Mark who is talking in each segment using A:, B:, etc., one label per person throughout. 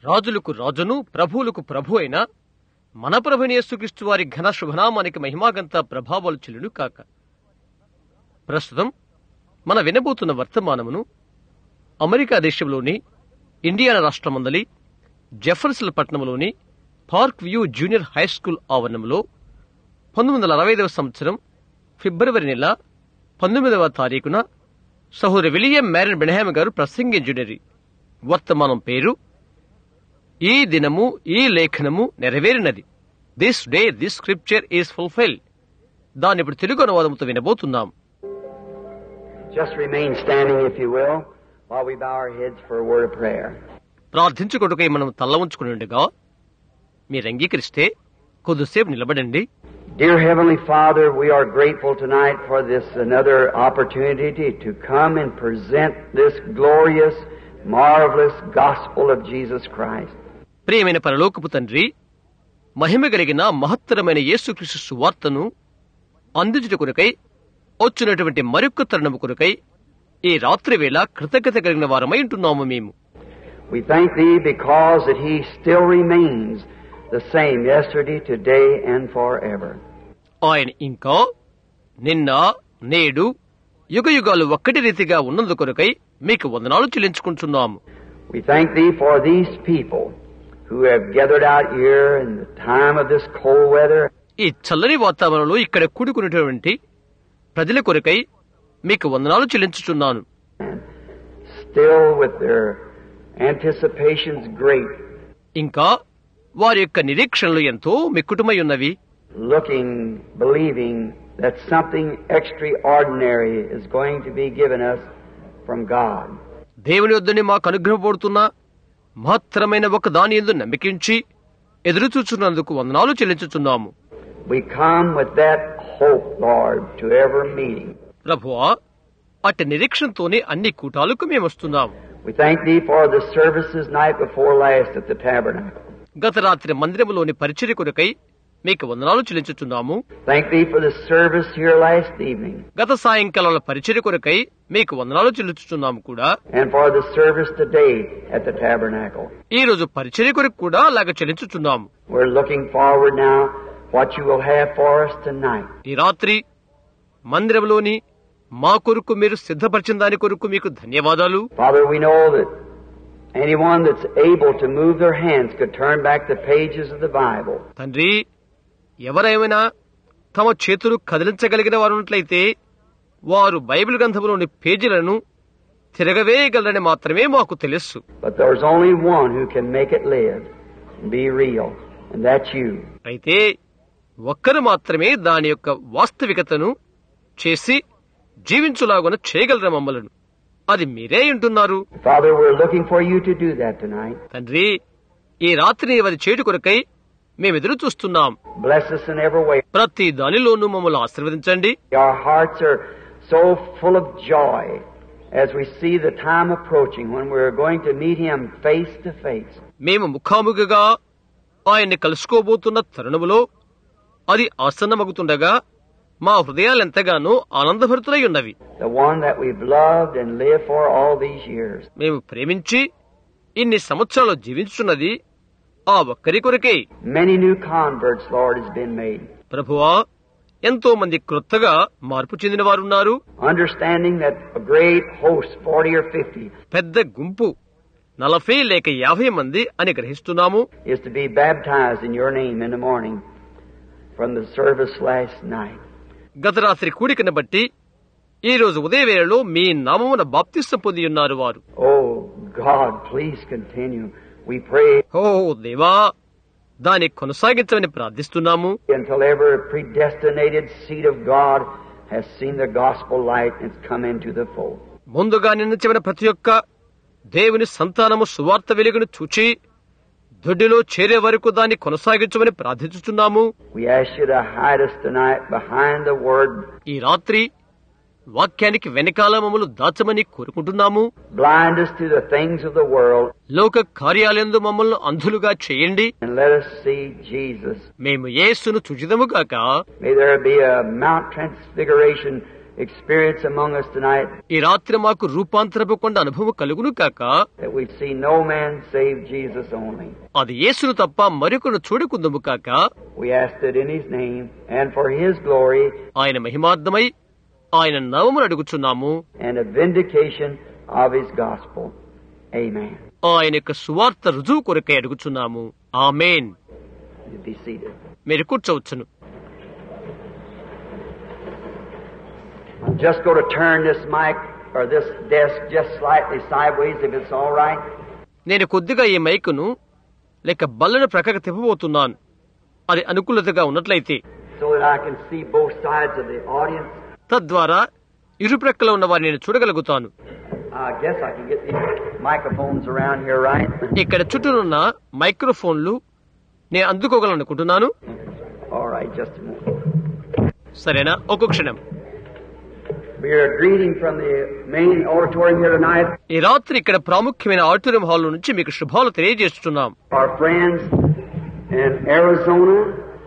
A: రాజులకు రాజును ప్రభువులకు ప్రభు అయిన మన ప్రభుని యేసుక్రీస్తు వారి ఘన శుభనామానికి మహిమాగంత ప్రభావాలు చెల్లును కాక. ప్రస్తుతం మన వినబోతున్న వర్తమానమును అమెరికా దేశంలోని ఇండియానా రాష్ట్రమందలి జెఫర్సన్ పట్టణంలోని Park View Junior High School ఆవరణంలో 1965 సంవత్సరం ఫిబ్రవరి నెల 19వ తారీఖున సహోదరు విలియం మ్యారన్ బ్రెనహాం గారు ప్రసంగించునరి. వర్తమానం పేరు ఈ దినము ఈ లేఖనము నెరవేరినది. This day this scripture is fulfilled. దాన్ని ఇప్పుడు Telugu అనువాదంతో వినబోతున్నాం.
B: Just remain standing, if you will, while we bow our heads for a word of prayer.
A: ప్రార్థించుకొనుకై మనం తల్ల ఉంచుకుని ఉండగా మీరు అంగీకరిస్తే కొద్దిసేపు నిలబడండి.
B: Dear Heavenly Father, we are grateful tonight for this another opportunity to come and present this glorious, marvelous gospel of Jesus Christ.
A: ప్రియమైన పరలోకపు తండ్రి, మహిమ కలిగిన మహత్తరమైన యేసుక్రీస్తు సువార్తను అందించుట కొరకై వచ్చినటువంటి మరొక్క తరుణము కొరకై ఈ రాత్రి వేళ కృతజ్ఞత కలిగిన వారమై ఉంటున్నాము. మేము
B: We thank Thee because that He still remains the same yesterday, today, and forever.
A: ఆయన ఇంకా నిన్న నేడు యుగ యుగాలు ఒక్కటి రీతిగా ఉన్నందు కొరకై మీకు వందనాలు చెల్లించుకుంటున్నాము.
B: We thank Thee for these people who have gathered out here in the time of this cold weather.
A: ఈ చల్లని వాతావరణంలో ఇక్కడ కూడుకున్నటువంటి ప్రజల కొరకై మీకు వందనాలు చెల్లించుచున్నాను.
B: Still with their anticipations great.
A: ఇంకా వారి యొక్క నిరీక్షణలు ఎంతో మిక్కుటమై ఉన్నవి.
B: Looking, believing that something extraordinary is going to be given us from God.
A: దేవుని వద్దని మాకు అనుగ్రహపడుతున్న మహత్తరమైన ఒక దాని యందు నమ్మికించి ఎదురు చూచున్నందుకు వందనాలు చెల్లించుచున్నాము.
B: We come with that hope, Lord, to every meeting.
A: ప్రభువా, అట్టి నిరీక్షణతోనే అన్ని కూటాలకు మేము వస్తున్నాము.
B: We thank Thee for the services night before last at the tabernacle.
A: గత రాత్రి మందిరములోని పరిచర్య కొరకై మీకు వందనాలు చెల్లించుచున్నాము.
B: Thank Thee for the service here last evening.
A: గత సాయంకాలాల పరిచర్య కొరకై మీకు వందనాలు చెల్లించుచున్నాము కూడా.
B: And for the service today at the tabernacle.
A: ఈ రోజు పరిచర్య కొరకు కూడా అలాగ చెల్లించుచున్నాము.
B: We're looking forward now what You will have for us tonight.
A: ఈ రాత్రి మందిరములోని మా కొరకు మీరు సిద్ధపరిచిన దాని కొరకు మీకు ధన్యవాదాలు.
B: Father, we know that anyone that's able to move their hands could turn back the pages of the Bible.
A: తండ్రి, ఎవరైనా తమ చేతులు కదిలించగలిగిన వారు ఉన్నట్లయితే వారు బైబిల్ గ్రంథములోని పేజీలను తిరగవేయగలరని మాత్రమే మాకు తెలుసు.
B: But there's only one who can make it live and be real, and that's You.
A: అయితే ఒక్కరు మాత్రమే దాని యొక్క వాస్తవికతను చేసి జీవించులాగున చేయగలరు మమ్మలను. అది మీరే ఉంటున్నారు.
B: Father, we're looking for You to do that tonight.
A: తండ్రి, ఈ రాత్రి అది చేటు కొరకై మేము ఎదురు చూస్తున్నాం.
B: Bless us in every way.
A: ప్రతి దానిలోనూ మమ్మల్ని ఆశీర్వదించండి.
B: Our hearts are so full of joy as we see the time approaching when we're going to meet Him face to face.
A: మేము ముఖాముఖిగా ఆయన్ని కలుసుకోబోతున్న తరుణములో అది ఆసన్నమగుతుండగా మా హృదయాలెంతగానో ఆనందభరితులై ఉన్నవి.
B: The one that we've loved and lived for all these years.
A: మేము ప్రేమించి ఇన్ని సంవత్సరాలు జీవించున్నది ఆ ఒక్కరి కొరకే.
B: Many new converts, Lord, has been made.
A: ప్రభువా, ఎంతో మంది క్రొత్తగా మార్పు చెందిన వారున్నారు.
B: Understanding that a great host, 40 or 50,
A: పెద్ద గుంపు 40 లేక 50 మంది అని గ్రహిస్తున్నాము.
B: is to be baptized in Your name in the morning from the service last night.
A: గత రాత్రి కూడికను బట్టి ఈ రోజు ఉదయవేళలో మీ నామమున బాప్తిసం పొంది ఉన్నారు వారు.
B: Oh God, please continue. We pray
A: ఓ దేవా, దాన్ని కొనసాగించమని ప్రార్థిస్తున్నాము.
B: until every predestinated seed of God has seen the gospel light and come into the fold.
A: ముందుగా నిర్ణయించిన ప్రతి ఒక్క దేవుని సంతానము సువార్త వెలుగును చూచి దొడ్డిలో చేరే వరకు దాన్ని కొనసాగించమని ప్రార్థించుచున్నాము.
B: We ask You to hide us tonight behind the word.
A: ఈ రాత్రి వాక్యానికి వెనకాల మమ్మల్ని దాచమని కోరుకుంటున్నాము.
B: Blind us to the things of the world
A: లోక కార్యాలయందు మమ్మల్ని అంధులుగా చేయండి.
B: and let us see Jesus.
A: మేము యేసును చూచిదము గాక.
B: May there be a Mount Transfiguration experience among us tonight
A: ఈ రాత్రి మాకు రూపాంతరపు కొండ అనుభవం కలుగును కాక,
B: that we see no man save Jesus only.
A: అది యేసును తప్ప మరొకరు చూడకుందుము కాక,
B: We ask that in His name and for His glory
A: ఆయన మహిమార్థమై ఆయన నామమును అడుగుచున్నాము.
B: and a vindication of His gospel. Amen.
A: ఆయన యొక్క సువార్త రుజువు కొరకై అడుగుచున్నాము. ఆమేన్.
B: You be seated.
A: మీరు కూర్చోవచ్చును.
B: I'm just going to turn this mic or this desk just slightly sideways if it's all right.
A: నేను కొద్దిగా ఈ మైకును లేక బల్లను ప్రక్కకు తిప్పబోతున్నాను, అది అనుకూలతగా ఉన్నట్లయితే,
B: So that I can see both sides of the audience.
A: తద్వారా ఇరుప్రక్కల ఉన్న వారిని నేను చూడగలుగుతాను.
B: I guess I can get these microphones around here, right?
A: ఇక్కడ చుట్టూనున్న మైక్రోఫోన్లు నేను అందుకోగలనుకుంటున్నాను.
B: All right, just a moment.
A: సరేనా? ఒక్క క్షణం.
B: We are greeting from the main auditorium here tonight.
A: ఈ రాత్రి ఇక్కడ ప్రాముఖ్యమైన ఆడిటోరియం హాల్ నుంచి మీకు శుభాలు తెలియజేస్తున్నాం.
B: Our friends in Arizona,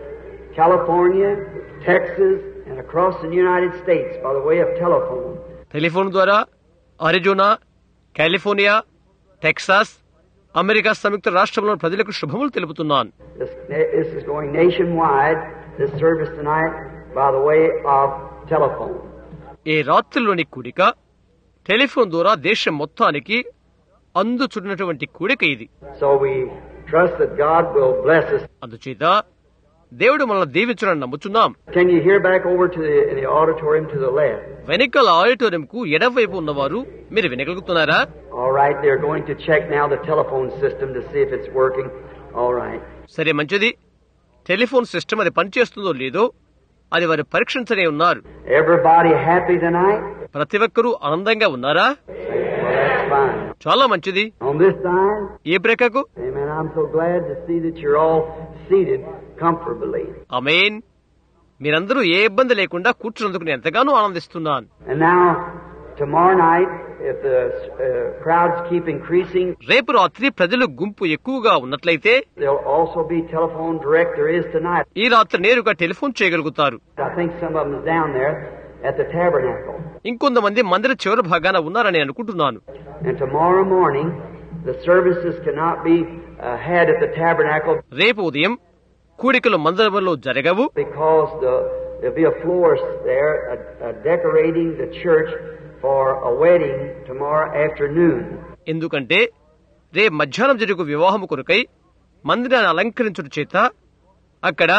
B: California, Texas, and across the United States by the way of telephone.
A: Telephone ద్వారా అరిజోనా, కాలిఫోర్నియా, టెక్సాస్, అమెరికా సంయుక్త రాష్ట్రంలోని ప్రజలకు శుభములు తెలుపుతున్నాను.
B: This is going nationwide, this service tonight, by the way of telephone.
A: ఈ రాత్రిలోని కూడిక telephone ద్వారా దేశం మొత్తానికి అందుచున్నటువంటి కూడిక ఇది.
B: So we trust that God will bless us.
A: అందుచేత దేవుడు మనల్ని దీవించడానికి నమ్ముచున్నాం.
B: Can you hear back over to the auditorium to the left?
A: వెనుకల ఆడిటోరియం కు ఎడవైపు ఉన్నవారు మీరు వినగలుగుతున్నారా?
B: All right, they're going to check now the telephone system to see if it's working. All right.
A: సరే, మంచిది. టెలిఫోన్ సిస్టమ్ అది పనిచేస్తుందో లేదో అది వారు పరీక్షించనే ఉన్నారు.
B: Everybody happy tonight?
A: ప్రతి ఒక్కరూ ఆనందంగా ఉన్నారా?
B: That's fine.
A: చాలా మంచిది.
B: On this side?
A: ఏ ప్రక్కకు?
B: Amen. I'm so glad to see that you're all seated comfortably.
A: ఆమేన్. మీరందరూ ఏ ఇబ్బంది లేకుండా కూర్చున్నందుకు నేను ఎంతగానో ఆనందిస్తున్నాను.
B: And now, tomorrow night, if the crowds keep increasing,
A: రేపు రాత్రి ప్రజలు గుంపు ఎక్కువగా ఉన్నట్లయితే
B: there'll also be telephone direct. There is tonight.
A: ఈ రాత్రి నేరుగా టెలిఫోన్ చేయగలుగుతారు.
B: I think some of them is down there at the tabernacle.
A: ఇంకొంతమంది మందిర చివరి భాగాన ఉన్నారని అనుకుంటున్నాను.
B: And tomorrow morning, the services cannot be had at the tabernacle
A: రేపు ఉదయం కూడికలు మందిరంలో జరగవు.
B: because there'll be a floor there decorating the church for a wedding tomorrow afternoon.
A: ఎందుకంటే రేపు మధ్యాహ్నం జరుగు వివాహం కొరకై మందిరాన్ని అలంకరించుట చేత అక్కడ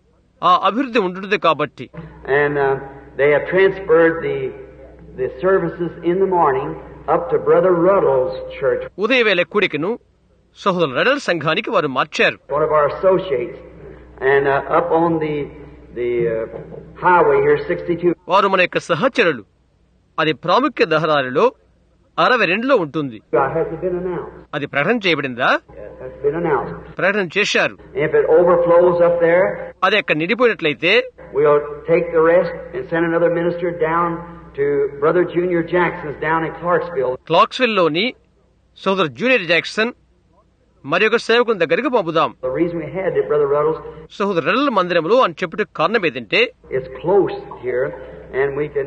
A: ఆ అభివృద్ధి ఉంటుంది కాబట్టి.
B: And they have transferred the services in the morning up to Brother Ruddle's church,
A: ఉదయవేళ కూడికను సహోదరు రడల్ సంఘానికి వారు మార్చారు.
B: one of our associates, and up on the highway here, 62.
A: వారు మన యొక్క సహచరులు. అది ప్రాముఖ్య రహదారిలో 62లో ఉంటుంది.
B: Has it been announced?
A: అది ప్రకటన చేయబడిందా?
B: Has been announced.
A: ప్రకటన చేశారు.
B: If it overflows up there,
A: అది అక్కడ నిండిపోయినట్లయితే
B: we'll take the rest and send another minister down to Brother Junior Jackson's down in Clarksville.
A: క్లార్క్స్విల్లోని సోదరు జూనియర్ జాక్సన్ మరి ఒక సేవకుని దగ్గరికి పంపుదాం.
B: The reason we had it, Brother Ruddles,
A: సోదరు రడల్ మందిరంలో అని చెప్పుట కారణం ఏంటంటే
B: it's close here, and we can,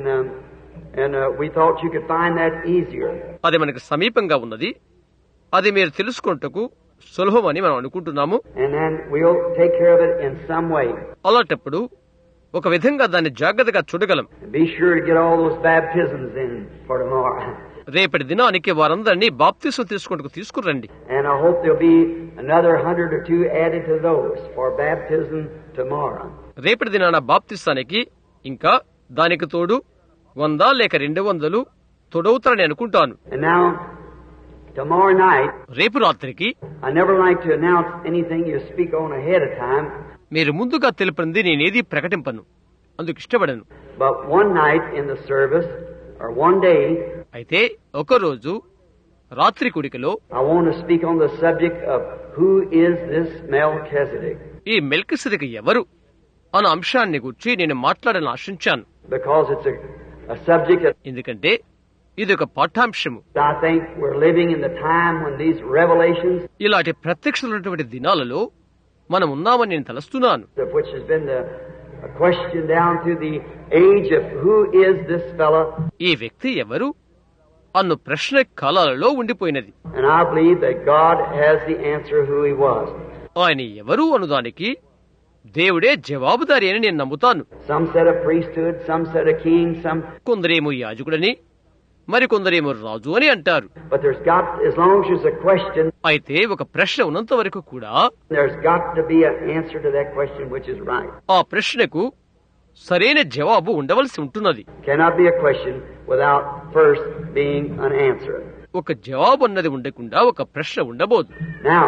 B: we thought you could find that easier.
A: అది మనకు సమీపంగా ఉన్నది. అది మీరు తెలుసుకుంటకు సులభమని మనం అనుకుంటున్నాము.
B: And then we'll take care of it in some way.
A: అలాంటప్పుడు ఒక విధంగా దాన్ని జాగ్రత్తగా చూడగలం.
B: Be sure to get all those baptisms in for tomorrow.
A: రేపటి దినానికి వారందరినీ బాప్తిసం తీసుకురండి.
B: And I hope there'll be another 100 or 2 added to those for baptism tomorrow.
A: రేపటి దినాన బాప్తిస్తానికి ఇంకా దానికి తోడు 100 లేక 200 తోడవుతారని అనుకుంటాను.
B: And now, tomorrow night,
A: రేపు రాత్రికి
B: I never like to announce anything you speak on ahead of time,
A: మీరు ముందుగా తెలిపింది నేనేది ప్రకటింపను, అందుకు ఇష్టపడను.
B: but one night in the service, or one day,
A: అయితే ఒకరోజు రాత్రి కూడికలో
B: I want to speak on the subject of who is this Melchizedek.
A: ఈ మెల్కిసెదెకు ఎవరు అన్న అంశాన్ని గురించి నేను మాట్లాడాలని ఆశించాను.
B: Because it's a subject that
A: ఎందుకంటే ఇది ఒక పాఠాంశము.
B: I think we're living in the time when these revelations,
A: ఇలాంటి ప్రత్యక్షమైనటువంటి దినాలలో మనం ఉన్నామని నేను తలస్తున్నాను.
B: which has been a question down through the age of who is this fellow.
A: ఈ వ్యక్తి ఎవరు అన్న ప్రశ్న కాలాలలో ఉండిపోయినది.
B: And I believe that God has the answer who he was.
A: ఆయన ఎవరు అనుదానికి దేవుడే జవాబుదారి అని నేను నమ్ముతాను.
B: Some said a priesthood, some said a king, some.
A: కొందరేమో యాజకుడని మరికొందరేమో రాజు అని అంటారు.
B: But there's got, as long as there's a question,
A: అయితే ఒక ప్రశ్న ఉన్నంత వరకు కూడా
B: there's got to be an answer to that question which is right.
A: ఆ ప్రశ్నకు సరైన జవాబు ఉండవలసి ఉంటున్నది.
B: Cannot be a question without first being an answer.
A: ఒక జవాబు అన్నది ఉండకుండా ఒక ప్రశ్న ఉండబోదు.
B: Now,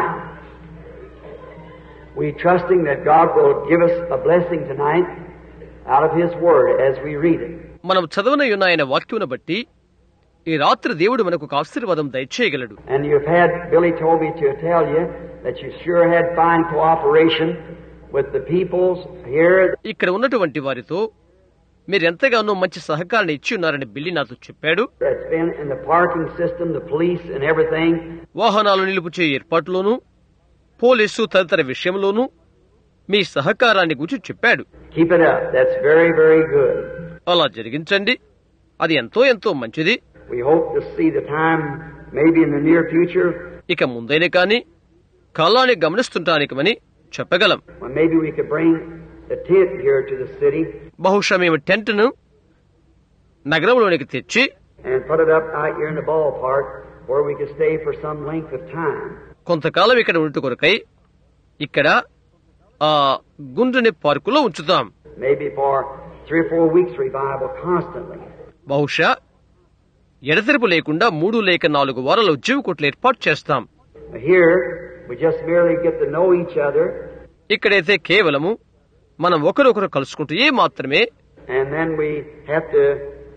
B: we trusting that God will give us a blessing tonight out of his word as we read it.
A: మనం చదవనయున్న ఆయన వాక్యమును బట్టి ఈ రాత్రి దేవుడు మనకు ఒక ఆశీర్వాదం దయచేయగలడు.
B: And you've had, Billy told me to tell you that you sure had fine cooperation with the peoples here.
A: ఇక్కడ ఉన్నటువంటి వారితో మీరు ఎంతగానో మంచి సహకారాన్ని ఇచ్చి ఉన్నారని బిల్లి నాతో చెప్పాడు.
B: That's been in the parking system, the police and everything.
A: వాహనాలు నిలుపుచే ఏర్పాటులోనూ పోలీసు తదితర విషయంలోనూ మీ సహకారాన్ని గురించి చెప్పాడు.
B: Keep it up. That's very, very good.
A: అలా జరిగించండి, అది ఎంతో ఎంతో మంచిది.
B: We hope to see the time maybe in the near future
A: ఇక ముందైనే కాని కాలాన్ని గమనిస్తుంటానికమని చెప్పగలం.
B: when maybe we could bring the tent here to the city
A: బహుశా మేము టెంట్ ను నగరంలోనికి తెచ్చి
B: and put it up out here in the ballpark where we could stay for some length of time.
A: కొంతకాలం ఇక్కడ ఉంటు కొరకై ఇక్కడ ఆ గుండ్రని పార్కులో ఉంచుతాం.
B: Maybe for 3 or 4 weeks revival constantly.
A: బహుశా ఎడతెరపు లేకుండా 3 లేక 4 వారాల జీవకోట్లు ఏర్పాటు చేస్తాం.
B: Here we just merely get to know each other
A: ఇక్కడైతే కేవలము మనం ఒకరొకరు కలుసుకుంటూ మాత్రమే.
B: and then we have to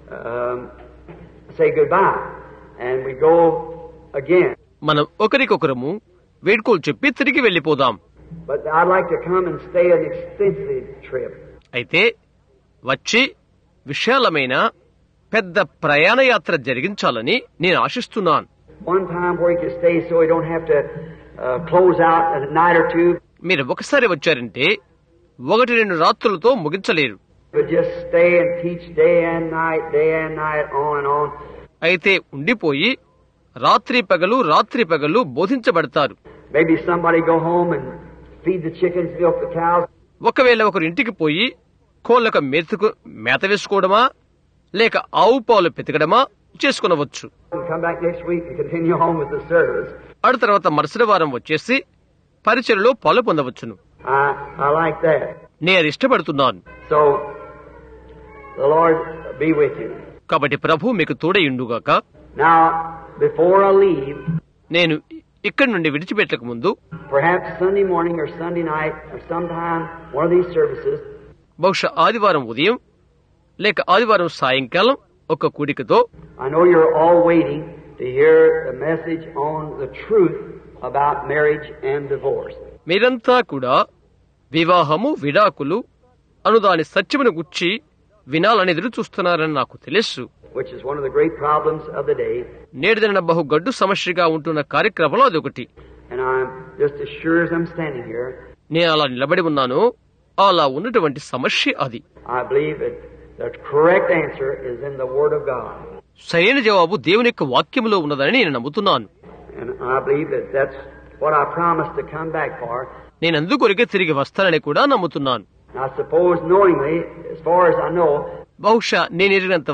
B: say goodbye and we go again.
A: మనం ఒకరికొకరము వేడుకోలు చెప్పి తిరిగి వెళ్లిపోదాం.
B: But I'd like to come and stay an extensive trip.
A: అయితే వచ్చి విశాలమైన పెద్ద ప్రయాణ యాత్ర జరిగించాలని నేను ఆశిస్తున్నాను.
B: One time where you can stay so we don't have to close out a night or two.
A: మీరు ఒకసారి వచ్చారంటే 1-2 రాత్రులతో ముగించలేరు.
B: But just stay and teach day and night, on and on.
A: అయితే ఉండిపోయి రాత్రి పగలు బోధించబడతారు.
B: Maybe somebody go home and feed the chickens, milk the cows.
A: ఒకవేళ ఒకరు ఇంటికి పోయి కోళ్లకు మేత వేసుకోవడమా లేక ఆవు పాలు పెతకడమా చేసుకునవచ్చు.
B: And come back next week and continue on with the service.
A: ఆ తర్వాత మరుసటి వారం వచ్చేసి పరిచర్యలో పాలు పొందవచ్చును.
B: I like that.
A: నేను అది ఇష్టపడుతున్నాను.
B: So the Lord be with you.
A: కాబట్టి ప్రభు మీకు తోడయుండుగాక.
B: Now, before I leave,
A: నేను ఇక్కడి నుండి విడిచిపెట్టక ముందు
B: perhaps Sunday morning or Sunday night or sometime one of these services,
A: బహుశా ఆదివారం ఉదయం లేక ఆదివారం సాయంకాలం ఒక కూడికతో
B: I know you're all waiting to hear a message on the truth about marriage and divorce.
A: మీరంతా కూడా వివాహము విడాకులు అనుదాని సత్యమును గుర్చి వినాలని ఎదురు చూస్తున్నారని నాకు తెలుసు.
B: Which is one of the great problems of the day.
A: నేడుదిన బహు గడ్డు సమస్యగా ఉంటున్న కార్యక్రమంలో అదొకటి.
B: And I'm just as sure as I'm standing here,
A: నేను అలా నిలబడి ఉన్నాను, అలా ఉన్నటువంటి సమస్య అది.
B: I believe that the correct answer is in the Word of God.
A: సరైన జవాబు దేవుని యొక్క వాక్యములో ఉన్నదని నేను నమ్ముతున్నాను.
B: And I believe that that's what I promised to come back for.
A: నేను అందుకొరకే తిరిగి వస్తానని కూడా నమ్ముతున్నాను.
B: I suppose knowingly, as far as I know,
A: బహుశా నేను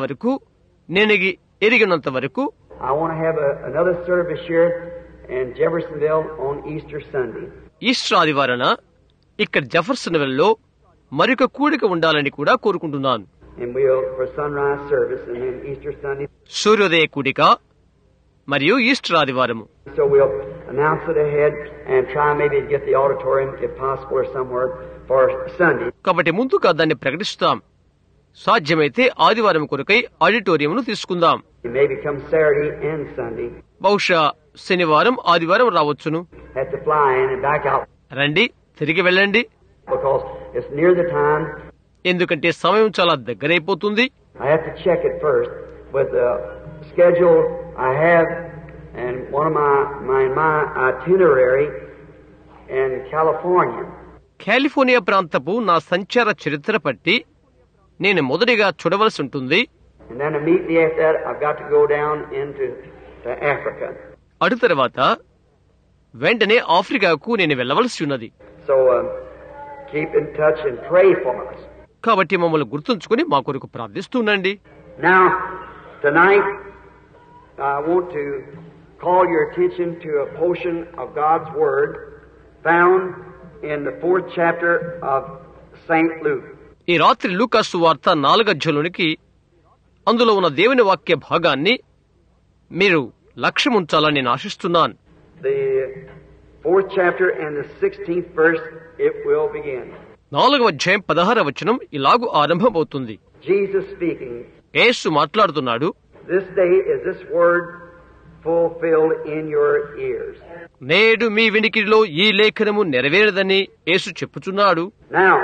A: ఎరిగినంత వరకు
B: I want to have another service here in Jeffersonville on Easter Sunday.
A: Easter ఆదివారాన ఇక్కడ జెఫర్సన్విల్లో మరొక కూడిక ఉండాలని కూడా కోరుకుంటున్నాను.
B: And we'll for sunrise service and then Easter Sunday.
A: సూర్యోదయ కూడిక మరియు ఈస్టర్ ఆదివారము.
B: So we'll announce it ahead and try maybe to get the auditorium if possible or somewhere for Sunday.
A: కాబట్టి ముందుగా దాన్ని ప్రకటిస్తాం. సాధ్యమైతే ఆదివారం కొరకై ఆడిటోరియంను తీసుకుందాం.
B: It may become Saturday and Sunday.
A: బహుశా శనివారం ఆదివారం రావచ్చును.
B: Have to fly in and back out
A: రండి, తిరిగి వెళ్ళండి,
B: because it's near the time.
A: ఎందుకంటే సమయం చాలా దగ్గరైపోతుంది.
B: I have to check it first with the schedule I have and one of my itinerary in California.
A: California ప్రాంతపు నా సంచార చరిత్ర పట్టి నేను మొదటిగా చూడవలసి ఉంటుంది.
B: And then immediately after that, I've got to go down into Africa.
A: అటు తర్వాత వెంటనే ఆఫ్రికాకు నేను వెళ్ళవలసి ఉన్నది.
B: So keep in touch and pray for us.
A: కాబట్టి మమ్మల్ని గుర్తుంచుకుని మా కొరకు ప్రార్థిస్తుండండి.
B: Now, tonight, I want to call your attention to a portion of God's Word found in the 4th chapter of St. Luke.
A: ఈ రాత్రి లూకా సువార్త 4వ అధ్యాయంలోనికి అందులో ఉన్న దేవుని వాక్య భాగాన్ని మీరు లక్ష్యముంచాలని నేను ఆశిస్తున్నాను.
B: The 4th chapter and the 16th verse, it will begin.
A: 4వ అధ్యాయం 16వ వచనం ఇలాగు ఆరంభమవుతుంది.
B: Jesus speaking.
A: యేసు మాట్లాడుతున్నాడు.
B: This day is this word fulfilled in your ears.
A: నేడు మీ వినికిడిలో ఈ లేఖనము నెరవేరదని యేసు చెప్పుచున్నాడు.
B: Now,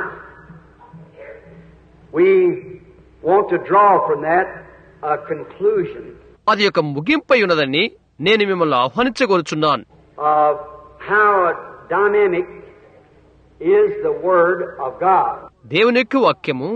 B: we want to draw from that a conclusion
A: అది ఒక ముగింపై ఉన్నదని నేను మిమ్మల్ని ఆహ్వానించగోరుచున్నాను.
B: of how dynamic is the word of God.
A: దేవుని యొక్క వాక్యము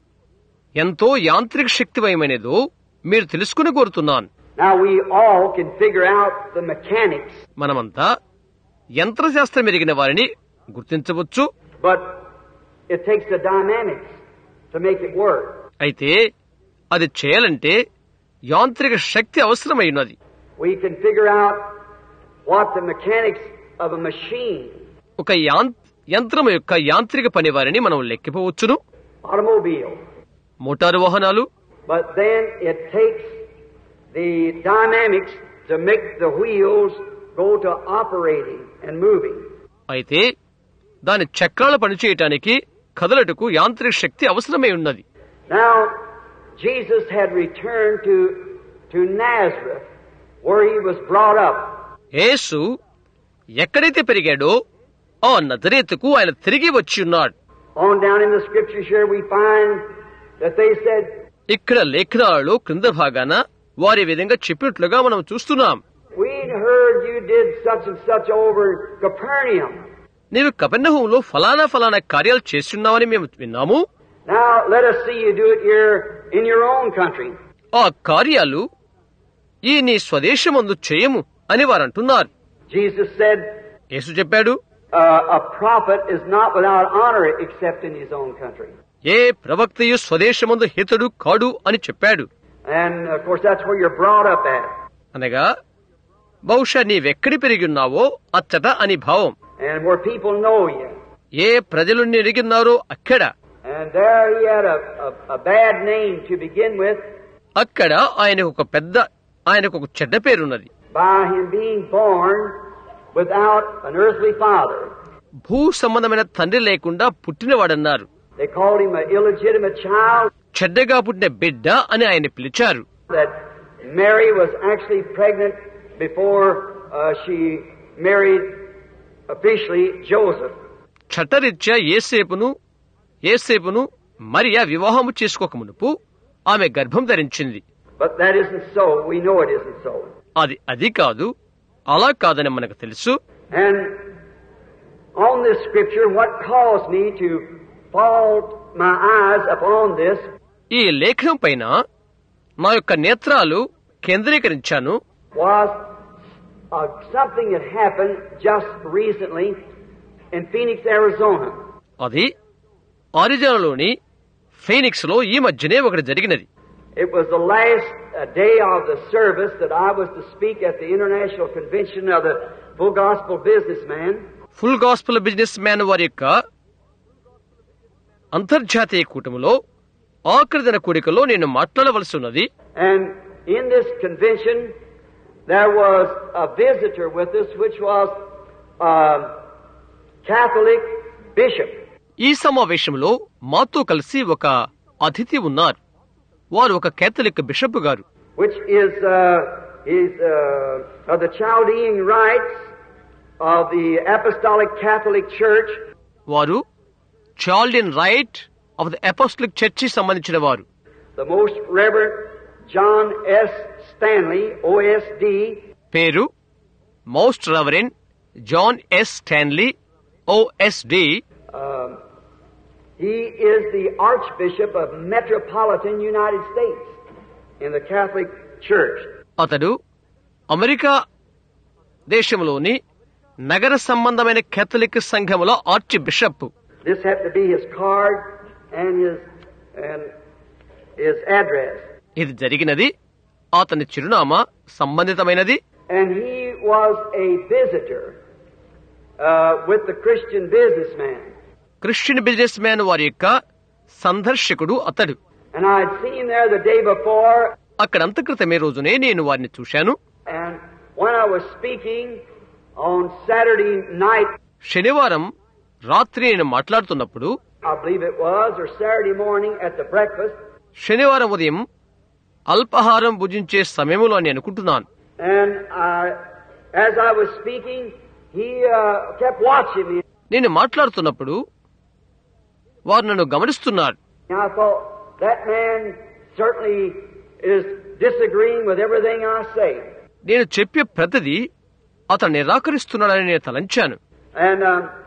A: ఎంతో యాంత్రిక శక్తిమయమైనదో మీరు తెలుసుకుని కోరుతున్నాను.
B: Now we all can figure out the mechanics,
A: మనమంతా యంత్రశాస్త్రం ఎరిగిన వారిని గుర్తించవచ్చు.
B: but it takes the dynamics to make it work.
A: అయితే అది చేయాలంటే యాంత్రిక శక్తి అవసరమైనది.
B: We can figure out what the mechanics of a machine,
A: ఒక యంత్రము యొక్క యాంత్రిక పని వారిని మనం లెక్కిపోవచ్చును.
B: automobile,
A: మోటారు వాహనాలు.
B: but then it takes the dynamics to make the wheels go to operating and moving.
A: అయితే దాని చక్రాలు పనిచేయటానికి కదలటకు యాంత్రిక శక్తి అవసరమై ఉన్నది.
B: Now, Jesus had returned to Nazareth, where he was brought up.
A: యేసు ఎక్కడైతే పెరిగాడో ఆ నజరేతుకు ఆయన తిరిగి వచ్చి ఉన్నాడు.
B: On down in the scriptures here we find that they said,
A: ఇక్కడ లేఖనాలలో క్రింద భాగాన వారి విధంగా చెప్పినట్లుగా మనం చూస్తున్నాం.
B: we heard you did such and such over Capernaum.
A: నీవు కపెర్నహూములో ఫలానా ఫలానా కార్యాలు చేస్తున్నావని మేము విన్నాము.
B: Now let us see you do it here in your own country.
A: ఆ కార్యాలు ఈ నీ స్వదేశమందు చేయము అని వారు అంటున్నారు.
B: Jesus said,
A: యేసు చెప్పాడు,
B: a prophet is not without honor except in his own country.
A: ఏ ప్రవక్తయు స్వదేశమందు హితుడు కాడు అని చెప్పాడు.
B: And of course that's where you're brought up at.
A: అనగా బహుశా నీవెక్కడి పెరిగి ఉన్నావో అచ్చట అని భావం.
B: And where people know you.
A: ఏ ప్రజలు ఎరిగిన్నారో అక్కడ.
B: And there he had a bad name to begin with.
A: అక్కడ ఆయనకు ఒక చెడ్డ పేరున్నది.
B: By him being born without an earthly father.
A: భూ సంబంధమైన తండ్రి లేకుండా పుట్టినవాడన్నారు.
B: They called him an illegitimate child.
A: చెడ్డగా పుట్టిన బిడ్డ అని ఆయన పిలిచారు.
B: That Mary was actually pregnant before she married officially Joseph.
A: చట్టరీత్యా యేసేపును మరియా వివాహము చేసుకోక మునుపు ఆమె గర్భం ధరించింది.
B: But that isn't so. We know it isn't so.
A: అది కాదు, అలా కాదని మనకు తెలుసు.
B: And on this scripture, what caused me to fall my eyes upon this
A: ఈ లేఖనం పైన నా యొక్క నేత్రాలు కేంద్రీకరించాను.
B: was something that happened just recently in Phoenix, Arizona.
A: అది అరిజోనాలోని ఫీనిక్స్ లో ఈ మధ్యనే ఒకటి జరిగినది.
B: It was the last day of the service that I was to speak at the International Convention of the Full Gospel Businessman.
A: Full Gospel business man వారి యొక్క అంతర్జాతీయ కూటమిలో ఆఖరి దిన కూడికలో నేను మాట్లాడవలసి ఉన్నది.
B: And in this convention there was a visitor with us, which was a Catholic bishop.
A: ఈ సమావేశంలో మాతో కలిసి ఒక అతిథి ఉన్నారు. వారు ఒక కేథలిక్ బిషప్ గారు.
B: Which is of the Chaldean rites of the Apostolic Catholic Church.
A: వారు Chaldean rite of the Apostolic church సంబంధించిన వారు.
B: The Most Reverend John S. Stanley, OSD.
A: పేరు most reverend John S Stanley, OSD.
B: he is the Archbishop of Metropolitan United States in the Catholic Church.
A: అతడు America దేశంలోని నగర సంబంధమైన Catholic సంఘములో archbishop.
B: This had to be his card and his address.
A: ఇది జరిగినది అతని చిరునామా సంబంధితమైనది.
B: And he was a visitor with the Christian businessman.
A: Christian business man వారి యొక్క సందర్శకుడు అతడు.
B: And I had seen there the day before.
A: అక్కడ అంతక్రితమే రోజునే నేను వారిని చూశాను.
B: And when I was speaking on Saturday night,
A: శనివారం రాత్రి నేను మాట్లాడుతున్నప్పుడు,
B: I believe it was, or Saturday morning at the breakfast.
A: శనివారం ఉదయం అల్పాహారం భుజించే సమయంలో అని అనుకుంటున్నాను.
B: And as I was speaking, he kept watching me.
A: నేను మాట్లాడుతున్నప్పుడు వారు నన్ను గమనిస్తున్నారు.
B: And I thought, that man certainly is disagreeing with everything I say.
A: నేను చెప్పే ప్రతిదీ అతను నిరాకరిస్తున్నాడని నేను తలంచాను.
B: And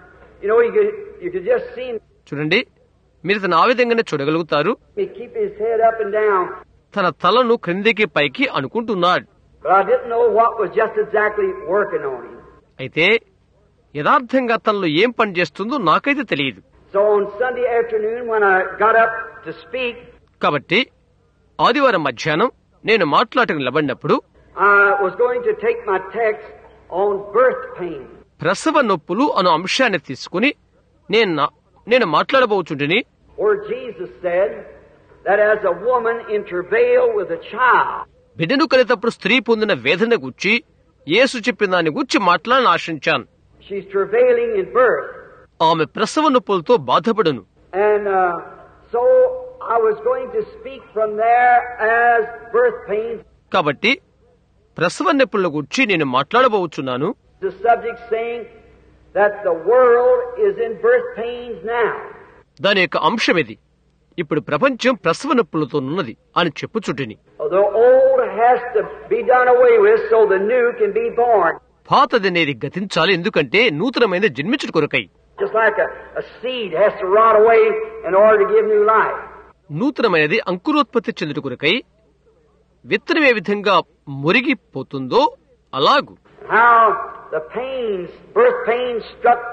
B: you could just see him.
A: చూడండి, మీరు తన ఆ విధంగానే చూడగలుగుతారు.
B: He keep his head up and down.
A: తన తలను క్రిందికి పైకి అనుకుంటున్నాడు.
B: But I didn't know what was just exactly working on him.
A: అయితే యథార్థంగా తనలో ఏం పని చేస్తుందో నాకైతే తెలియదు.
B: So on Sunday afternoon when I got up to speak,
A: కాబట్టి ఆదివారం మధ్యాహ్నం నేను మాట్లాడటం నిలబడినప్పుడు
B: I was going to take my text on birth pain.
A: ప్రసవ నొప్పులు అను అంశాన్ని తీసుకుని నేను మాట్లాడబోచుంటిని.
B: Where Jesus said that as a woman in travail with a child,
A: బిడ్డను కలిగినప్పుడు స్త్రీ పొందిన వేదన గురించి యేసు చెప్పిన దాన్ని గురించి మాట్లాడాలని ఆశించాను.
B: she's travailing in birth.
A: ఆమె ప్రసవ నొప్పులతో బాధపడును.
B: And so I was going to speak from there as birth pains.
A: కాబట్టి ప్రసవ నొప్పుల గురించి నేను మాట్లాడబోచున్నాను.
B: The subject saying that the world is in birth pains now.
A: దాని యొక్క అంశం ఇది. ఇప్పుడు ప్రపంచం ప్రసవ నొప్పులతో ఉన్నది అని చెప్పుచుంటిని.
B: The old has to be done away with so the new can be born.
A: పాతదనేది గతించాలి, ఎందుకంటే నూతనమైన జన్మించుట కొరకై.
B: Just like a seed has to rot away in order to give new life.
A: నూతనమైనది అంకురోత్పత్తి చెందుట కొరకై విత్తనం ఏ విధంగా మురిగిపోతుందో అలాగు.
B: How the pains, birth pains struck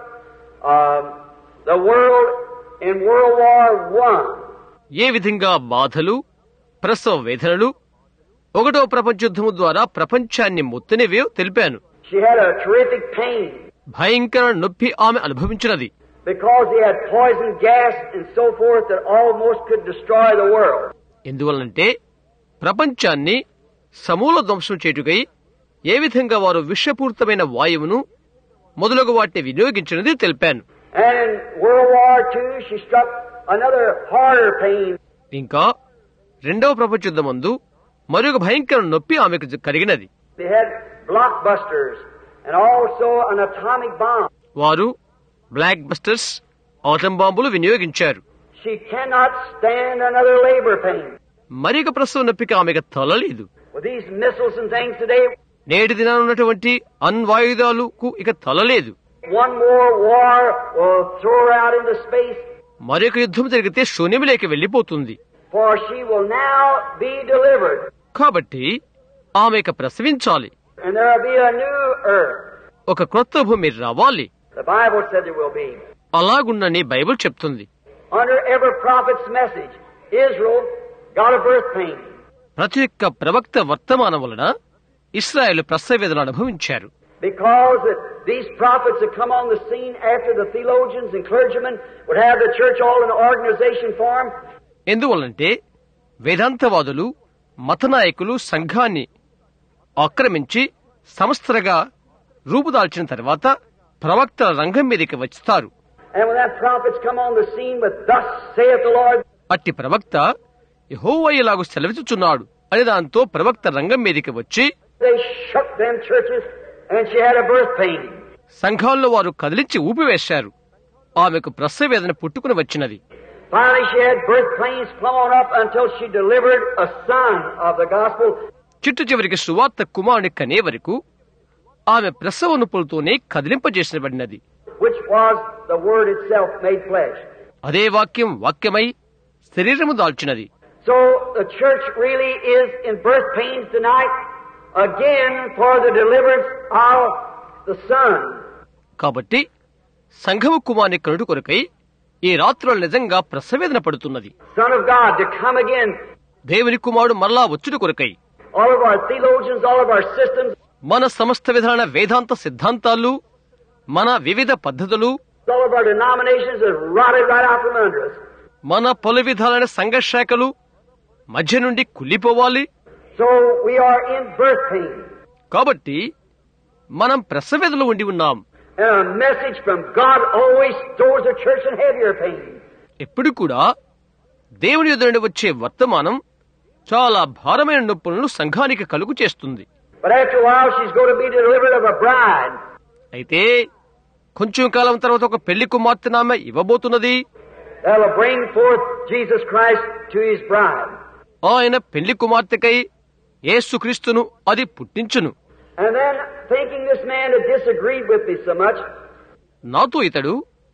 B: the world in World War I.
A: ఏ విధంగా బాధలు, ప్రసవ వేదనలు ఒకటో ప్రపంచ యుద్ధము ద్వారా ప్రపంచాన్ని మొత్తనివే తెలిపాను.
B: She had a terrific pain
A: భయంకర నొప్పి ఆమె అనుభవించినది.
B: because he had poison gas and so forth that almost could destroy the world.
A: ఎందువల్లంటే ప్రపంచాన్ని సమూల ధ్వంసం చేయుటకై ఏ విధంగా వారు విషపూరితమైన వాయువును మొదలగు వాటిని వినియోగించినది తెలిపాను.
B: And in World War II she struck another harder pain.
A: ఇంకా రెండవ ప్రపంచ యుద్ధమందు మరొక భయంకర నొప్పి ఆమెకు కలిగినది.
B: They had blockbusters and also an atomic bomb.
A: వారు బ్లాక్ బస్టర్స్, ఆటం బాంబులు వినియోగించారు.
B: She cannot stand another labor pain.
A: మరొక ప్రసవ నొప్పికి ఆమెకు తలలేదు.
B: With these missiles and things today,
A: నేటి దినాన ఉన్నటువంటి అణ్వాయుధాలకు ఇక తలలేదు.
B: one more war will throw her out into space.
A: మరొక యుద్ధం జరిగితే శూన్యములోకి వెళ్లిపోతుంది.
B: For she will now be delivered.
A: కాబట్టి ఆమెకు ప్రసవించాలి.
B: And there will be a new earth.
A: ఒక క్రొత్త భూమి రావాలి.
B: The Bible said there will be.
A: అలాగున్నని బైబిల్ చెప్తుంది.
B: Under every prophet's message, Israel got a birth pain.
A: ప్రతి ఒక్క ప్రవక్త వర్తమానం వలన ఇశ్రాయేలు ప్రసవ వేదన అనుభవించారు.
B: Because these prophets had come on the scene after the theologians and clergymen would have the church all in organization form.
A: ఎందువల్లంటే వేదాంతవాదులు, మత నాయకులు సంఘాన్ని ఆక్రమించి సంస్థలుగా రూపుదాల్చిన తర్వాత ప్రవక్తల రంగం మీదకి వస్తారు.
B: And when that prophets come on the scene with thus saith the Lord,
A: అట్టి ప్రవక్త యెహోవా ఇలాగు సెలవిచ్చుచున్నాడు అని దాంతో ప్రవక్త రంగం మీదకి వచ్చి
B: they shook them churches and she had a birth pain.
A: సంఘాల్లో వారు కదిలించి ఊపివేశారు. ఆమెకు ప్రసవ వేదన పుట్టుకుని వచ్చినది.
B: Finally she had birth pains flowing up until she delivered a son of the gospel.
A: చిట్టు చివరికి సువార్త కుమారుని కనే వరకు ఆమె ప్రసవ నొప్పులతోనే కదిలింపజేసినబడినది.
B: which was the Word itself made flesh.
A: అదే వాక్యం వాక్యమై శరీరము దాల్చినది.
B: So the church really is in birth pains tonight, again for the deliverance of the Son.
A: కాబట్టి సంఘము కుమారుని కనుడు కొరకై ఈ రాత్రులు నిజంగా ప్రసవేదన పడుతున్నది.
B: Son of God to come again.
A: దేవుని కుమారుడు మరలా వచ్చుట కొరకై
B: All of our theologians, all of our systems,
A: మన సమస్త విధాన వేదాంత సిద్ధాంతాలు, మన వివిధ పద్ధతులు,
B: all of our denominations are rotted right out from under us.
A: మన పలు విధాలైన సంఘ శాఖలు మధ్య నుండి కుళ్ళిపోవాలి.
B: So we are in birth pain.
A: కాబట్టి మనం ప్రసవేదనలో ఉండి ఉన్నాం.
B: And a message from God always stores the church in heavier pain.
A: ఎప్పుడు కూడా దేవుని యొద్ద నుండి వచ్చే వర్తమానం చాలా భారమైన నొప్పులను సంఘానికి కలుగు చేస్తుంది.
B: But after a while she's going to be delivered of a bride.
A: అయితే కొంచెం కాలం తర్వాత ఒక పెళ్లి కుమార్తె ఆమె ఇవ్వబోతున్నది.
B: That will bring forth Jesus Christ to his bride.
A: ఆయన పెళ్లి కుమార్తెకై యేసుక్రీస్తును అది పుట్టించును.
B: And then thinking this man had disagreed with me so much,
A: నాతో ఇతడు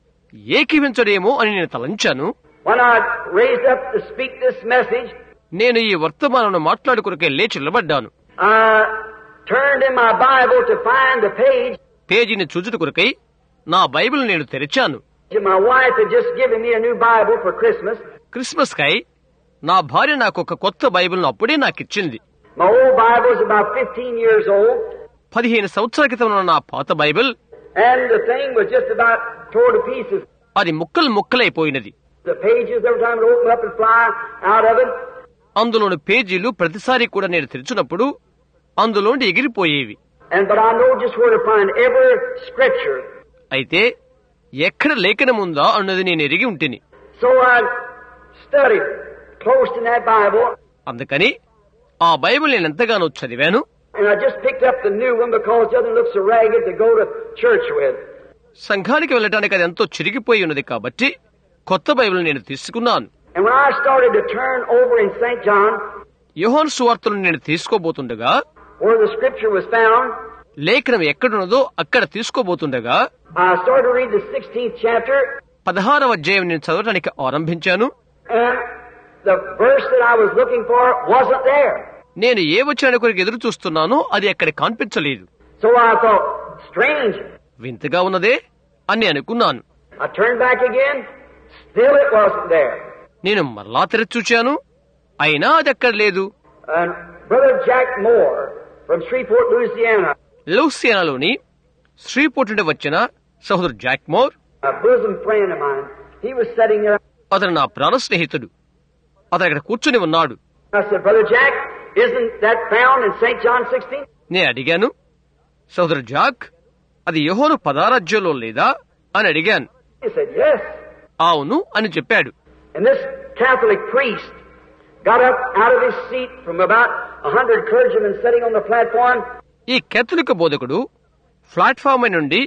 A: ఏకీవించడేమో అని నేను తలంచాను.
B: when I raised up to speak this message,
A: నేను ఈ వర్తమానం మాట్లాడుకురకే లేచి నిలబడ్డాను.
B: I turned in my Bible to find the page.
A: పేజీని చూచుట కొరకై నా బైబిల్ నేను తెరిచాను.
B: My wife had just given me a new Bible for Christmas.
A: Christmas కై నా భార్య నాకు ఒక కొత్త బైబిల్ను అప్పుడే నాకిచ్చింది.
B: My old Bible is about 15 years old.
A: 15 సంవత్సరాల క్రితం ఉన్న నా పాత Bible,
B: And the thing was just about torn to pieces.
A: అది ముక్కలైపోయినది.
B: The pages every time it opened up and fly out of it.
A: అందులోని పేజీలు ప్రతిసారి కూడా నేను తెరిచినప్పుడు అందులోండి ఎగిరిపోయేవి.
B: But I know just where to find every scripture.
A: అయితే ఎక్కడ లేఖనముందా అన్నది నేను ఎరిగి ఉంటిని.
B: So I studied close in that Bible.
A: అందుకని ఆ బైబిల్ నేను ఎంతగానో చదివాను.
B: And I just picked up the new one because the other looks so ragged to go to church with.
A: సంఘానికి వెళ్ళటానికి అది ఎంతో చిరిగిపోయి ఉన్నది కాబట్టి కొత్త బైబిల్ నేను తీసుకున్నాను.
B: And when I started to turn over in St. John,
A: యోహాను సువార్తను నేను తీసుకోబోతుండగా,
B: where the scripture was found,
A: లేఖనం ఎక్కడున్నదో అక్కడ తీసుకోబోతుండగా
B: I started to read the 16th chapter.
A: 16వ అధ్యాయం నేను చదవడానికి ఆరంభించాను.
B: And the verse that I was looking for wasn't there.
A: నేను ఏ వచనాన్ని కొరకు ఎదురు చూస్తున్నానో అది అక్కడ కనిపించలేదు.
B: So I thought, strange.
A: వింతగా ఉన్నదే అని అనుకున్నాను.
B: I turned back again. Still it wasn't there.
A: నేను మరలా తెరిచి చూచాను, అయినా అది అక్కడ లేదు.
B: And Brother Jack Moore from Shreveport, Louisiana,
A: లూసియానాలోని శ్రీపోర్ట్ నుండి వచ్చిన సహోదరు Jack Moore,
B: a bosom friend of mine, he was sitting there.
A: అతను నా ప్రాణ స్నేహితుడు. అతను అక్కడ కూర్చుని ఉన్నాడు.
B: I said, Brother Jack, isn't that found in St. John 16?
A: నేను అడిగాను, సహోదరు జాక్, అది యోహాను 16వ అధ్యాయంలో లేదా అని అడిగాను.
B: He said, yes.
A: అవును అని చెప్పాడు.
B: And this Catholic priest got up out of his seat from about 100 clergymen sitting on the platform.
A: ఈ కేథలిక్ బోధకుడు ప్లాట్ఫామ్ నుండి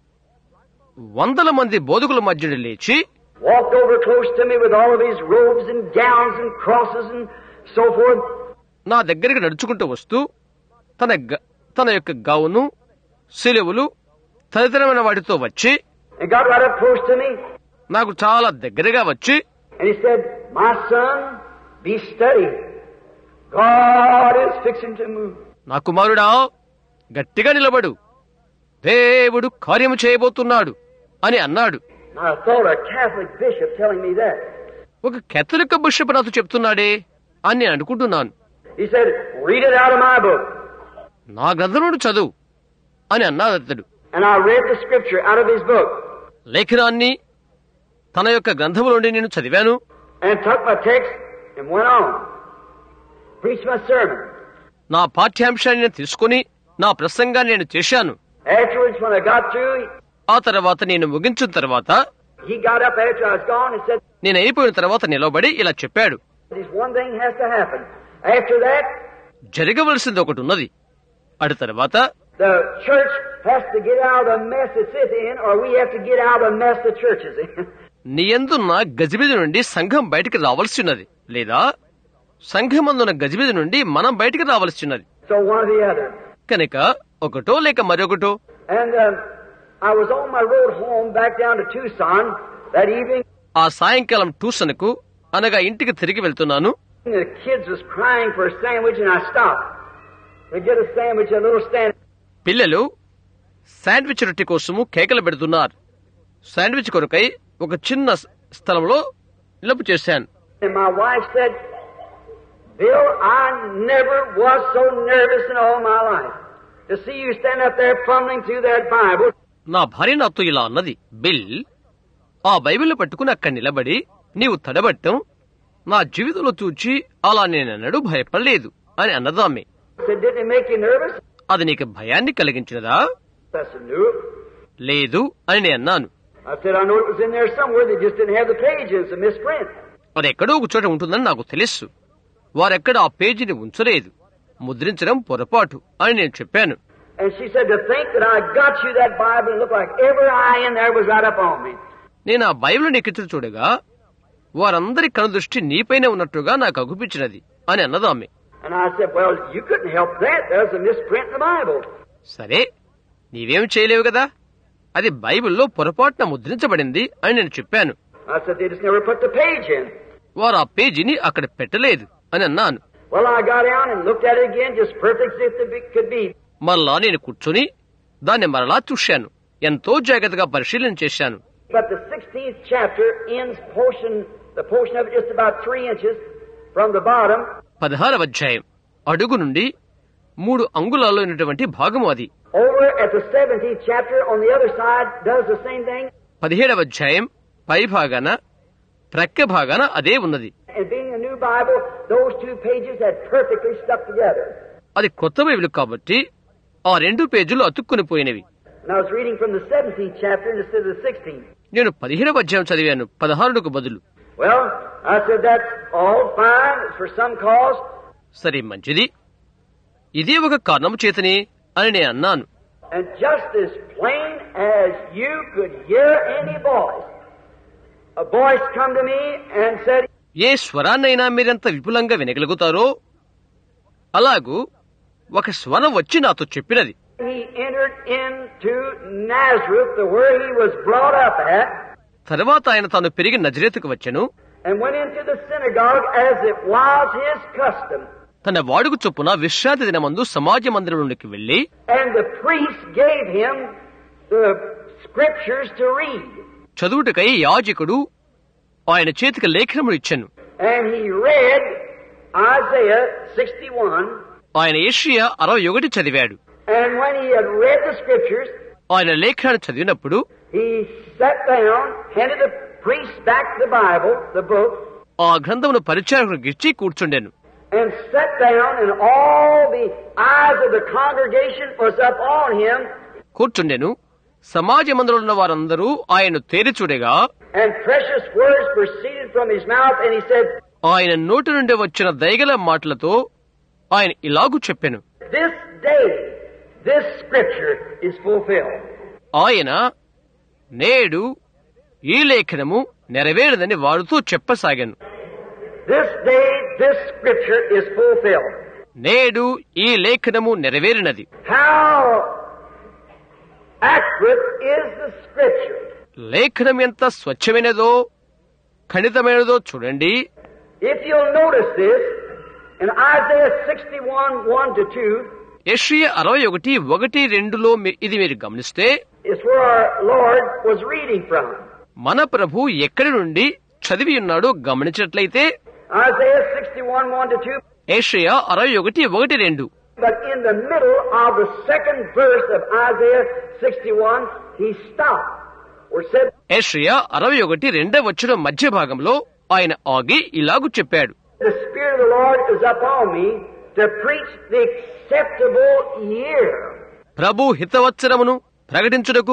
A: 100 మంది బోధకుల మధ్య లేచి
B: walked over close to me with all of his robes and gowns and crosses and so forth.
A: నా దగ్గరికి నడుచుకుంటూ వస్తూ తన యొక్క గౌను, శిలువలు తదితరమైన వాటితో వచ్చి
B: And got right up close to me.
A: నాకు చాలా దగ్గరగా వచ్చి
B: And he said, my son, be steady. God is fixing to move.
A: నా కుమారుడా, గట్టిగా నిలబడు, దేవుడు కార్యము చేయబోతున్నాడు అని అన్నాడు.
B: I thought a Catholic bishop telling me that.
A: ఒక కేథలిక్ బిషప్ నాతో చెప్తున్నాడే అని నేను అనుకుంటున్నాను.
B: He said, read it out of my book.
A: నా గ్రంథమును చదువు అని అన్నాడు అతడు.
B: And I read the scripture out of his book.
A: లేఖనాన్ని తన యొక్క గ్రంథము నుండి నేను చదివాను.
B: And took my text and went on. Preached my sermon.
A: నా పాఠ్యాంశాన్ని నేను తీసుకుని నా ప్రసంగాన్ని నేను చేశాను.
B: Afterwards, when I got through,
A: ఆ తర్వాత నేను ముగించిన తర్వాత
B: he got up after I was gone and said,
A: నేను అయిపోయిన తర్వాత నిలబడి ఇలా చెప్పాడు,
B: this one thing has to happen. After that,
A: జరగవలసింది ఒకటి ఉన్నది. అటు తర్వాత
B: the church has to get out of the mess it's in, or we have to get out of the mess the church is in.
A: నీయందున్న గజిబిజి నుండి సంఘం బయటికి రావాల్సి ఉన్నది, లేదా సంఘమందున్న గజిబిజి నుండి మనం బయటికి రావాల్సి ఉన్నది.
B: So one or the other.
A: కనుక ఒకటో లేక మరొకటో.
B: And I was on my road home back down to Tucson that evening.
A: ఆ సాయంకాలం ట్యూషన్కు అనగా ఇంటికి తిరిగి వెళ్తున్నాను.
B: The kids was crying for a sandwich and I stopped to get a sandwich, a little stand.
A: పిల్లలు శాండ్విచ్ రొట్టె కోసము కేకలు పెడుతున్నారు. శాండ్విచ్ కొరకై ఒక చిన్న స్థలంలో నిలుపు చేశాను.
B: And my wife said, Bill, I never was so nervous in all my life to see you stand up there fumbling through that Bible.
A: నా భార్య నాతో ఇలా అన్నది, బిల్, ఆ బైబిల్ పట్టుకుని అక్కడ నిలబడి నీవు తడబట్టం నా జీవితంలో చూచి అలా నేనెన్నడూ భయపడలేదు అని అన్నదామె.
B: Said, didn't it make you nervous?
A: అది నీకు భయాన్ని కలిగించినదా?
B: I said, no.
A: లేదు అని నేను అన్నాను.
B: I said, I know it was in there somewhere. They just didn't have the pages, a misprint.
A: అది ఎక్కడో ఒక చోట ఉంటుందని నాకు తెలుసు. వారెక్కడ ఆ పేజీని ఉంచలేదు, ముద్రించడం పొరపాటు అని నేను చెప్పాను.
B: And she said, to think that I got you that Bible and looked like every eye in there was right up on me.
A: నేను ఆ బైబిల్ నీకెత్తి చూడగా వారందరి కనుదృష్టి నీపైనే ఉన్నట్టుగా నాకు అగుపించినది అని అన్నదామె.
B: And I said, well, you couldn't help that. There's a misprint in the Bible.
A: సరే, నీవేం చేయలేవు కదా, అది బైబిల్లో పొరపాటున ముద్రించబడింది అని నేను చెప్పాను.
B: I said, they just never put the page in.
A: వారు ఆ పేజీని అక్కడ పెట్టలేదు అని అన్నాను.
B: Well, I got down and looked at it again, just perfect as if it could be.
A: మళ్ళా నేను కూర్చొని దాన్ని మరలా చూశాను, ఎంతో జాగ్రత్తగా పరిశీలన చేశాను.
B: But the 16th chapter ends the portion of it just about 3 inches from the bottom.
A: 16వ అధ్యాయం అడుగు నుండి 3 అంగుళాల్లో ఉన్నటువంటి భాగము అది.
B: Over at the 17th chapter on the other side does the same thing.
A: 17వ అధ్యాయం పై భాగాన ప్రక్క భాగాన అదే ఉన్నది.
B: And being a new Bible, those 2 pages had perfectly stuck together.
A: అది కొత్త బైబిల్ కాబట్టి ఆ 2 పేజీలు అతుక్కుని పోయినవి.
B: And I was reading from the 17th chapter instead of the 16th.
A: నేను 17వ అధ్యాయం చదివాను 16కు బదులు.
B: Well, I said that's all fine for some cause.
A: సరే, మంచిది, ఇదే ఒక కారణం చేతనే అని నేను అన్నాను.
B: And just as plain as you could hear any voice, a voice come to me and said,
A: ఏ స్వరాన్నైనా మీరెంత విపులంగా వినగలుగుతారో అలాగూ ఒక స్వరం వచ్చి నాతో చెప్పినది.
B: he entered into Nazareth, where he was brought up at,
A: తర్వాత ఆయన తాను పెరిగి నజరేతుకు వచ్చెను.
B: and went into the synagogue as it was his custom.
A: తన వాడుకు చొప్పున విశ్రాంతి దినమందు సమాజ మందిరంలోకి వెళ్లి,
B: And the priest gave him the scriptures to read.
A: చదువుటకై యాజకుడు ఆయన చేతికి లేఖనములు ఇచ్చెను.
B: And he read Isaiah 61.
A: ఆయన యెషయా 61 చదివాడు.
B: And when he had read the scriptures,
A: ఆయన లేఖనాన్ని చదివినప్పుడు
B: he sat down, handed the priest back the Bible, the book,
A: ఆ గ్రంథమును పరిచారకునికి ఇచ్చి కూర్చుండెను.
B: and sat down, and all the eyes of the congregation was up on him.
A: కూర్చుండెను. సమాజ మందిరంలో ఉన్న వారందరూ ఆయన తేరి చూడగా,
B: And precious words proceeded from his mouth, and he said,
A: ఆయన నోటి నుండి వచ్చిన దయగల మాటలతో ఆయన ఇలాగు చెప్పెను,
B: this day, this scripture is fulfilled.
A: ఆయన నేడు ఈ లేఖనము నెరవేరదని వారితో చెప్పసాగాను.
B: This day, this scripture is fulfilled.
A: నేడు ఈ లేఖనము నెరవేరినది.
B: How accurate is the scripture?
A: లేఖనం ఎంత స్వచ్ఛమైనదో ఖండితమైనదో చూడండి.
B: If you'll notice this, in Isaiah 61, 1-2,
A: యెషయా 61:1-2లో ఇది మీరు గమనిస్తే,
B: is where our Lord was reading from.
A: మన ప్రభు ఎక్కడి నుండి చదివి ఉన్నాడో గమనించినట్లయితే
B: Isaiah 61, 1-2.
A: యెషయా 61:1-2.
B: But in the middle of the second verse of Isaiah 61, he stopped. Or said,
A: యెషయా 61:2 మధ్య భాగంలో ఆయన ఆగి ఇలాగు చెప్పాడు,
B: the Spirit of the Lord is upon me to preach the acceptable year.
A: ప్రభు హితవత్సరమును ప్రకటించుటకు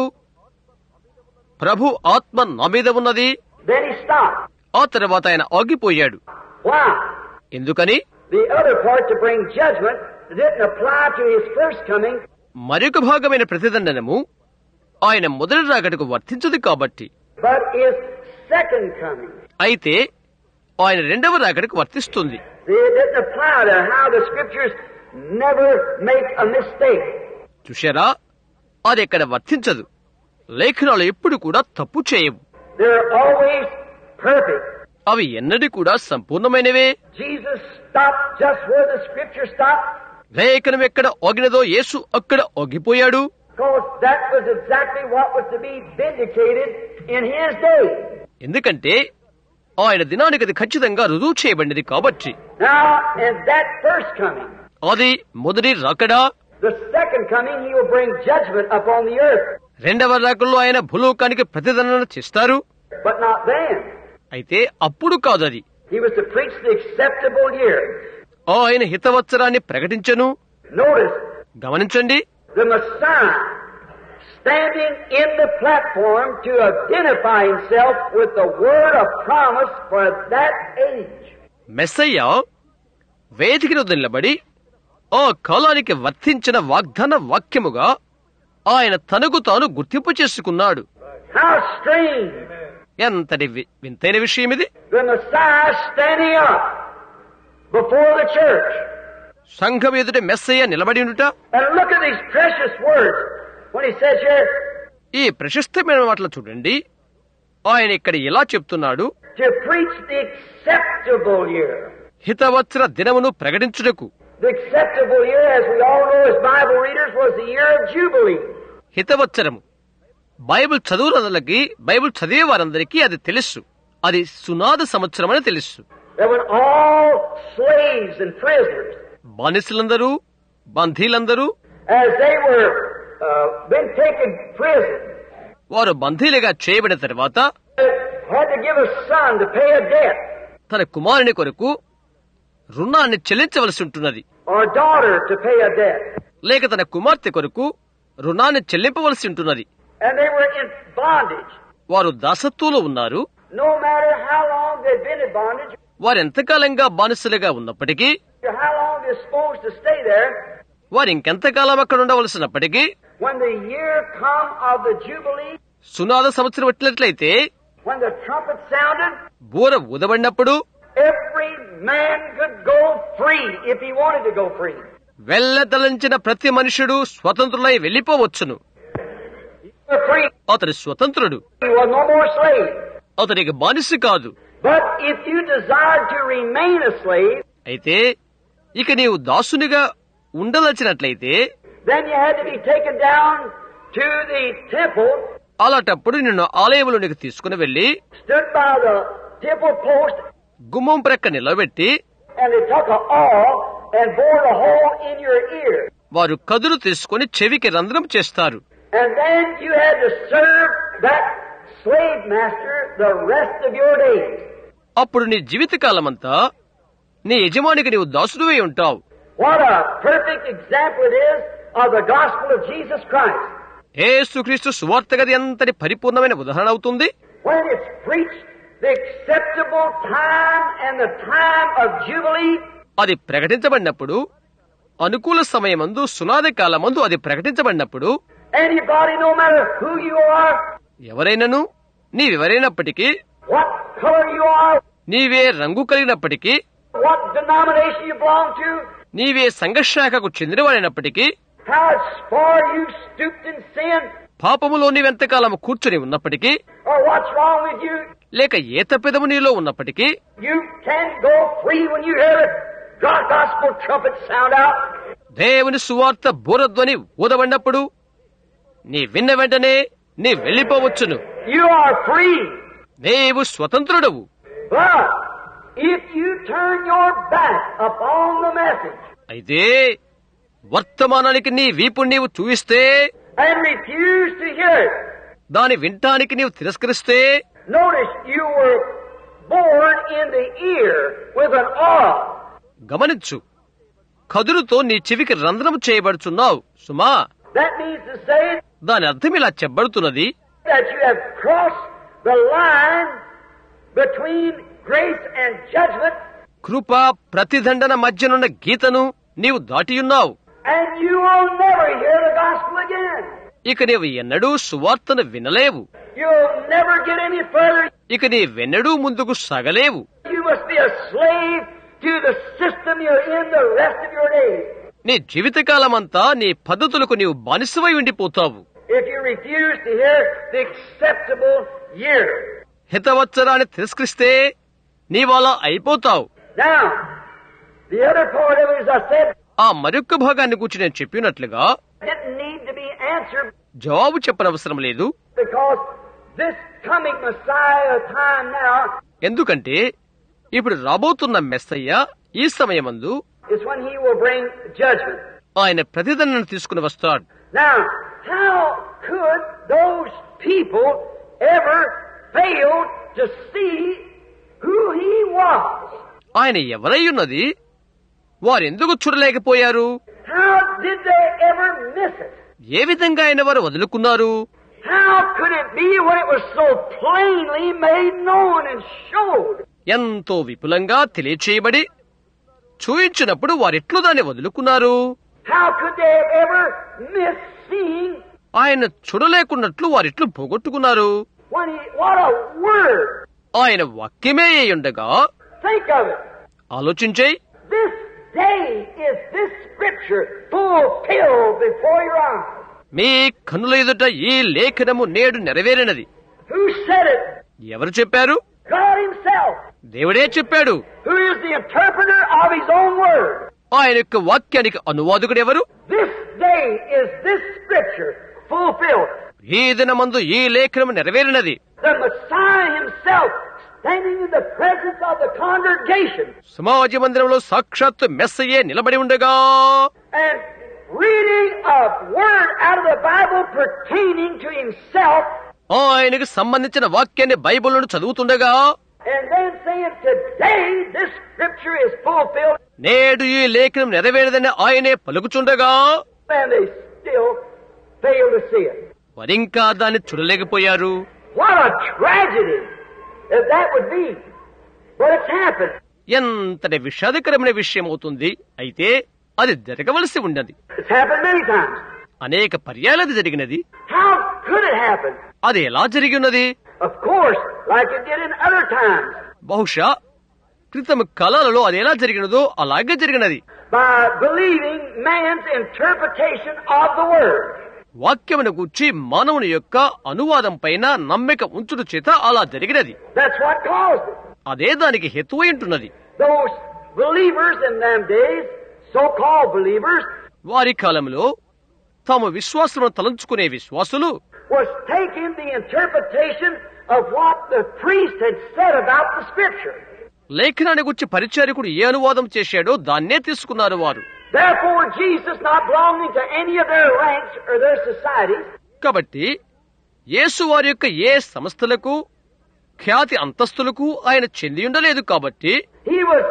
A: ప్రభు ఆత్మ నా మీద ఉన్నది.
B: Then he stopped.
A: ఆ తర్వాత ఆయన ఆగిపోయాడు.
B: Why?
A: ఎందుకని?
B: The other part, to bring judgment, didn't apply to his first coming.
A: మరొక భాగమైన ప్రతిదండనము ఆయన మొదటి రాకడకు వర్తించదు కాబట్టి,
B: But his second coming.
A: అయితే ఆయన రెండవ రాకడకు వర్తిస్తుంది.
B: It didn't apply to how the scriptures never make a mistake.
A: చూశారా, అది ఎక్కడ వర్తించదు. లేఖనాలు ఎప్పుడు కూడా తప్పు చేయవు.
B: They're always perfect.
A: అవి ఎన్నడూ కూడా సంపూర్ణమైనవే.
B: Jesus stopped just where the Scripture stopped.
A: లేఖనం ఎక్కడ ఆగినదో యేసు అక్కడ ఆగిపోయాడు.
B: Because that was exactly what was to be vindicated in His day.
A: ఎందుకంటే ఆయన దినానికి అది ఖచ్చితంగా రుజువు చేయబడినది కాబట్టి.
B: Now, in that first coming,
A: అది మొదటి రాకడా.
B: the second coming, He will bring judgment upon the earth.
A: రెండవ రాకల్లో ఆయన భూలోకానికి ప్రతిదండన చేస్తారు.
B: But not then.
A: అయితే అప్పుడు కాదు అది.
B: He was to preach the acceptable year.
A: ఆయన హితవత్సరాన్ని ప్రకటించను.
B: Notice,
A: గమనించండి,
B: the Messiah standing in the platform to identify Himself with the word of promise for that age.
A: Messiah వేదికను నిలబడి ఆ కాలానికి వర్తించిన వాగ్దాన వాక్యముగా ఆయన తనకు తాను గుర్తింపు చేసుకున్నాడు.
B: How strange!
A: ఎంతటి వింతైన విషయం ఇది.
B: The Messiah standing up before the church.
A: సంఘం ఎదుట మెస్సయ్య నిలబడి ఉండుట.
B: And look at these precious words when He says here,
A: ఈ ప్రశస్తమైన మాటలు చూడండి. ఆయన ఇక్కడ ఎలా చెప్తున్నాడు,
B: to preach the acceptable year.
A: హితవత్సర దినమును ప్రకటించుటకు.
B: The acceptable year, as we all know as Bible readers, was the year of Jubilee.
A: హితవత్సరము బైబిల్ చదువులకి, బైబిల్ చదివే వారందరికీ అది తెలుసు. అది సునాద సంవత్సరం అని తెలుసు.
B: That when all slaves and prisoners,
A: బానిసలందరూ, బంధీలందరూ,
B: as they were been taken prison,
A: వారు బంధీలుగా చేయబడిన తర్వాత
B: had to give a son to pay a debt,
A: తన కుమారుని కొరకు రుణాన్ని చెల్లించవలసి ఉంటున్నది.
B: or a daughter to pay a debt.
A: లేక తన కుమార్తె కొరకు రుణాన్ని చెల్లింపవలసి ఉంటున్నది.
B: And they were in bondage.
A: వారు దాసత్వంలో ఉన్నారు.
B: No matter how long they've been in bondage,
A: వారు ఎంతకాలంగా బానిసలుగా ఉన్నప్పటికీ,
B: or how long they're supposed to stay there,
A: వారు ఇంకెంతకాలం అక్కడ ఉండవలసినప్పటికీ,
B: when the year come of the Jubilee,
A: సునాద సంవత్సరం వచ్చినట్లయితే,
B: when the trumpet sounded,
A: బూర ఊదబడినప్పుడు
B: every man could go free if he wanted to go free.
A: వెళ్ళదలించిన ప్రతి మనుషుడు స్వతంత్రులై వెళ్లిపోవచ్చును.
B: He was free.
A: అతడు స్వతంత్రుడు.
B: He was no more slave.
A: అతడికి బానిస కాదు.
B: But if you desired to remain a slave,
A: అయితే ఇక నీవు దాసునిగా ఉండదలిచినట్లయితే,
B: then you had to be taken down to the temple,
A: అలాంటప్పుడు నిన్ను ఆలయములోనికి తీసుకుని వెళ్లి
B: stood by the temple post,
A: గుమ్మం ప్రక్క నిలబెట్టి,
B: and they took an awl and bored a hole in your ear.
A: వారు కదులు తీసుకుని చెవికి రంధ్రం చేస్తారు.
B: And then you had to serve that slave master the rest of your days.
A: అప్పుడు నీ జీవితకాలమంతా నీ యజమానికి నీవు దాసుడువై ఉంటావు.
B: What a perfect example it is of the gospel of Jesus Christ.
A: యేసుక్రీస్తు సువార్త గది ఎంతటి పరిపూర్ణమైన ఉదాహరణ అవుతుంది.
B: When it's preached, the acceptable time and the time of Jubilee,
A: అది ప్రకటించబడినప్పుడు, అనుకూల సమయమందు, సునాద కాలమందు అది ప్రకటించబడినప్పుడు,
B: anybody, no matter who you are,
A: ఎవరైనాను, నీవెవరైనప్పటికీ,
B: what color you are,
A: నీవే రంగు కలిగినప్పటికీ,
B: what denomination you belong to,
A: నీవే సంఘశాఖకు చెందినవాడైనప్పటికీ,
B: how far you stooped in sin,
A: పాపములో నీవెంతకాలము కూర్చుని ఉన్నప్పటికీ,
B: or what's wrong with you,
A: లేక ఏ తప్పిదము నీలో ఉన్నప్పటికీ,
B: you can go free when you hear the gospel trumpet sound out.
A: దేవుని సువార్త బూరధ్వని ఊదబడినప్పుడు నీ విన్న వెంటనే నీ వెళ్లిపోవచ్చును.
B: You are free.
A: నీవు స్వతంత్రుడవు.
B: But if you turn your back upon the message
A: అయితే వర్తమానానికి నీ వీపు నీవు చూయిస్తే,
B: and refuse to hear it,
A: దాని వింటానికి నీవు తిరస్కరిస్తే,
B: notice you were born in the ear with an awl.
A: గమనించు, కదురుతో నీ చెవికి రంధ్రం చేయబడుచున్నావు సుమా.
B: That means to say
A: దాని అర్థం ఇలా చెప్పబడుతున్నది,
B: that you have crossed the line between grace and judgment,
A: కృప ప్రతిదండన మధ్యనున్న గీతను నీవు దాటియున్నావు.
B: and you will never hear the gospel again.
A: ఇక నీవు ఎన్నడూ సువార్తను వినలేవు.
B: You'll never get any further.
A: ఇక నీ వెన్నడూ ముందుకు సాగలేవు.
B: You must be a slave to the system you're in the rest of your days.
A: నీ జీవితకాలమంతా నీ పద్ధతులకు నీవు బానిసవై ఉండిపోతావు.
B: if you refuse to hear the acceptable year.
A: హితవత్సరాన్ని తిరస్కరిస్తే నీవలా అయిపోతావు.
B: Now, the other part of it, as I said,
A: ఆ మరొక్క భాగాన్ని గురించి నేను చెప్పినట్లుగా
B: didn't need to be answered
A: జవాబు చెప్పనవసరం లేదు.
B: because this coming Messiah time now
A: ఎందుకంటే ఇప్పుడు రాబోతున్న మెస్సయ్య ఈ సమయమందు
B: is when he will bring judgment.
A: ఆయన ప్రతిదండన తీసుకుని వస్తాడు.
B: Now, how could those people ever fail to see who he was?
A: ఆయన ఎవరై ఉన్నది వారెందుకు చూడలేకపోయారు?
B: How did they ever miss it?
A: ఏ విధంగా ఆయన వారు వదులుకున్నారు?
B: How could it be when it was so plainly made known and showed?
A: ఎంతో విపులంగా తెలియచేయబడి చూయించినప్పుడు వారెట్లు దాన్ని వదులుకున్నారు?
B: How could they have ever missed seeing
A: ఆయన చూడలేకున్నట్లు వారెట్లు పోగొట్టుకున్నారు?
B: when what a word!
A: ఆయన వాక్యమే అయ్యుండగా
B: Think of it.
A: ఆలోచించే
B: This day is this scripture fulfilled before your eyes.
A: మీ కన్నుల ఎదుట ఈ లేఖనము నేడు నెరవేరినది.
B: Who said it?
A: ఎవరు చెప్పారు?
B: God himself.
A: దేవుడే చెప్పాడు.
B: Who is the interpreter of his own word?
A: ఆయన యొక్క వాక్యానికి అనువాదకుడు ఎవరు?
B: This day is this scripture fulfilled.
A: ఈ దినమందు ఈ లేఖనము నెరవేరినది.
B: The Messiah himself standing in the presence of the congregation
A: సమాజ మందిరంలో సాక్షాత్తు మెస్సయ్యే నిలబడి ఉండగా
B: and reading a word out of the Bible pertaining to himself
A: ఆయనకు సంబంధించిన వాక్యాన్ని బైబిల్ నుండి చదువుతుండగా
B: and then saying, today this scripture is fulfilled,
A: నేడు ఈ లేఖనం నెరవేరదని ఆయనే పలుకుచుండగా
B: and they still fail to see it.
A: వారింకా దాన్ని చూడలేకపోయారు.
B: What a tragedy that would be. But it's happened.
A: ఎంతటి విషాదకరమైన విషయం అవుతుంది. అయితే అది జరగవలసి ఉన్నది.
B: It's happened many times.
A: అనేక పర్యాయాలు అది జరిగినది.
B: How could it happen?
A: అది ఎలా జరిగి ఉన్నది?
B: Of course, like it did in other times,
A: బహుశా క్రితం కాలాలలో అది ఎలా జరిగినదో అలాగే జరిగినది.
B: by believing man's interpretation of the word.
A: వాక్యమును గూర్చి మానవుని యొక్క అనువాదం పైన నమ్మిక ఉంచుట చేత అలా జరిగినది.
B: That's what caused it.
A: అదే దానికి హేతువై ఉంటున్నది.
B: Those believers in them days, so-called believers,
A: వారి కాలంలో తాము విశ్వాసమును తలంచుకునే విశ్వాసులు
B: was taking the interpretation of what the priest had said about the scripture.
A: లేఖనాన్ని గురించి పరిచారకుడు ఏ అనువాదం చేశాడో దాన్నే తీసుకున్నారు వారు.
B: Therefore, Jesus, not belonging to any of their ranks or their societies,
A: కాబట్టి యేసు వారి యొక్క ఏ సంస్థలకు ఖ్యాతి అంతస్తులకు ఆయన చెంది ఉండలేదు. కాబట్టి
B: he was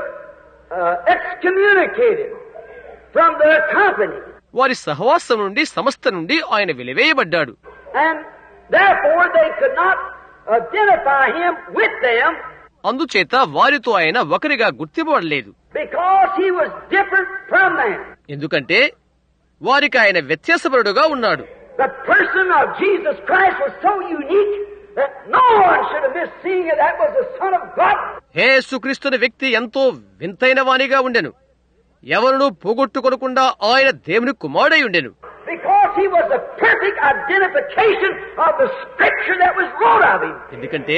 B: excommunicated from their company.
A: వారి సహవాసం నుండి సంస్థ నుండి ఆయన వెలివేయబడ్డాడు.
B: And therefore, they could not identify him with them
A: అందుచేత వారితో ఆయన ఒకరిగా గుర్తింపబడలేదు.
B: because he was different from them.
A: ఎందుకంటే వారికి ఆయన వ్యత్యాసపరుడుగా ఉన్నాడు.
B: The person of Jesus Christ was so unique that no one should have missed seeing it. That was the Son of God.
A: యేసుక్రీస్తుని వ్యక్తి ఎంతో వింతైన వానిగా ఉండెను. ఎవరునూ పోగొట్టుకొనకుండా ఆయన దేవుని కుమారుడై ఉండెను.
B: Because he was a perfect identification of the scripture that was wrote of him.
A: ఎందుకంటే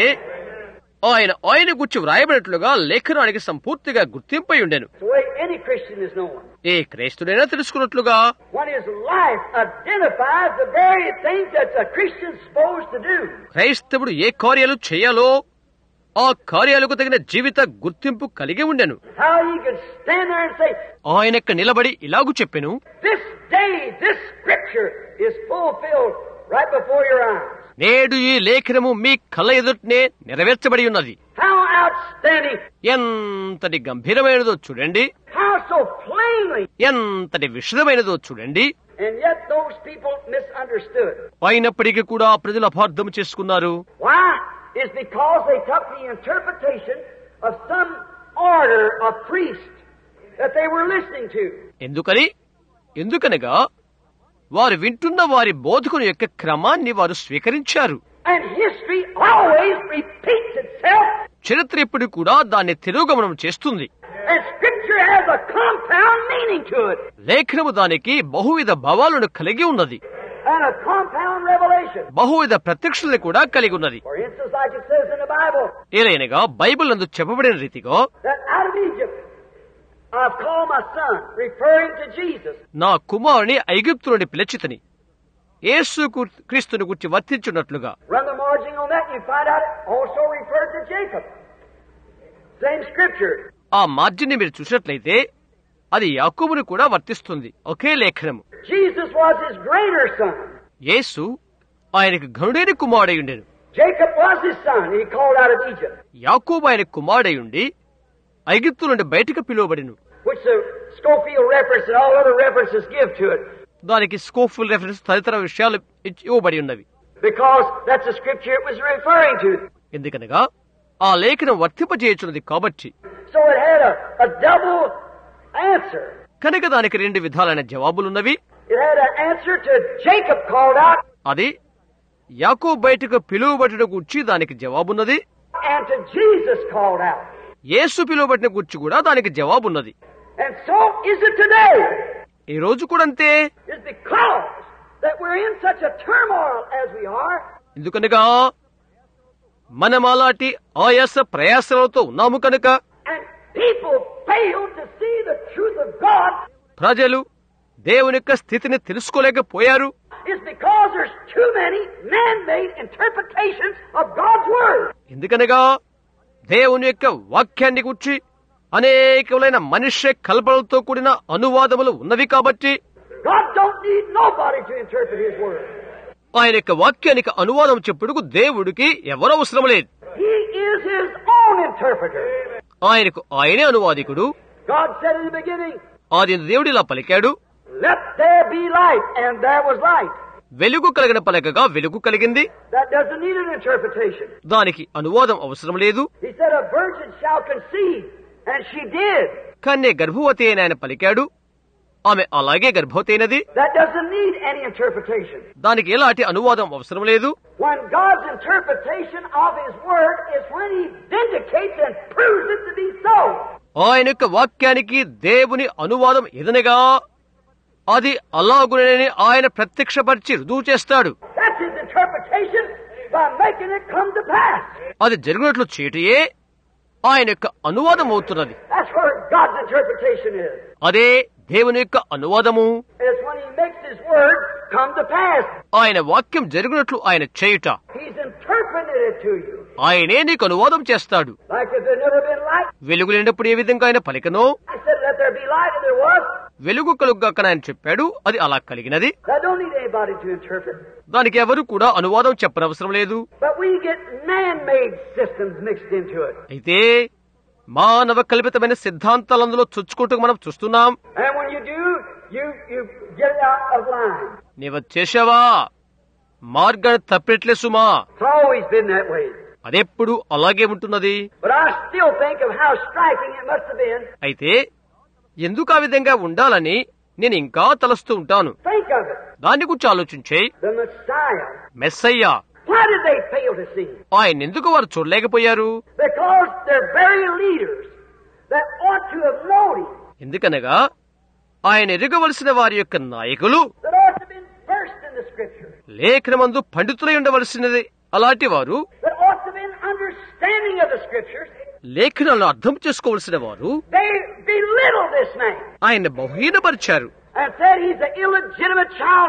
A: ఆయన గుర్చి వ్రాయబడినట్లుగా లేఖనానికి సంపూర్తిగా గుర్తింపై ఉండెను.
B: The way any Christian is known.
A: A క్రైస్తుడైనా తెలుసుకున్నట్లుగా
B: When his life identifies the very things that a Christian is supposed to do.
A: క్రైస్తవుడు ఏ కార్యాలు చేయాలో ఆ కార్యాలకు తగిన జీవిత గుర్తింపు కలిగి ఉండెను.
B: How he could stand there and say,
A: ఆయనక్క నిలబడి ఇలాగు చెప్పెను,
B: this day, this scripture is fulfilled right before your eyes.
A: నేడు ఈ లేఖనము మీ కళ్ళ ఎదుటనే నెరవేర్చబడి ఉన్నది.
B: How outstanding.
A: ఎంతటి గంభీరమైనదో చూడండి,
B: How so plainly.
A: ఎంతటి విషదమైనదో చూడండి.
B: And yet those people misunderstood.
A: అయినప్పటికీ కూడా ప్రజలు అపార్థం చేసుకున్నారు.
B: Why? Is because they took the interpretation of some order of priest that they were listening to.
A: ఎందుకనగా వారు వింటున్న వారి బోధకుని యొక్క క్రమాన్ని వారు స్వీకరించారు.
B: And history always repeats itself.
A: చరిత్ర ఎప్పుడు కూడా దాన్ని తిరోగమనం చేస్తుంది.
B: And scripture has a compound meaning to it.
A: లేఖనము దానికి బహువిధ భావాలను కలిగి ఉన్నది.
B: and a compound revelation.
A: బహువిధ ప్రత్యక్షతలు కూడా కలిగి ఉన్నది.
B: For instance, like it says in the Bible,
A: ఏలైనగా బైబిల్ నందు చెప్పబడిన రీతిగా
B: that out of Egypt I've called my son, referring to Jesus.
A: నా కుమారుని ఐగుప్తు నుండి పిలిచితిని యేసు క్రీస్తుని గురించి వర్తించున్నట్లుగా.
B: Run the margin on that and you find out it also referred to Jacob. Same scripture.
A: ఆ మార్జిన్ని మీరు చూసినట్లయితే అది యాకోబుని కూడా వర్తిస్తుంది. ఒకే లేఖనము.
B: Jesus was his greater son.
A: యేసు ఆయనకు ఘనుడైన కుమారుడయుండెను.
B: Jacob was his son. He called out of Egypt.
A: యాకోబు ఆయన కుమారుడయుండి ఐగుప్తు నుండి బయటకు పిలువబడెను.
B: Which the Schofield reference and all other references give to it.
A: దానికి స్కోఫిల్ రెఫరెన్స్ తదితర విషయాలు ఇవ్వబడి ఉన్నవి.
B: Because that's the scripture it was referring to.
A: ఎందుకనగా ఆ లేఖనం వర్తింపజేయుచున్నది కాబట్టి.
B: So it had a double answer.
A: కనుక దానికి రెండు విధాలైన జవాబులున్నవి.
B: It had an answer to Jacob called out.
A: అది యాకోబు బయటకు పిలువబడిన గురించి దానికి జవాబున్నది.
B: And to Jesus called out.
A: యేసు పిలువబడిన గురించి కూడా దానికి జవాబున్నది.
B: And so is it today.
A: ఈ రోజు కూడా అంతే.
B: It's because that we're in such a turmoil as we are.
A: ఎందుకనగా మనం అలాంటి ఆయాస ప్రయాసలతో ఉన్నాము కనుక.
B: And people fail to see the truth of God.
A: ప్రజలు దేవుని యొక్క స్థితిని తెలుసుకోలేకపోయారు.
B: It's because there's too many man-made interpretations of God's word.
A: ఎందుకనగా దేవుని యొక్క వాక్యాన్ని గురించి అనేకమైన మనుష్య కల్పనలతో కూడిన అనువాదములు ఉన్నవి కాబట్టి.
B: God don't need nobody to interpret his word.
A: ఆయన యొక్క వాక్యానికి అనువాదం చెప్పుటకు దేవుడికి ఎవరు అవసరం లేదు.
B: He is his own interpreter.
A: ఆయనకు ఆయనే అనువాదికుడు.
B: God said in the beginning,
A: ఆది దేవుడు ఇలా పలికాడు,
B: let there be light, and there was light.
A: వెలుగు కలిగిన పలకగా వెలుగు కలిగింది.
B: That doesn't need an interpretation.
A: దానికి అనువాదం అవసరం లేదు.
B: He said a virgin shall conceive, and she did.
A: కన్య గర్భవతి అయిన ఆయన పలికాడు, ఆమె అలాగే గర్భవతి అయినది.
B: That doesn't need any interpretation.
A: దానికి ఎలాంటి అనువాదం అవసరం లేదు.
B: When God's interpretation of his word is when he vindicates and proves it to be so.
A: ఆయన యొక్క వాక్యానికి దేవుని అనువాదం ఏదనగా అది అలాగునని ఆయన ప్రత్యక్షపరిచి రుజువు చేస్తాడు.
B: That's his interpretation by making it come to pass.
A: అది జరిగినట్లు చేయటయే ఆయన యొక్క అనువాదం అవుతున్నది.
B: That's where God's interpretation is.
A: అదే దేవుని యొక్క అనువాదము.
B: It's when he makes his word come to pass.
A: ఆయన వాక్యం జరిగినట్లు ఆయన చేయుట.
B: He's interpreted it to you.
A: ఆయనే నీకు అనువాదం చేస్తాడు.
B: Like if there never been light,
A: వెలుగు లేనప్పుడు ఏ విధంగా ఆయన పలికనో
B: I said let there be light and there was.
A: వెలుగు కలుగ్గాక ఆయన చెప్పాడు, అది అలా కలిగినది.
B: That don't need anybody to interpret.
A: దానికి ఎవరు కూడా అనువాదం చెప్పనవసరం లేదు.
B: But we get man-made systems mixed into it.
A: అయితే మానవ కల్పితమైన సిద్ధాంతాలు అందులో చొచ్చుకుంటూ మనం చూస్తున్నాం.
B: And when you do, you get it out of line.
A: నీవు చేశావా మార్గాన్ని తప్పెట్లే సుమా.
B: It's always been that way.
A: అదెప్పుడు అలాగే ఉంటున్నది.
B: But I still think of how striking it must have been.
A: అయితే ఎందుకు ఆ విధంగా ఉండాలని నేను ఇంకా తలస్తూ ఉంటాను.
B: Think of it.
A: దాని గురించి ఆలోచించే.
B: The Messiah.
A: మెస్సయ్యా
B: Why did they fail to see?
A: ఆయన ఎందుకు వారు చూడలేకపోయారు?
B: Because they're very leaders that ought to have known him.
A: ఎందుకనగా ఆయన ఎరగవలసిన వారి యొక్క నాయకులు
B: That ought to have been versed in the scripture.
A: లేఖనమందు పండితులై ఉండవలసినది. అలాంటి వారు
B: That ought to have been understanding of the scriptures.
A: లేఖనాలను అర్థం చేసుకోవలసిన వారు
B: They belittled this man
A: ఆయన బహుహీనపరిచారు.
B: and said he's an illegitimate child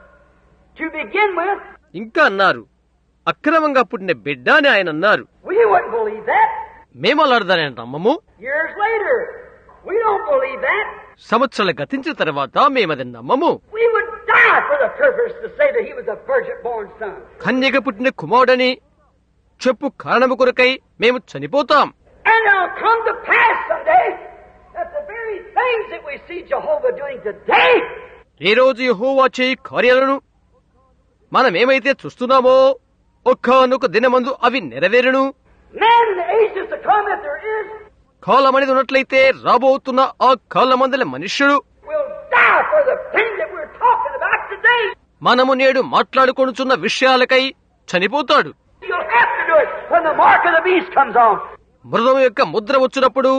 B: to begin with.
A: ఇంకా అన్నారు అక్రమంగా పుట్టిన బిడ్డ అని ఆయన అన్నారు.
B: We wouldn't believe that.
A: మేము అలాడదాని నమ్మము.
B: Years later, we don't believe that.
A: సంవత్సరాలు గతించిన తర్వాత మేమది నమ్మము.
B: We would die for the purpose to say that he was a virgin-born son.
A: కన్యక పుట్టిన కుమారుడని చెప్పు కారణము కొరకై మేము చనిపోతాం.
B: And it'll come to pass someday that the very things that we see Jehovah doing today,
A: ఈ రోజు యెహోవా చేయి కార్యాలను మనమేమైతే చూస్తున్నామో ఒక్కనొక దినమందు అవి నెరవేరును.
B: man in the ages to come, if there is,
A: కాలమనేది ఉన్నట్లయితే రాబోతున్న ఆ కాలమందల మనుష్యుడు
B: will die for the thing that we're talking about today.
A: మనము నేడు మాట్లాడుకొనుచున్న విషయాలకై చనిపోతాడు.
B: You'll have to do it when the mark of the beast comes on.
A: మృగం యొక్క ముద్ర వచ్చినప్పుడు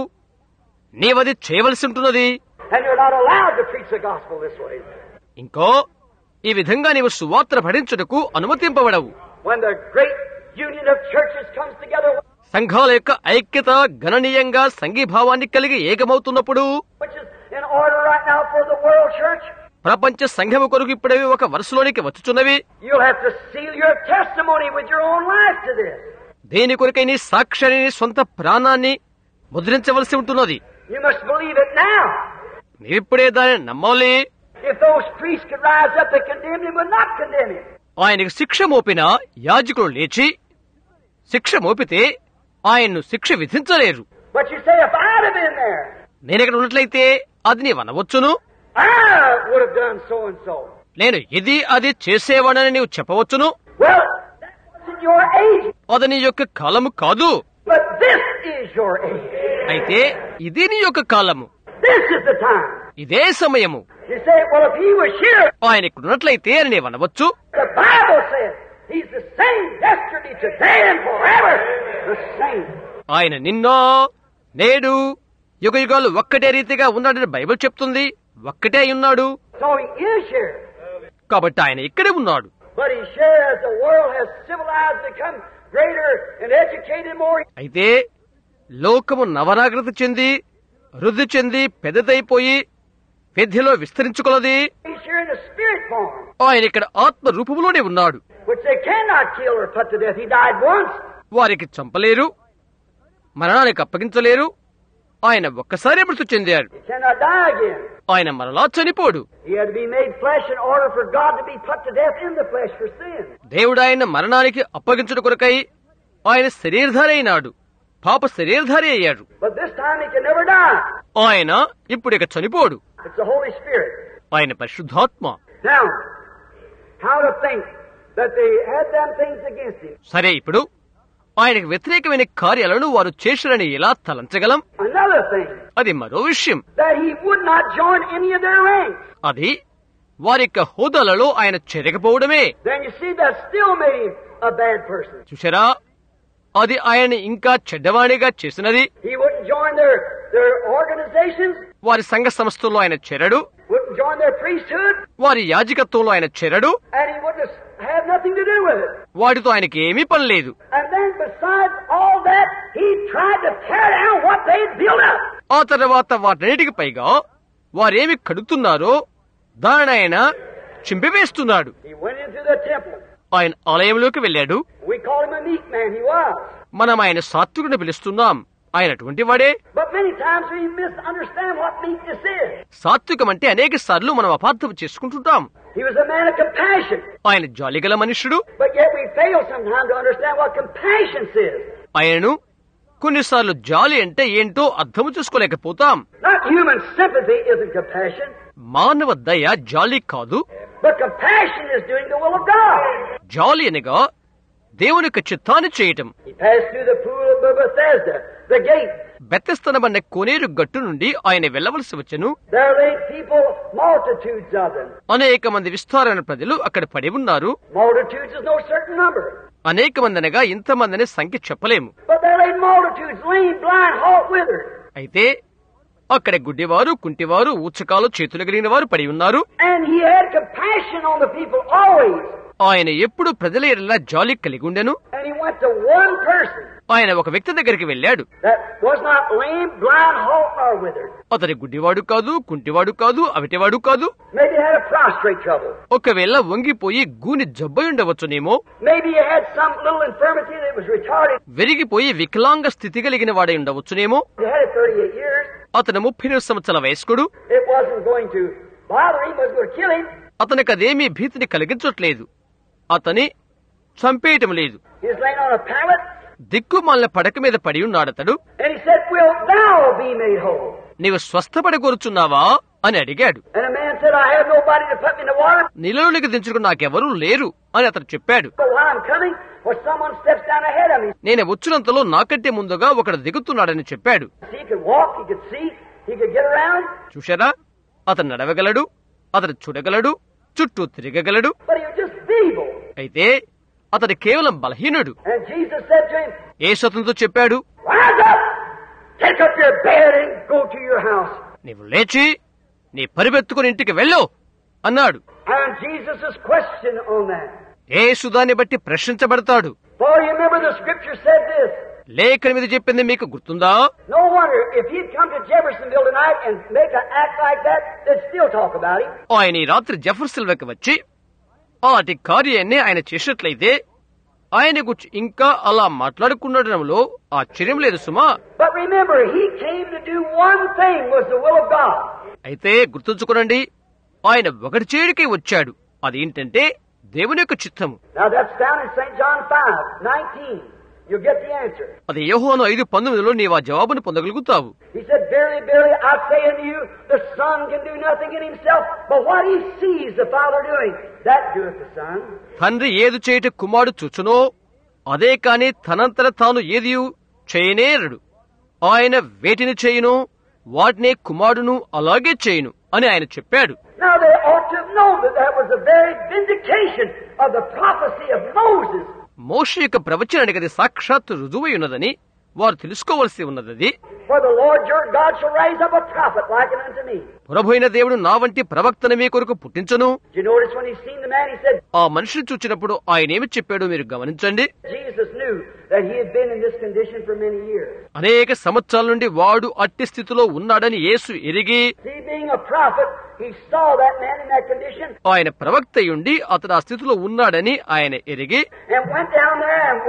A: నీవది చేయవలసి ఉంటున్నది.
B: And you're not allowed to preach the gospel this way.
A: ఇంకో ఈ విధంగా నీవు సువార్త పఠించుటకు అనుమతింపబడవు.
B: When the great union of churches comes together,
A: సంఘాల యొక్క ఐక్యత గణనీయంగా సంఘీభావాన్ని కలిగి ఏకమవుతున్నప్పుడు,
B: which is in order right now for the world church,
A: ప్రపంచ సంఘము కొరకు ఇప్పుడవి ఒక వరుసలోనికి వచ్చుచున్నవి.
B: you'll have to seal your testimony with your own life to this.
A: దేని కొరకై నీ సాక్ష్యాన్ని, నీ సొంత ప్రాణాన్ని ముద్రించవలసి ఉంటున్నది.
B: You must believe it now.
A: నీవిప్పుడే దాన్ని నమ్మాలి.
B: If those priests could rise up and condemn him, would not condemn him.
A: ఆయనకు శిక్ష మోపిన యాజకులు లేచి శిక్ష మోపితే ఆయన్ను శిక్ష విధించలేరు.
B: But you say, if I'd have been there,
A: నేనెక్కడ ఉన్నట్లయితే అది నీవు అనవచ్చును.
B: I would have done so and so.
A: నేను ఇది అది చేసేవాడని నీవు చెప్పవచ్చును.
B: Well, that wasn't your age,
A: అది నీ యొక్క కాలము కాదు.
B: but this is your age.
A: అయితే ఇది నీ యొక్క కాలము,
B: This is the time.
A: ఇదే సమయము.
B: You say, well, if he was here,
A: ఆయన ఇక్కడ ఉన్నట్లయితే అని నీవు అనవచ్చు.
B: the Bible says he's the same yesterday, today, and forever. The same.
A: ఆయన నిన్న నేడు యుగ యుగాలు ఒక్కటే రీతిగా ఉన్నాడని బైబిల్ చెప్తుంది. ఒక్కటే అయి ఉన్నాడు.
B: So he is here.
A: కాబట్టి ఆయన ఇక్కడే ఉన్నాడు.
B: But he's here as the world has civilized, become greater and educated more.
A: అయితే లోకము నవనాగరికత చెంది వృద్ధి చెంది పెద్దదైపోయి పెద్దలో విస్తరించుకొలది.
B: He's here in the spirit form,
A: ఆయన ఇక్కడ ఆత్మ రూపంలోనే ఉన్నాడు.
B: which they cannot kill or put to death. He died once.
A: వారికి చంపలేరు, మరణానికి అప్పగించలేరు. ఆయన ఒక్కసారి మృతి చెందారు.
B: He cannot die again.
A: ఆయన మరలా చనిపోడు.
B: He had to be made flesh in order for God to be put to death in the flesh for sin.
A: దేవుడు ఆయన మరణానికి అప్పగించుట కొరకై ఆయన శరీరధారి అయినాడు, పాప శరీరధారి అయ్యాడు.
B: But this time he can never die.
A: ఆయన ఇప్పుడు ఇక చనిపోడు.
B: It's the Holy Spirit.
A: ఆయన పరిశుద్ధాత్మ.
B: Now, how to think that they had done things against him.
A: సరే, ఇప్పుడు ఆయనకు వ్యతిరేకమైన కార్యాలను వారు చేశారని ఎలా తలంచగలం?
B: Another thing,
A: అది మరో విషయం.
B: that he would not join any of their ranks.
A: అది వారి యొక్క హోదాలలో ఆయన చేరకపోవడమే.
B: Then you see that still made him a bad person.
A: చూశారా, అది ఆయన ఇంకా చెడ్డవాణిగా చేసినది.
B: He wouldn't join their organizations,
A: వారి సంఘ సంస్థల్లో ఆయన చేరడు,
B: wouldn't join their priesthood,
A: వారి యాజకత్వంలో ఆయన చేరడు,
B: and he wouldn't have nothing to do with it.
A: వాటితో ఆయనకి ఏమీ పని లేదు.
B: And then besides all that, he tried to tear down what they had built up.
A: ఆ తర్వాత వాటన్నిటికి పైగా వారేమి కడుతున్నారో దానిని ఆయన చింపివేస్తున్నాడు.
B: He went into the temple.
A: ఆయన ఆలయంలోకి వెళ్ళాడు.
B: We call him a meek man. He was.
A: మనం ఆయన సాత్వికుని పిలుస్తున్నాం. ఆయన అటువంటి వాడే.
B: But many times we misunderstand what meekness is.
A: సాత్వికం అంటే అనేక సార్లు మనం అపార్థం చేసుకుంటుంటాం.
B: He was a man of compassion.
A: ఆయన జాలిగల మనుష్యుడు.
B: But yet we fail sometimes to understand what compassion is.
A: ఆయనను కొన్నిసార్లు జాలి అంటే ఏంటో అర్థం చేసుకోలేకపోతాం.
B: Not human sympathy isn't compassion,
A: మానవ దయ జాలి కాదు.
B: but compassion is doing the will of God.
A: జాలి అనగా దేవుని యొక్క చిత్తాన్ని చేయటం.
B: He passed through the pool of Bethesda, the gate.
A: బెత్తెస్తనమన్న కోనేరు గట్టు నుండి ఆయన వెళ్లవలసి వచ్చెను.
B: There lay people, multitudes of them.
A: అనేక మంది విస్తారమైన ప్రజలు అక్కడ పడి ఉన్నారు.
B: Multitudes is no certain number.
A: అనేక మంది అనగా ఇంతమందిని సంఖ్య చెప్పలేము.
B: But there lay multitudes, lame, blind, halt, withered.
A: అయితే అక్కడ గుడ్డివారు, కుంటివారు, ఊచకాలు, చేతులు కలిగిన వారు పడి ఉన్నారు.
B: And he had compassion on the people always.
A: ఆయన ఎప్పుడు ప్రజల ఎడల జాలి కలిగి ఉండెను.
B: And he went to one person
A: ఆయన ఒక వ్యక్తి దగ్గరికి వెళ్ళాడు.
B: that was not lame, blind, halt, nor withered.
A: అతని గుడ్డివాడు కాదు, కుంటివాడు కాదు, అవిటివాడు కాదు.
B: Maybe he had a prostrate trouble.
A: ఒకవేళ వంగిపోయి గూని జబ్బై ఉండవచ్చునేమో.
B: Maybe he had some little infirmity that was retarded.
A: విరిగిపోయి వికలాంగ స్థితి కలిగిన వాడై ఉండవచ్చునేమో.
B: He had it 38 years.
A: అతను 39 సంవత్సరాల వయస్కుడు.
B: It wasn't going to bother him, it was going to kill him.
A: అతనికి అదేమీ భీతిని కలిగించట్లేదు. అతని చంపేయటం లేదు.
B: He was laying on a pallet,
A: దిక్కుమాలిన పడక మీద పడి ఉన్నాడతడు.
B: and he said, "Will thou be made whole?"
A: నీవు స్వస్థపడి కోరుచున్నావా అని అడిగాడు.
B: And the man said, "I have nobody to put me in the water.
A: నీళ్ళలోకి దించుకుని నాకెవరూ లేరు అని అతను చెప్పాడు.
B: So while I'm coming, well, someone steps down ahead of me."
A: నేను వచ్చినంతలో నాకంటే ముందుగా ఒకడు దిగుతున్నాడని చెప్పాడు.
B: He could walk, he could see, he could get around,
A: చూశారా, అతను నడవగలడు, అతను చూడగలడు, చుట్టూ తిరగగలడు.
B: but he was just feeble.
A: అయితే అతడు కేవలం బలహీనుడు.
B: And Jesus said to him,
A: యేసు అతనితో చెప్పాడు,
B: "Rise up, take up your bed and go to your house."
A: నీవు లేచి నీ పరిపెత్తుకుని ఇంటికి వెళ్ళు అన్నాడు.
B: And Jesus is questioned on that.
A: యేసు దాన్ని బట్టి ప్రశ్నించబడతాడు.
B: For you remember the scripture said this.
A: లేఖనం మీద చెప్పింది మీకు గుర్తుందా?
B: No wonder if he'd come to Jeffersonville tonight and make an act like that, they'd still talk about him.
A: ఆయన ఈ రాత్రి జెఫర్సన్విల్కి వచ్చి ఆటి కార్యాన్ని ఆయన చేసినట్లయితే ఆయన గురించి ఇంకా అలా మాట్లాడుకుండడంలో ఆశ్చర్యం లేదు సుమా.
B: But remember, he came to do one thing, was the will of God.
A: అయితే గుర్తుంచుకోనండి, ఆయన ఒకటి చేయడికే వచ్చాడు. అదేంటంటే దేవుని యొక్క చిత్తము.
B: Now that's found in St. John 5:19. You'll get the answer.
A: అది యోహాను 5:19లో నీవు ఆ జవాబును పొందగలుగుతావు.
B: He said, Verily, verily, I say unto you, the Son can do nothing in himself, but what he sees the Father doing, that doeth the Son.
A: తండ్రి ఏది చేయట కుమారుడు చూచునో అదే కాని తనంతట తాను ఏది చేయనేరడు. ఆయన వేటిని చేయునో వాటినే కుమారుడును అలాగే చేయును అని ఆయన చెప్పాడు.
B: Now they ought to have known that that was the very vindication of the prophecy of Moses.
A: మోషే యొక్క ప్రవచనానికి అది సాక్షాత్తు రుజువై ఉన్నదని వారు తెలుసుకోవలసి ఉన్నది.
B: For the Lord your God shall raise up a prophet like unto me.
A: ప్రభువైన దేవుడు నా వంటి ప్రవక్తను మీ కొరకు పుట్టించును.
B: Did you notice when he seen the man, he said,
A: ఆ మనిషిని చూచినప్పుడు ఆయన ఏమి చెప్పాడో మీరు గమనించండి.
B: Jesus knew that he had been in this condition for many years.
A: అనేక సంవత్సరాల నుండి వాడు అట్టి స్థితిలో ఉన్నాడని యేసు ఎరిగి,
B: He being a prophet, he saw that man in that condition
A: ఆయన ప్రవక్త అయ్యుండి అతడు ఆ స్థితిలో ఉన్నాడని ఆయన ఎరిగి
B: and went down there and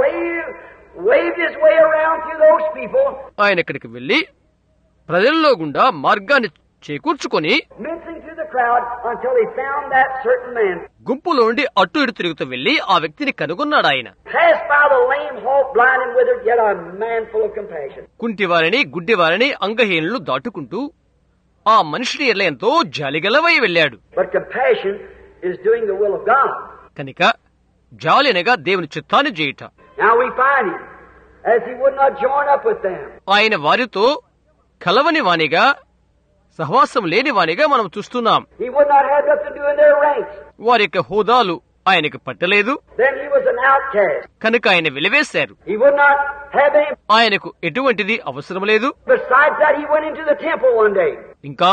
B: waved his way around through those people,
A: ఆయన ఇక్కడికి వెళ్లి ప్రజల్లో గుండా మార్గాన్ని చేకూర్చుకొని
B: mincing through the crowd until he found that certain man.
A: గుంపులో ఉండి అటు ఇటు తిరుగుతూ వెళ్లి ఆ వ్యక్తిని కనుగొన్నాడు. ఆయన
B: Passed by the lame, halt, blind, and withered, yet a man full of compassion.
A: కుంటివారిని గుడ్డివారిని అంగహీనులు దాటుకుంటూ ఆ మనిషిని ఎట్లా ఎంతో జాలిగలవై వెళ్ళాడు.
B: But compassion is doing the will of God.
A: కనుక జాలినగా దేవుని చిత్తాన్ని చేయుట.
B: Now we find him, as he would not join up with them.
A: ఆయన వారితో కలవని వానిగా సహవాసం లేని వానిగా మనం చూస్తున్నాం.
B: He would not have nothing to do in their ranks.
A: వారి యొక్క హోదాలు ఆయనకు పట్టలేదు.
B: Then he was an outcast.
A: కనుక ఆయన వెలివేశారు.
B: He would not have any.
A: ఆయనకు ఎటువంటిది అవసరం లేదు.
B: Besides that, he went into the temple one day.
A: ఇంకా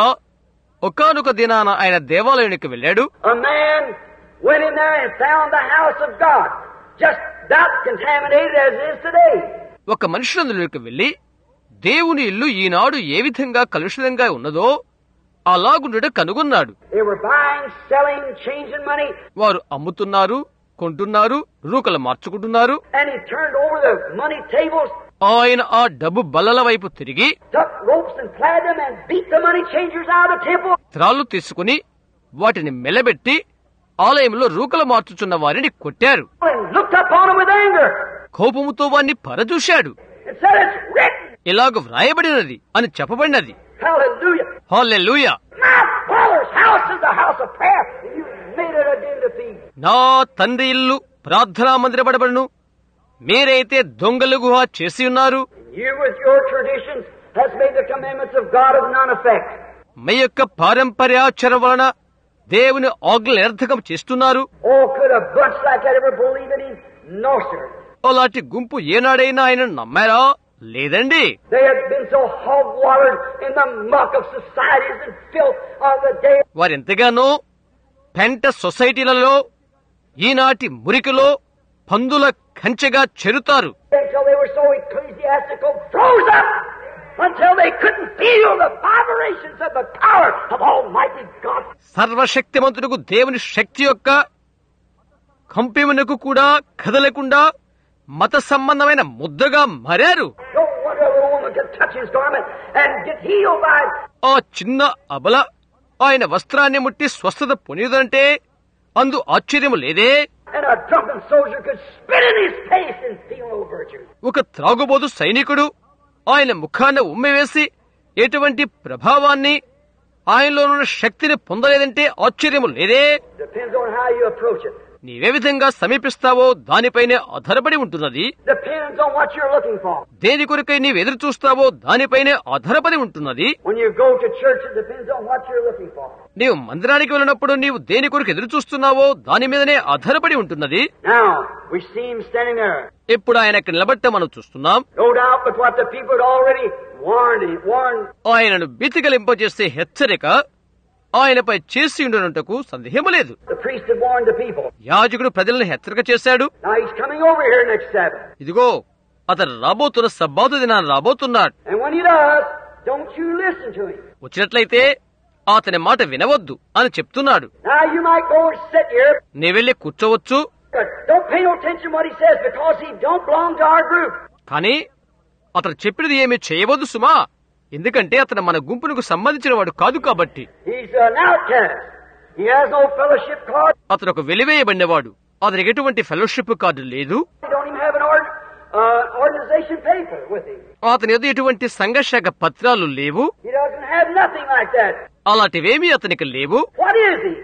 A: ఒకానొక దినాన ఆయన దేవాలయానికి వెళ్ళాడు.
B: A man went in there and found the house of God, just that contaminated as it is today.
A: ఒక మనిషి అందులోకి వెళ్లి దేవుని ఇల్లు ఈనాడు ఏ విధంగా కలుషితంగా ఉన్నదో అలాగుండుట కనుగొన్నాడు.
B: They were buying, selling, changing money.
A: వారు అమ్ముతున్నారు, కొంటున్నారు, రూకలు మార్చుకుంటున్నారు.
B: And he turned over the money tables,
A: ఆయన ఆ డబ్బు బల్లల వైపు తిరిగి
B: took ropes and clad them and beat the money changers out of the temple.
A: త్రాళ్లు తీసుకుని వాటిని మెలబెట్టి ఆలయంలో రూకలు మార్చుచున్న వారిని కొట్టారు.
B: And looked upon him with anger
A: కోపముతో వారిని పరచూశాడు.
B: and said, It's written.
A: ఇలాగ వ్రాయబడినది అని చెప్పబడినది.
B: Hallelujah.
A: Hallelujah.
B: My Father's house is a house of prayer, and you made it a den to thieves.
A: నా తండ్రి ఇల్లు ప్రార్థనా మందిరపడబడును, మీరైతే దొంగల గుహ చేసి ఉన్నారు.
B: You with your traditions has made the commandments of God of none effect.
A: మీ యొక్క పారంపర్యాచరణ వలన దేవుని ఆజ్ఞలు నిరర్థకం చేస్తున్నారు.
B: Oh, could a bunch like that ever believe in him? No, sir.
A: అలాంటి గుంపు ఏనాడైనా ఆయన నమ్మారా? లేదండి.
B: They had been so hog-watered in the muck of societies and filth of the day.
A: వారెంతగానో పెంట సొసైటీలలో ఈనాటి మురికిలో పందుల కంచెగా చెరుతారు.
B: Until they were so ecclesiastical, froze up until they couldn't feel the vibrations of the power of Almighty God.
A: సర్వశక్తిమంతుడుకు దేవుని శక్తి యొక్క కంపెమునకు కూడా కదలకుండా మత సంబంధమైన ముద్దగా మారారు.
B: No wonder a little woman could touch his garment and get healed by it.
A: ఆ చిన్న అబల ఆయన వస్త్రాన్ని ముట్టి స్వస్థత పొందిదంటే అందు ఆశ్చర్యము లేదే.
B: And a drunken soldier could spit in his face and feel no virtue.
A: ఒక త్రాగుబోతు సైనికుడు ఆయన ముఖాన్ని ఉమ్మివేసి ఎటువంటి ప్రభావాన్ని ఆయనలో ఉన్న శక్తిని పొందలేదంటే ఆశ్చర్యము లేదే.
B: Depends on how you approach it.
A: నీవే విధంగా సమీపిస్తావో దానిపైనే ఆధారపడి ఉంటున్నది.
B: Depends on what you're looking for.
A: దేని కొరకై నీవు ఎదురు చూస్తావో దానిపైనే ఆధారపడి ఉంటున్నది.
B: When you go to church, it depends on what you're looking for.
A: నీవు మందిరానికి వెళ్ళినప్పుడు నీవు దేని కొరకు ఎదురు చూస్తున్నావో దాని మీదనే ఆధారపడి ఉంటున్నది.
B: Now, we see him standing there.
A: ఇప్పుడు ఆయనకు నిలబట్ట మనం చూస్తున్నాం.
B: No doubt with what the people had already warned.
A: ఆయనను భీతి కలింపజేసే హెచ్చరిక ఆయనపై చేసి ఉండునటకు సందేహము లేదు.
B: The priest had warned the people.
A: యాజకుడు ప్రజలను హెచ్చరిక చేశాడు.
B: Now he's coming over here next Sabbath.
A: ఇదిగో అతను రాబోతున్న సబ్బాతు దినాన్ని రాబోతున్నాడు.
B: And when he does, don't you listen to him.
A: వచ్చినట్లయితే అతని మాట వినవద్దు అని చెప్తున్నాడు.
B: Now you might go and sit here,
A: నీ వెళ్లి కూర్చోవచ్చు,
B: but don't pay no attention what he says because he don't belong to our group.
A: కానీ అతను చెప్పినది ఏమీ చేయవద్దు సుమా, ఎందుకంటే అతను మన గుంపునకు సంబంధించిన వాడు కాదు కాబట్టి.
B: He's an outcast. He has no fellowship card.
A: అతను ఒక వెలివేయబడినవాడు, అతనికి ఎటువంటి ఫెలోషిప్ కార్డు లేదు.
B: He don't even have an organization paper with him.
A: అతని యొద్ద ఎటువంటి సంఘశాఖ పత్రాలు లేవు.
B: He doesn't have nothing like that.
A: అలాంటివేమీ అతనికి లేవు.
B: What is he?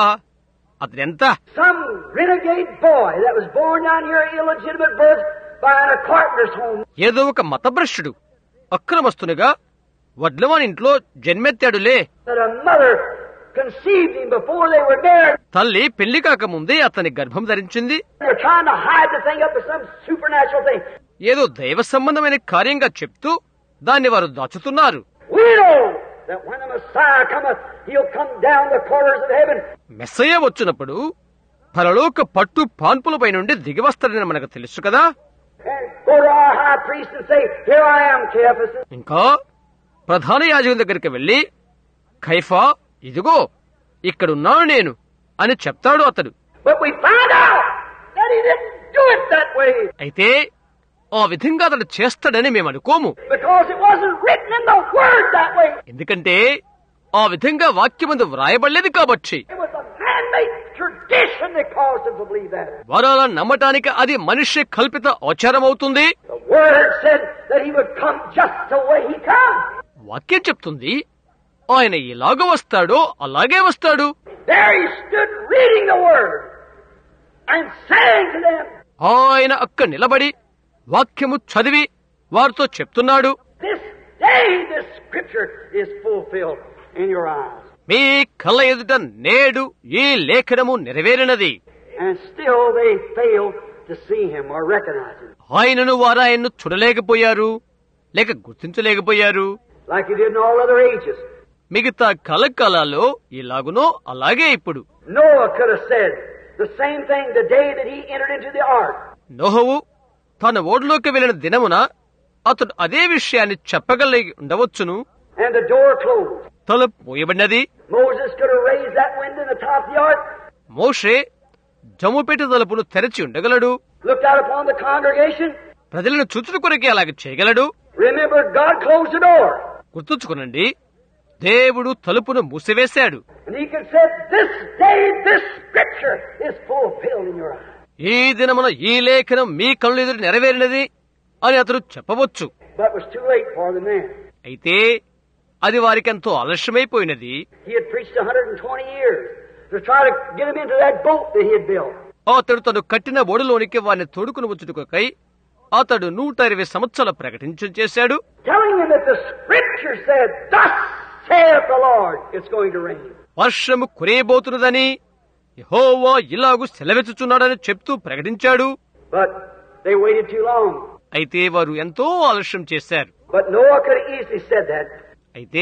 A: అతనెంత?
B: Some renegade boy that was born down here illegitimate birth by a carpenter's home.
A: ఏదో ఒక మతభ్రష్టుడు అక్రమస్తునిగా వడ్లవాని ఇంట్లో జన్మెత్తాడులే.
B: That a mother conceived him before they were married.
A: తల్లి పెళ్లి కాకముందే అతని గర్భం ధరించింది.
B: They're trying to hide the thing up as some supernatural thing.
A: ఏదో దైవ సంబంధమైన కార్యంగా చెప్తూ దాన్ని వారు దాచుతున్నారు.
B: We know that when the Messiah cometh, he'll come down the corners of heaven.
A: Messiah వచ్చినప్పుడు పరలోక పట్టు పాన్పులపై నుండి దిగివస్తాడని మనకు తెలుసు కదా.
B: And go to our high priest and say, "Here I am, Caiaphas."
A: ఇంకా ప్రధాన యాజకుని దగ్గరికి వెళ్లి, కైఫా, ఇదిగో ఇక్కడున్నాను నేను అని చెప్తాడు అతడు.
B: But we find out that he didn't do it that way.
A: అయితే ఆ విధంగా అతడు చేస్తాడని మేము అనుకోము.
B: Because it wasn't written in the word that way.
A: ఎందుకంటే ఆ విధంగా వాక్యమందు వ్రాయబడలేదు కాబట్టి.
B: It was a man-made tradition that caused them to believe that.
A: వారు అలా నమ్మటానికి అది మనుష్య కల్పిత ఆచారం అవుతుంది.
B: The word said that he would come just the way he comes.
A: వాక్యం చెప్తుంది ఆయన ఎలాగ వస్తాడో అలాగే వస్తాడు.
B: There he stood reading the word and saying to them,
A: ఆయన అక్క నిలబడి వాక్యము చదివి వారితో చెప్తున్నాడు,
B: "This day this scripture is fulfilled in your eyes."
A: మీ కళ్ళ ఎదుట నేడు ఈ లేఖనము నెరవేరినది.
B: And still they failed to see him or recognize him.
A: ఆయనను వారు ఆయన్ను చూడలేకపోయారు లేక గుర్తించలేకపోయారు.
B: Like he did in all other ages.
A: మిగతా కలకాలాల్లో ఇలాగునో అలాగే ఇప్పుడు.
B: Noah could have said the same thing the day that he entered into the ark.
A: నోహవు తన ఓడలోకి వెళ్లిన దినమున అతడు అదే విషయాన్ని చెప్పగలిగి ఉండవచ్చును.
B: And the door closed.
A: తలుపు మూయబడినది.
B: Moses could have raised that window in the top of the ark.
A: మోషే జమ్ముపెట్టి తలుపును తెరచి ఉండగలడు.
B: Looked out upon the congregation.
A: ప్రజలను చూచుట కొరకే అలాగే చేయగలడు.
B: Remember, God closed the door.
A: గుర్తుంచుకునండి, దేవుడు తలుపును మూసివేశాడు.
B: And he could say, "This day this scripture is fulfilled in your eyes."
A: ఈ దినమున ఈ లేఖనం మీ కళ్ళు ఎదురు నెరవేరినది అని అతడు చెప్పవచ్చు.
B: But it was too late for the man.
A: అయితే అది వారికెంతో ఆలస్యమైపోయినది.
B: He had preached 120 years to try to get him into that boat that he had built.
A: అతడు తను కట్టిన ఓడలోనికి వారిని తోడుకుని వచ్చుటకై అతడు 120 సంవత్సరాల ప్రకటించం చేశాడు.
B: Telling him that the scripture said, "Thus saith the Lord, it's going to rain."
A: వర్షము కురియబోతున్నదని యెహోవా ఇలాగు సెలవిచ్చుచున్నాడని చెప్తూ ప్రకటించాడు.
B: But they waited too long.
A: అయితే వారు ఎంతో ఆలస్యం చేశారు.
B: But Noah could have easily said that.
A: అయితే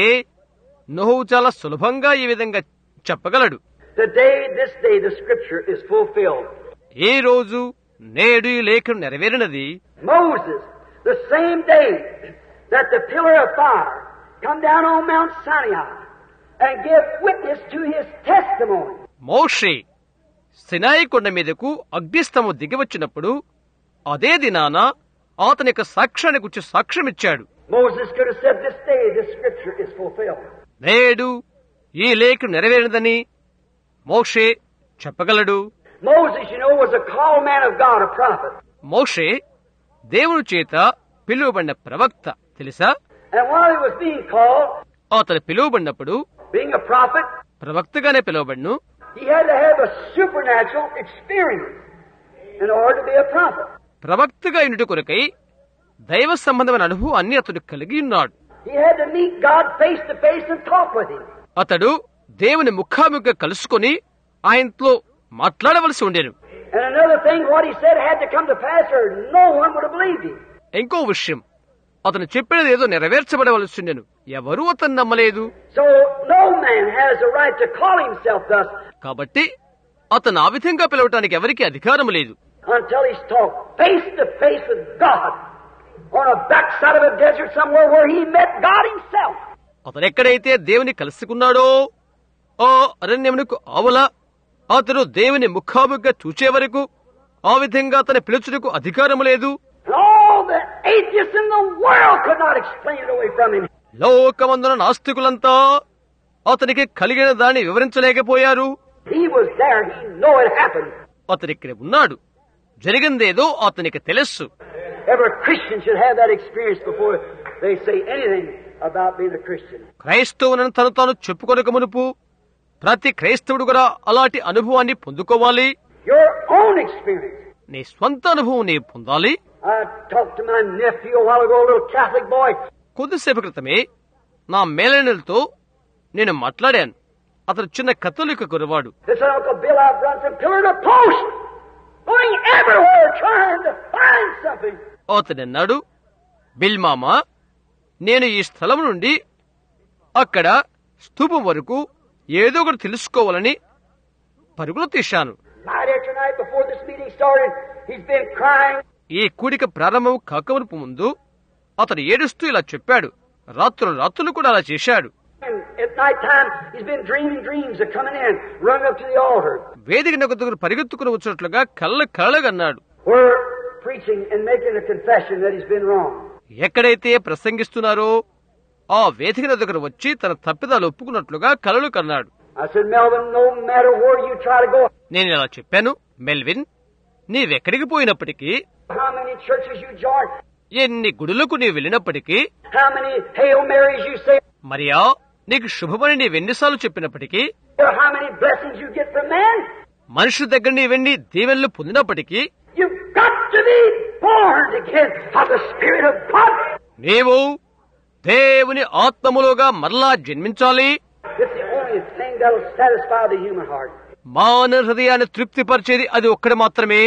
A: నోహు చాలా సులభంగా ఈ విధంగా చెప్పగలడు,
B: This day the scripture is fulfilled.
A: ఏ రోజు నేడు ఈ లేఖనం నెరవేరినది.
B: Moses, the same day that the pillar of fire come down on Mount Sinai and give witness to his testimony.
A: మోషే సినాయి కొండ మీదకు అగ్నిస్తము దిగివచ్చినప్పుడు అదే దినాన అతని యొక్క సాక్ష్యాన్ని గురించి సాక్ష్యమిచ్చాడు.
B: Moses could have said, "This day this scripture is fulfilled."
A: నేడు ఈ లేఖనం నెరవేరినదని మోషే చెప్పగలడు.
B: Moses, was a called man of God, a prophet.
A: మోషే దేవుని చేత పిలువబడిన ప్రవక్త తెలుసా.
B: And while he was being called,
A: అతను పిలువబడినప్పుడు
B: being a prophet,
A: ప్రవక్తగానే పిలువబడిను.
B: he had to have a supernatural experience in order to be a prophet.
A: ప్రవక్తగా ఇంటి కొరకై దైవ సంబంధమైన అనుభవాన్ని అతడు కలిగి ఉన్నాడు.
B: He had to meet God face to face and talk with him.
A: అతడు దేవుని ముఖాముఖిగా కలుసుకొని ఆయనతో మాట్లాడవలసి ఉండేను.
B: And another thing, what he said had to come to pass or no one would have believed him.
A: ఇంకో విషయం, అతను చెప్పినది ఏదో నెరవేర్చబడవలసిండెను. ఎవరూ అతను నమ్మలేదు.
B: So no man has a right to call himself thus
A: కాబట్టి అతను ఆ విధంగా పిలవటానికి ఎవరికీ అధికారం లేదు.
B: until he's talked face to face with God on a backside of a desert somewhere where he met God himself.
A: అతను ఎక్కడైతే దేవుని కలుసుకున్నాడో ఆ అరణ్యమునకు ఆవల అతను దేవుని ముఖాముఖిగా చూచే వరకు ఆ విధంగా అతని పిలుచుటకు అధికారం లేదు.
B: And all the atheists in the world could not explain it away from him.
A: లోకమందున నాస్తికులంతా అతనికి కలిగిన దాన్ని వివరించలేకపోయారు.
B: He was there. He know it happened.
A: అతను ఇక్కడ ఉన్నాడు. జరిగిందేదో అతనికి తెలుసు.
B: Every Christian should have that experience before they say anything about being a Christian.
A: క్రైస్తవునని తను తాను చెప్పుకొనక మునుపు ప్రతి క్రైస్తవుడు కూడా అలాంటి అనుభవాన్ని పొందుకోవాలి.
B: Your own experience.
A: నీ స్వంత అనుభవం నీ పొందాలి.
B: I talked to my nephew a while ago, a little Catholic boy.
A: కొద్దిసేపు క్రితమే నా మేలనలతో నేను మాట్లాడాను. అతను చిన్న కథోలిక కురవాడు.
B: He said, Uncle Bill, I've run from pillar to post, going everywhere trying to find something.
A: అతను అన్నాడు, బిల్ మామా, నేను ఈ స్థలం నుండి అక్కడ స్తూపం వరకు ఏదో ఒకటి తెలుసుకోవాలని పరుగులు తీశాను.
B: Night after night before this meeting started, he's been crying.
A: ఈ కూడిక ప్రారంభం కాకమునుపు ముందు అతను ఏడుస్తూ ఇలా చెప్పాడు. రాత్రులు కూడా అలా చేశాడు.
B: And at night time, he's been dreaming dreams of coming in, running up to the altar.
A: వేదిక దగ్గర పరిగెత్తుకుని వచ్చినట్లుగా కళ్ళగన్నాడు.
B: We're preaching and making a confession that he's been wrong.
A: ఎక్కడైతే ప్రసంగిస్తున్నారో ఆ వేదిక దగ్గర వచ్చి తన తప్పిదాలు ఒప్పుకున్నట్లుగా కలలు కన్నాడు.
B: I said, Melvin, no matter where you try to go,
A: నేను ఇలా చెప్పాను, మెల్విన్, నీవెక్కడికి పోయినప్పటికీ,
B: how many churches you join,
A: ఎన్ని గుడులకు నీవు వెళ్ళినప్పటికీ,
B: how many Hail Marys you say,
A: Mariya నీకు శుభమని నీవెన్నిసార్లు చెప్పినప్పటికీ,
B: or how many blessings you get from man,
A: మనుషుల దగ్గర నీవెన్ని దీవెనలు పొందినప్పటికీ,
B: you've got to be born again of the Spirit of God.
A: నీవు దేవుని ఆత్మములోగా మరలా జన్మించాలి.
B: It's the only thing that'll satisfy the human heart.
A: మానవ హృదయాన్ని తృప్తిపరిచేది అది ఒక్కటి మాత్రమే.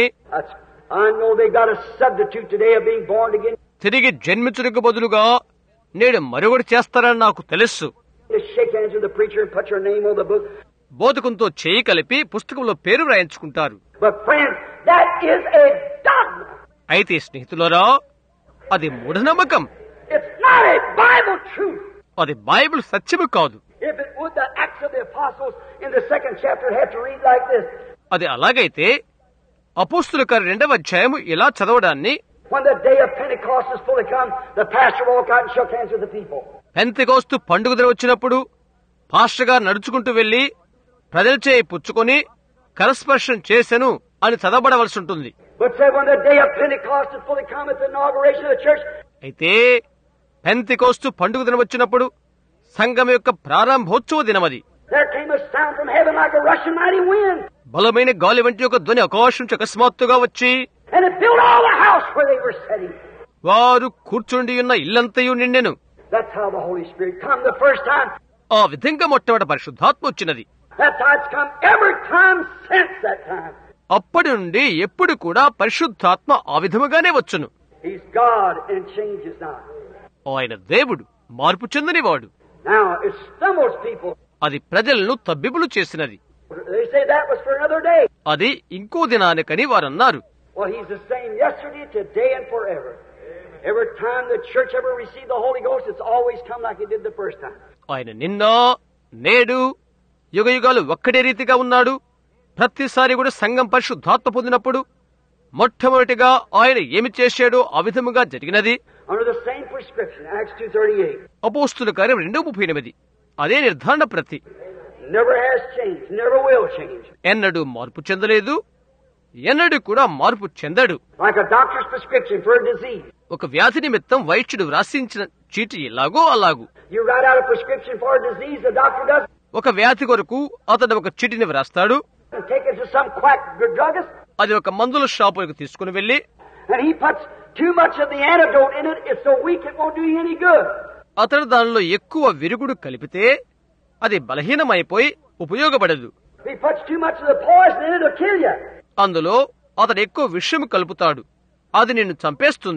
B: I know they got a substitute today of being born again.
A: తిరిగి జన్మించుటకు బదులుగా నేడు మరొకటి చేస్తారని నాకు తెలుసు.
B: Just shake hands with the preacher and put your name on the book.
A: బోధకునితో చేయి కలిపి పుస్తకంలో పేరు రాయించుకుంటారు.
B: But friends, that is a dogma.
A: అయితే స్నేహితులారా, అది మూఢనమ్మకం.
B: It's not a Bible truth.
A: అది బైబిల్ సత్యము కాదు.
B: If it would, the Acts of the Apostles in the 2nd chapter have to read like this.
A: అది అలాగైతే అపోస్తుల కార్యం 2వ అధ్యాయం ఇలా చదవడాన్ని,
B: When the day of Pentecost is fully come, the pastor walked out and shook hands with the people.
A: పెంతెకోస్తు పండుగ దినం వచ్చినప్పుడు పాస్టర్ గారు నడుచుకుంటూ వెళ్లి ప్రజల చేయి పుచ్చుకొని కరస్పర్శం చేసెను అని చదవబడవలసి ఉంటుంది.
B: But say when the day of Pentecost is fully come at the inauguration of the church,
A: అయితే పెంతెకోస్తు పండుగ దినం వచ్చినప్పుడు సంఘం యొక్క ప్రారంభోత్సవ దినమది.
B: there came a sound from heaven like a rushing mighty wind,
A: బలమైన గాలి వంటి ఒక ధ్వని ఆకాశం నుంచి అకస్మాత్తుగా వచ్చి
B: and it filled all the house where they were sitting.
A: వారు కూర్చుండి ఉన్న ఇల్లంతయు నిండెను.
B: That's how the Holy Spirit come the first time.
A: ఆ విధంగా మొట్టమొదటి పరిశుద్ధాత్మ వచ్చినది.
B: That's how it's come every time since that time.
A: అప్పటి నుండి ఎప్పుడు కూడా పరిశుద్ధాత్మ ఆ విధముగానే వచ్చును.
B: He's God and changes not.
A: ఆయన దేవుడు, మార్పు చెందనివాడు.
B: Now it stumbles people.
A: అది ప్రజలను తబ్బిబులు చేసినది.
B: They say that was for another day.
A: అది ఇంకో దినానికని వారన్నారు.
B: Well, He's the same yesterday, today, and forever. Every time the church ever received the Holy Ghost, it's always come like it did the first time.
A: ఆయన నిన్న, నేడు, యుగయుగాలు ఒక్కడే రీతిగా ఉన్నాడు. ప్రతిసారి కూడా సంఘం పరిశుద్ధాత్మ పొందినప్పుడు మొట్టమొదటిగా ఆయన ఏమి చేశాడో ఆ విధముగా జరిగినది.
B: Under the same prescription, Acts 2:38.
A: అపోస్తుల కార్యం 2:38. అదే నిర్ధారణ ప్రతి.
B: Never has changed, never will change.
A: ఎన్నడూ మార్పు చెందలేదు, ఎన్నడూ కూడా మార్పు చెందడు.
B: Like a doctor's prescription for a disease.
A: ఒక వ్యాధి నిమిత్తం వైద్యుడు వ్రాసించిన చీటి ఎలాగో అలాగు.
B: You write out a prescription for a disease, the doctor does,
A: ఒక వ్యాధి కొరకు అతడు ఒక చీటిని వ్రాస్తాడు.
B: and take it to some quack druggist,
A: అది ఒక మందుల షాపులకు తీసుకుని వెళ్లి,
B: and he puts too much of the antidote in it. It's so weak it won't do you any good.
A: అతడు దానిలో ఎక్కువ విరుగుడు కలిపితే అది బలహీనమైపోయి ఉపయోగపడదు.
B: If he puts too much of the poison in it, it'll kill you.
A: అందులో అతడు ఎక్కువ విషయం కలుపుతాడు, అది నిన్ను చంపేస్తుంది.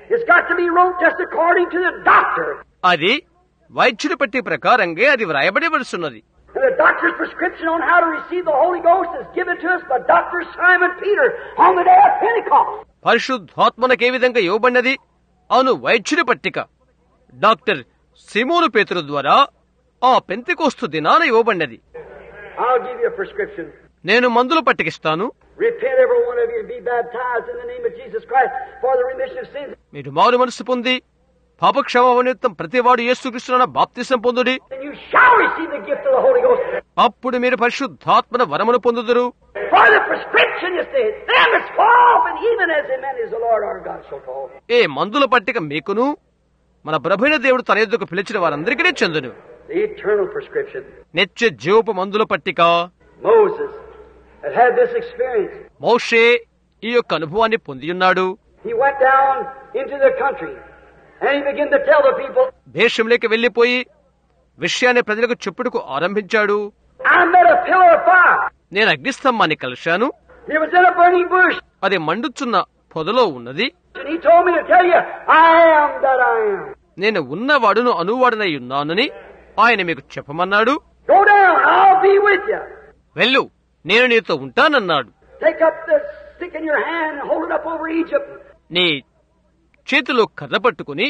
B: It's got to be wrote just according to the doctor.
A: అది వైద్యుడి పట్టి ప్రకారంగా అది వ్రాయబడవలసిన్నది.
B: And the doctor's prescription on how to receive the Holy Ghost is given to us by Dr. Simon Peter on the day of Pentecost.
A: పరిశుద్ధాత్మనకు ఏ విధంగా ఇవ్వబడినది? అవును, వైద్యుడి పట్టిక డాక్టర్ సిమోను పేతురు ద్వారా ఆ పెంతెకోస్తు దినాన ఇవ్వబడినది.
B: I'll give you a prescription.
A: నేను మందుల పట్టికిస్తాను.
B: Repent, every one of you, and be baptized in the name of Jesus Christ for the remission of sins.
A: మీరు మారు మనసు పొంది పాపక్షమాపణ నిమిత్తం ప్రతివాడు యేసుక్రీస్తున బాప్తిసం పొందుడి.
B: And you shall receive the gift of the Holy Ghost.
A: అప్పుడు మీరు పరిశుద్ధాత్మన వరమును పొందుదురు.
B: For the prescription is to them that's far off, and even as many as the Lord our God shall call.
A: ఏ మందుల పట్టిక మీకును మన ప్రభువైన దేవుడు తన యొద్దకు పిలిచిన వారందరికీ చెందును.
B: The eternal prescription.
A: నిత్య జీవపు మందుల పట్టిక.
B: Moses had had this experience.
A: మోషే ఈ యొక్క అనుభవాన్ని పొందియున్నాడు.
B: He went down into the country and he began to tell the people,
A: దేశంలోకి వెళ్లిపోయి విషయాన్ని ప్రజలకు చెప్పుటకు ఆరంభించాడు.
B: I met a pillar of fire.
A: నేను అగ్నిస్తంభాన్ని కలిశాను.
B: It was in a burning bush.
A: అది మండుచున్న పొదలో ఉన్నది.
B: And he told me to tell you, I am that I am.
A: నేను ఉన్నవాడును అనువాడనై ఉన్నానని ఆయన మీకు చెప్పమన్నాడు.
B: Go down, I'll be with you.
A: వెళ్ళు, నేను నీతో ఉంటానన్నాడు.
B: Take up the stick in your hand and hold it up over Egypt.
A: నీ చేతిలో కర్ర పట్టుకుని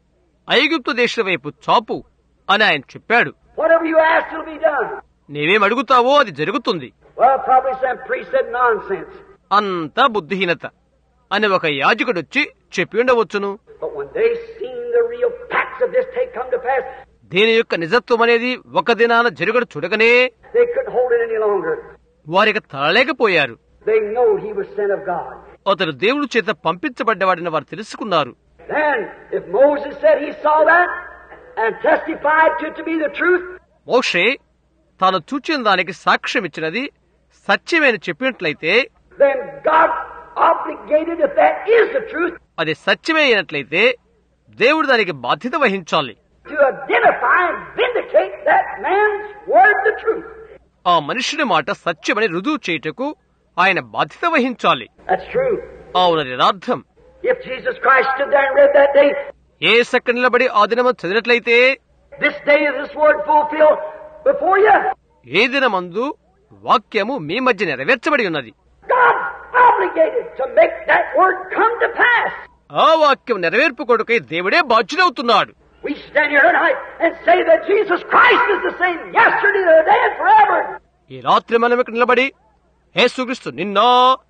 A: ఐగుప్తు దేశం వైపు చాపు అని ఆయన చెప్పాడు.
B: Whatever you ask will be done.
A: నీవేం అడుగుతావో అది జరుగుతుంది.
B: Well, probably some priest said nonsense.
A: అంతా బుద్ధిహీనత అని ఒక యాజకుడొచ్చి చెప్పి ఉండవచ్చును.
B: But when they seen the real facts of this take come to pass,
A: దీని యొక్క నిజత్వం అనేది ఒక దినాన జరుగుడు చూడగానే
B: they couldn't hold it any longer.
A: వారికి తలలేకపోయారు.
B: They know he was sent of God.
A: అతడు దేవుడి చేత పంపించబడ్డవాడిని వారు తెలుసుకున్నారు.
B: Then, if Moses said he saw that and testified to it to be the truth,
A: మోషే తాను చూచిన దానికి సాక్ష్యం ఇచ్చినది సత్యమని చెప్పినట్లయితే,
B: then God obligated, if that is the truth,
A: అది సత్యమే అయినట్లయితే దేవుడు దానికి బాధ్యత వహించాలి.
B: to identify and vindicate that man's word the truth.
A: ఆ మనుషుని మాట సత్యమని రుజువు చేయుటకు ఆయన బాధ్యత వహించాలి.
B: That's true.
A: అవునది యథార్థం.
B: If Jesus Christ stood there and read that day,
A: యేసక్క నిలబడి ఆ దినము చదివినట్లయితే,
B: this day is this word fulfilled before you,
A: ఏ దినమందు వాక్యము మీ మధ్య నెరవేర్చబడి ఉన్నది.
B: God's obligated to make that word come to pass.
A: ఆ వాక్యం నెరవేర్పు కొడుకై దేవుడే బాధ్యుడవుతున్నాడు.
B: We stand here tonight and say that Jesus Christ is the same yesterday, today, and forever.
A: ఈ రాత్రి మనం ఇక్కడ నిలబడి యేసుక్రీస్తు నిన్న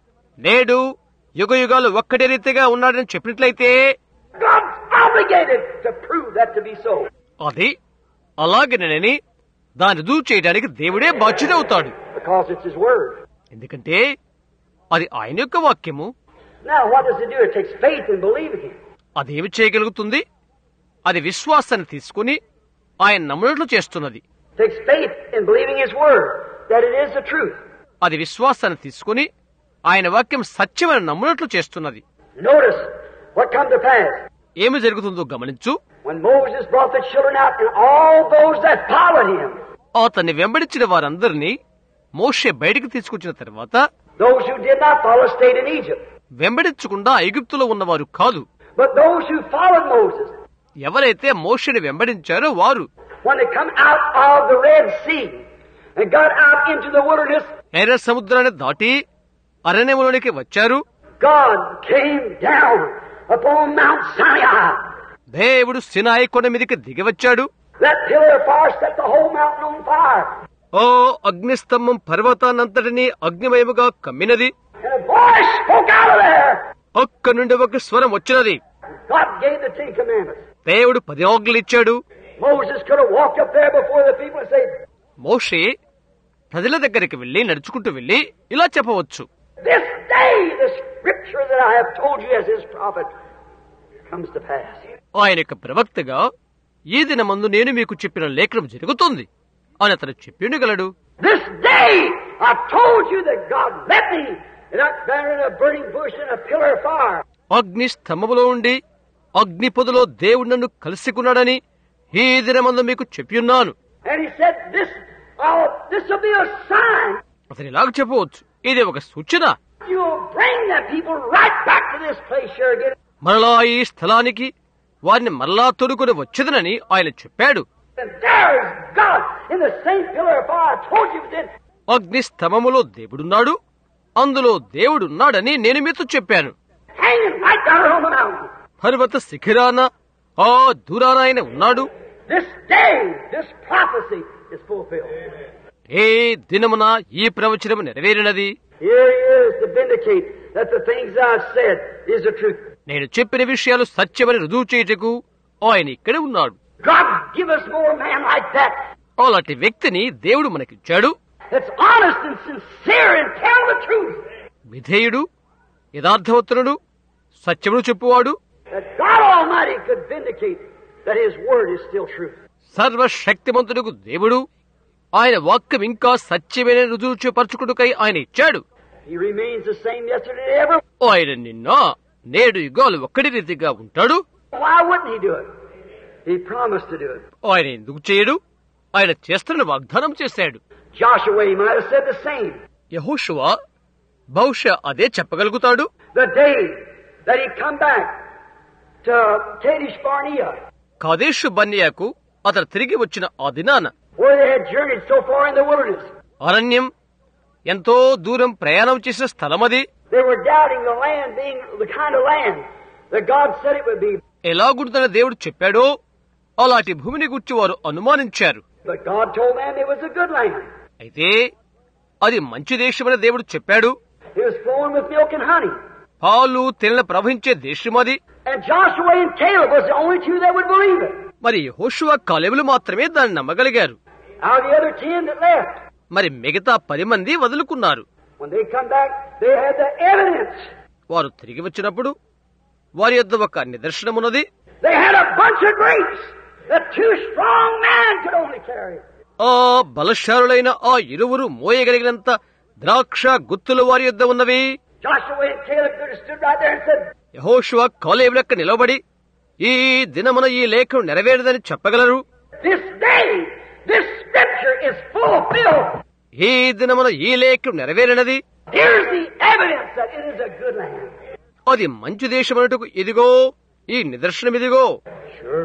A: నేడు యుగ యుగాలు ఒక్కటే రీతిగా ఉన్నాడని చెప్పినట్లయితే,
B: God's obligated to prove that to be so.
A: అది అలాగేనని దాన్ని రుజువు చేయడానికి దేవుడే బాధ్యుడవుతాడు.
B: Because it's His word.
A: ఎందుకంటే అది ఆయన యొక్క వాక్యము.
B: Now, what does it do? It takes faith in believing Him.
A: అదేమి చేయగలుగుతుంది? అది విశ్వాసాన్ని తీసుకుని ఆయన నమ్మునట్లు చేస్తున్నది.
B: It takes faith in believing His word, that it is the truth.
A: అది విశ్వాసాన్ని తీసుకుని ఆయన వాక్యం సత్యమని నమ్మునట్లు చేస్తున్నది.
B: Notice what come to pass.
A: ఏమి జరుగుతుందో గమనించు.
B: When Moses brought the children out and all those that followed him,
A: అతన్ని వెంబడించిన వారందరినీ మోషే బయటికి తీసుకొచ్చిన తర్వాత,
B: those who did not follow stayed in Egypt.
A: వెంబడించకుండా ఐగుప్తులో ఉన్నవారు కాదు,
B: But those who followed Moses,
A: ఎవరైతే మోషేని వెంబడించారో వారు
B: when they come out of the Red Sea and got out into the wilderness,
A: ఎర్ర సముద్రాన్ని దాటి అరణ్యములోనికి వచ్చారు.
B: God came down upon Mount Sinai.
A: దేవుడు సినాయి కొండ మీదకి దిగివచ్చాడు.
B: That pillar of fire set the whole mountain on fire.
A: Oh అగ్నిస్తంభం పర్వతానంతటిని అగ్నిమయముగా కమ్మినది.
B: And a voice spoke out of there.
A: అక్క నుండి ఒక స్వరం వచ్చినది.
B: God gave the 10 Commandments.
A: దేవుడు 10 ఆజ్ఞలు ఇచ్చాడు.
B: Moses could have walked up there before the people and said,
A: మోషే ప్రజల దగ్గరికి వెళ్లి నడుచుకుంటూ వెళ్లి ఇలా చెప్పవచ్చు,
B: this day the scripture that I have told you as His prophet comes to pass.
A: ఆయన యొక్క ప్రవక్తగా ఈ దినమందు నేను మీకు చెప్పిన లేఖనం జరుగుతుంది అని అతను చెప్పి ఉండగలడు.
B: This day I told you that God led me and up there in a burning bush in a pillar of fire.
A: అగ్ని స్తంభములో ఉండి అగ్ని పొదలో దేవుడు నన్ను కలుసుకున్నాడని ఈ దినమందు మీకు చెప్పియున్నాను.
B: And He said, this will be a sign.
A: అతను ఇలాగ చెప్పవచ్చు, ఇది ఒక సూచన.
B: You'll bring the people right back to this place here again.
A: మరలా ఈ స్థలానికి వారిని మరలా తొడుకొని వచ్చేదనని ఆయన చెప్పాడు.
B: And there's God in the same pillar of fire. I told you then.
A: అగ్ని స్తంభములో దేవుడున్నాడు, అందులో దేవుడున్నాడని నేను మీతో చెప్పాను.
B: Hanging right down on the mountain.
A: పర్వత శిఖరాన ఆ దూరాన ఆయన ఉన్నాడు.
B: This day, this prophecy is fulfilled.
A: ఏ దినమున ఈ ప్రవచనము నెరవేరినది.
B: Here he is to vindicate that the things I've said is the truth.
A: నేను చెప్పిన విషయాలు సత్యమని రుజువు చేయుటకు ఆయన ఇక్కడే ఉన్నాడు.
B: God give us more man like that.
A: అలాంటి వ్యక్తిని దేవుడు మనకిచ్చాడు.
B: That's honest and sincere and tell the truth.
A: విధేయుడు, యథార్థవంతుడు, సత్యమును చెప్పువాడు.
B: That God Almighty could vindicate that His word is still true.
A: సర్వశక్తిమంతుడుకు దేవుడు ఆయన వాక్యం ఇంకా సత్యమైన రుజువు చేపరచుకుడుకై ఆయన ఇచ్చాడు.
B: He remains the same yesterday and ever.
A: ఆయన నిన్న నేడు యుగాలు ఒక్కడి రీతిగా ఉంటాడు.
B: Why wouldn't He do it? He promised to do it.
A: ఆయన ఎందుకు చేయడు? ఆయన చేస్తున్న వాగ్దానం చేశాడు.
B: Joshua, he might have said the same.
A: యెహోషువ బహుశా అదే చెప్పగలుగుతాడు.
B: The day that he come back to Kadesh Barnea,
A: కాదేషు బర్నియాకు అతను తిరిగి వచ్చిన ఆ దినాన,
B: where they had journeyed so far in the wilderness.
A: అరణ్యం ఎంతో దూరం ప్రయాణం చేసిన స్థలమది.
B: They were doubting the land being the kind of land that God said it would be.
A: ఎలాగుంటుందని దేవుడు చెప్పాడో అలాంటి భూమిని గురించి వారు అనుమానించారు.
B: But God told them it was a good land.
A: అయితే అది మంచి దేశమని దేవుడు చెప్పాడు.
B: It was flowing with milk and honey.
A: పాలు తేనెలు ప్రవహించే దేశమది.
B: And Joshua and Caleb was the only two that would believe it.
A: మరి యెహోషువ కాలేబులు మాత్రమే దాన్ని నమ్మగలిగారు.
B: Out of the other 10 that left,
A: మరి మిగతా 10 మంది వదులుకున్నారు.
B: when they come back, they had the evidence.
A: వారు తిరిగి వచ్చినప్పుడు వారి యొద్ద ఒక నిదర్శనమున్నది.
B: They had a bunch of grapes that 2 strong men could only carry.
A: ఆ బలశాలులైన ఆ ఇరువురు మోయగలిగినంత ద్రాక్ష గుత్తులు వారి యొద్ద ఉన్నవి.
B: Joshua and Caleb could have stood right there and said,
A: యెహోషువ కాలేబులెక్క నిలబడి ఈ దినమున ఈ లేఖను నెరవేరదని చెప్పగలరు.
B: this day, this scripture is fulfilled.
A: ఈ దినమున ఈ లేఖను నెరవేరినది.
B: Here's the evidence that it is a good land.
A: అది మంచి దేశమనుటకు ఇదిగో ఈ నిదర్శనం ఇదిగో.
B: Sure.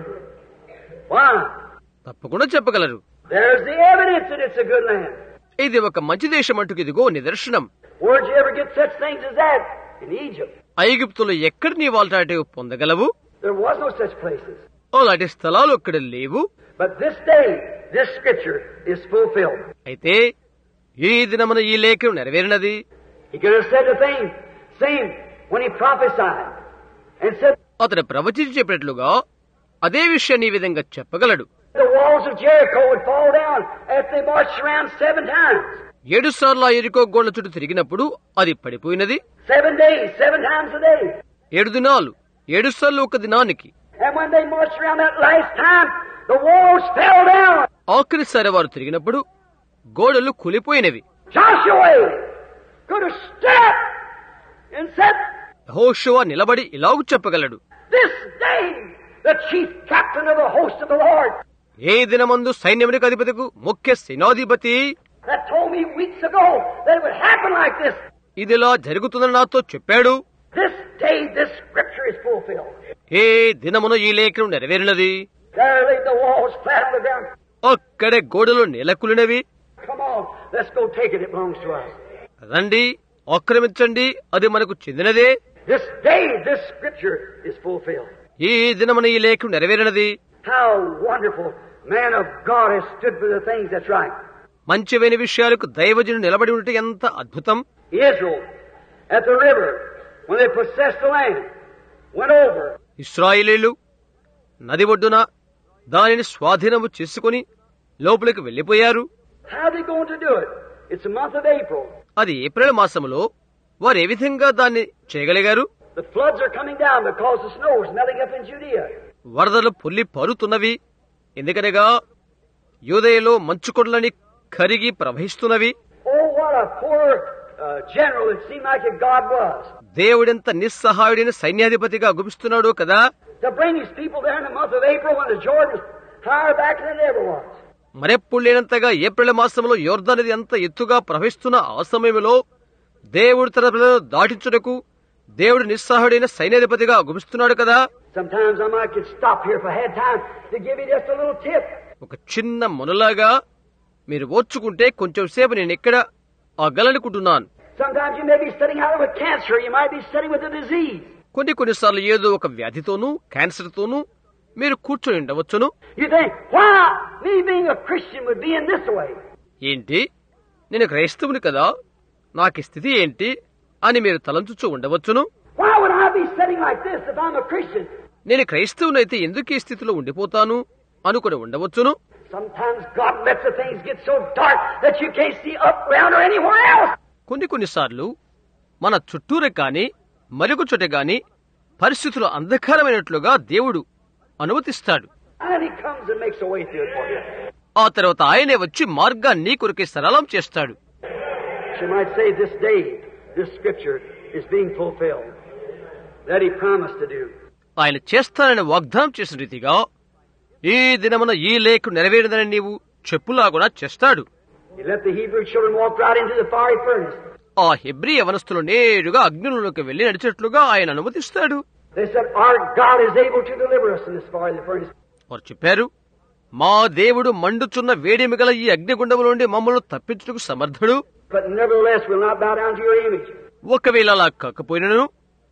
B: Why?
A: తప్పకుండా చెప్పగలరు.
B: There's the evidence that it's a good land.
A: ఇది ఒక మంచి దేశం అంటూ ఇదిగో నిదర్శనం.
B: Where'd you ever get such things as that? In Egypt.
A: ఐగుప్తులో ఎక్కడ నీ వాల్టాటివ్ పొందగలవు?
B: There was no such places.
A: అలాంటి స్థలాలు అక్కడ లేవు.
B: But this day, this scripture is fulfilled.
A: అయితే ఈ దినమున ఈ లేఖను నెరవేరినది.
B: He could have said the same when he prophesied and said,
A: అతడు ప్రవచించి చెప్పినట్లుగా అదే విషయాన్ని ఈ విధంగా చెప్పగలడు.
B: the walls of Jericho would fall down as they marched around 7 times.
A: 7 సార్లు ఆ యెరికో గోడల చుట్టూ తిరిగినప్పుడు అది పడిపోయినది.
B: 7 days, 7 times a day.
A: 7 దినాలు, 7 సార్లు ఒక దినానికి.
B: And when they marched around that last time, the walls fell down.
A: ఆఖరిసారి వారు తిరిగినప్పుడు గోడలు కూలిపోయినవి.
B: Joshua could have stood up and said,
A: యెహోషువ నిలబడి ఇలాగు చెప్పగలడు.
B: this day, the chief captain of the host of the Lord,
A: ఏ దినమందు సైన్యమునికి అధిపతికు ముఖ్య సేనాధిపతి
B: that told me weeks ago that it would happen like this.
A: ఇదిలా జరుగుతుందని నాతో చెప్పాడు.
B: This day, this scripture is fulfilled.
A: ఏ దినమున ఈ లేఖను నెరవేరినది.
B: There lay the walls flat on the ground.
A: అక్కడే గోడలు నెలకొలినవి.
B: Come on, let's go take it. It belongs to us.
A: రండి, ఆక్రమించండి, అది మనకు చెందినదే.
B: This day, this scripture is fulfilled.
A: ఈ దినమున ఈ లేఖను నెరవేరినది.
B: How wonderful man of God has stood for the things that's right.
A: మంచివైన విషయాలకు దైవజనుడు నిలబడి ఉంటే ఎంత అద్భుతం.
B: Israel, at the river, when they possessed the land, went over.
A: ఇశ్రాయేలీయులు నది ఒడ్డున దానిని స్వాధీనము చేసుకుని లోపలికి వెళ్లిపోయారు.
B: How are they going to do it? It's the month of April.
A: అది ఏప్రిల్ మాసములో వారు ఏ విధంగా దాన్ని చేయగలిగారు?
B: The floods are coming down because the snow is melting up in Judea.
A: వరదలు పొల్లి పరుతున్నవి, ఎందుకనగా యూదయలో మంచుకొండలని కరిగి ప్రవహిస్తున్నవి.
B: Oh, what a poor general it seemed like that God was.
A: దేవుడెంత నిస్సహాయుడైన సైన్యాధిపతిగా గుమిస్తున్నాడో కదా.
B: To bring his people there in the month of April when the Jordan was higher back than it ever was.
A: మరెప్పుడు లేనంతగా April మాసంలో యోర్దాన్ నది ఎంత ఎత్తుగా ప్రవహిస్తున్న ఆ సమయంలో దేవుడు తన ప్రజలను దాటించుటకు దేవుడు నిస్సహాయుడైన సైన్యాధిపతిగా గుమిస్తున్నాడు కదా.
B: Sometimes I could stop here if I had time to give you just a little tip.
A: ఒక చిన్న మొనలాగా మీరు ఓర్చుకుంటే కొంచెం సేపు నేను ఇక్కడ ఆగలనుకుంటున్నాను.
B: Sometimes you may be studying out with cancer. You might be studying with a disease.
A: కొన్నిసార్లు ఏదో ఒక వ్యాధితోనూ క్యాన్సర్ తోనూ మీరు కూర్చొని ఉండవచ్చును.
B: You think, why me being a Christian would be in this way?
A: ఏంటి, నేను క్రైస్తవుని కదా, నాకు ఈ స్థితి ఏంటి అని మీరు తలంచుచూ ఉండవచ్చును.
B: Why would I be sitting like this if I'm a Christian?
A: నేను క్రైస్తవునైతే ఎందుకు ఈ స్థితిలో ఉండిపోతాను అనుకుని ఉండవచ్చును.
B: Sometimes God lets the things get so dark that you can't see up, round, or anywhere else.
A: కొన్నిసార్లు మన చుట్టూరే కాని మరొక చోట గాని పరిస్థితులు అంధకారమైనట్లుగా దేవుడు అనుమతిస్తాడు.
B: And He comes and makes a way through it for you.
A: ఆ తర్వాత ఆయనే వచ్చి మార్గాన్ని కొరకే సరళం చేస్తాడు.
B: She might say this day, this scripture is being fulfilled. That He promised to do.
A: ఆయన చేస్తానని వాగ్దానం చేసిన రీతిగా ఈ దినమున ఈ లేఖ నెరవేరిందని నీవు చెప్పులాగునా చేస్తాడు.
B: He let the Hebrew children walk right into the fiery furnace.
A: ఆ హెబ్రీ యవనస్తులు నేరుగా అగ్నిలోకి వెళ్లి నడిచేట్లుగా ఆయన అనుమతిస్తాడు.
B: They said, our God is able to deliver us in this fiery furnace.
A: వారు చెప్పారు, మా దేవుడు మండుచున్న వేడిమి గల ఈ అగ్నిగుండము నుండి మమ్మల్ని తప్పించుటకు సమర్థుడు.
B: But nevertheless, we'll not bow down to your image.
A: ఒకవేళ అలా కాకపోయినను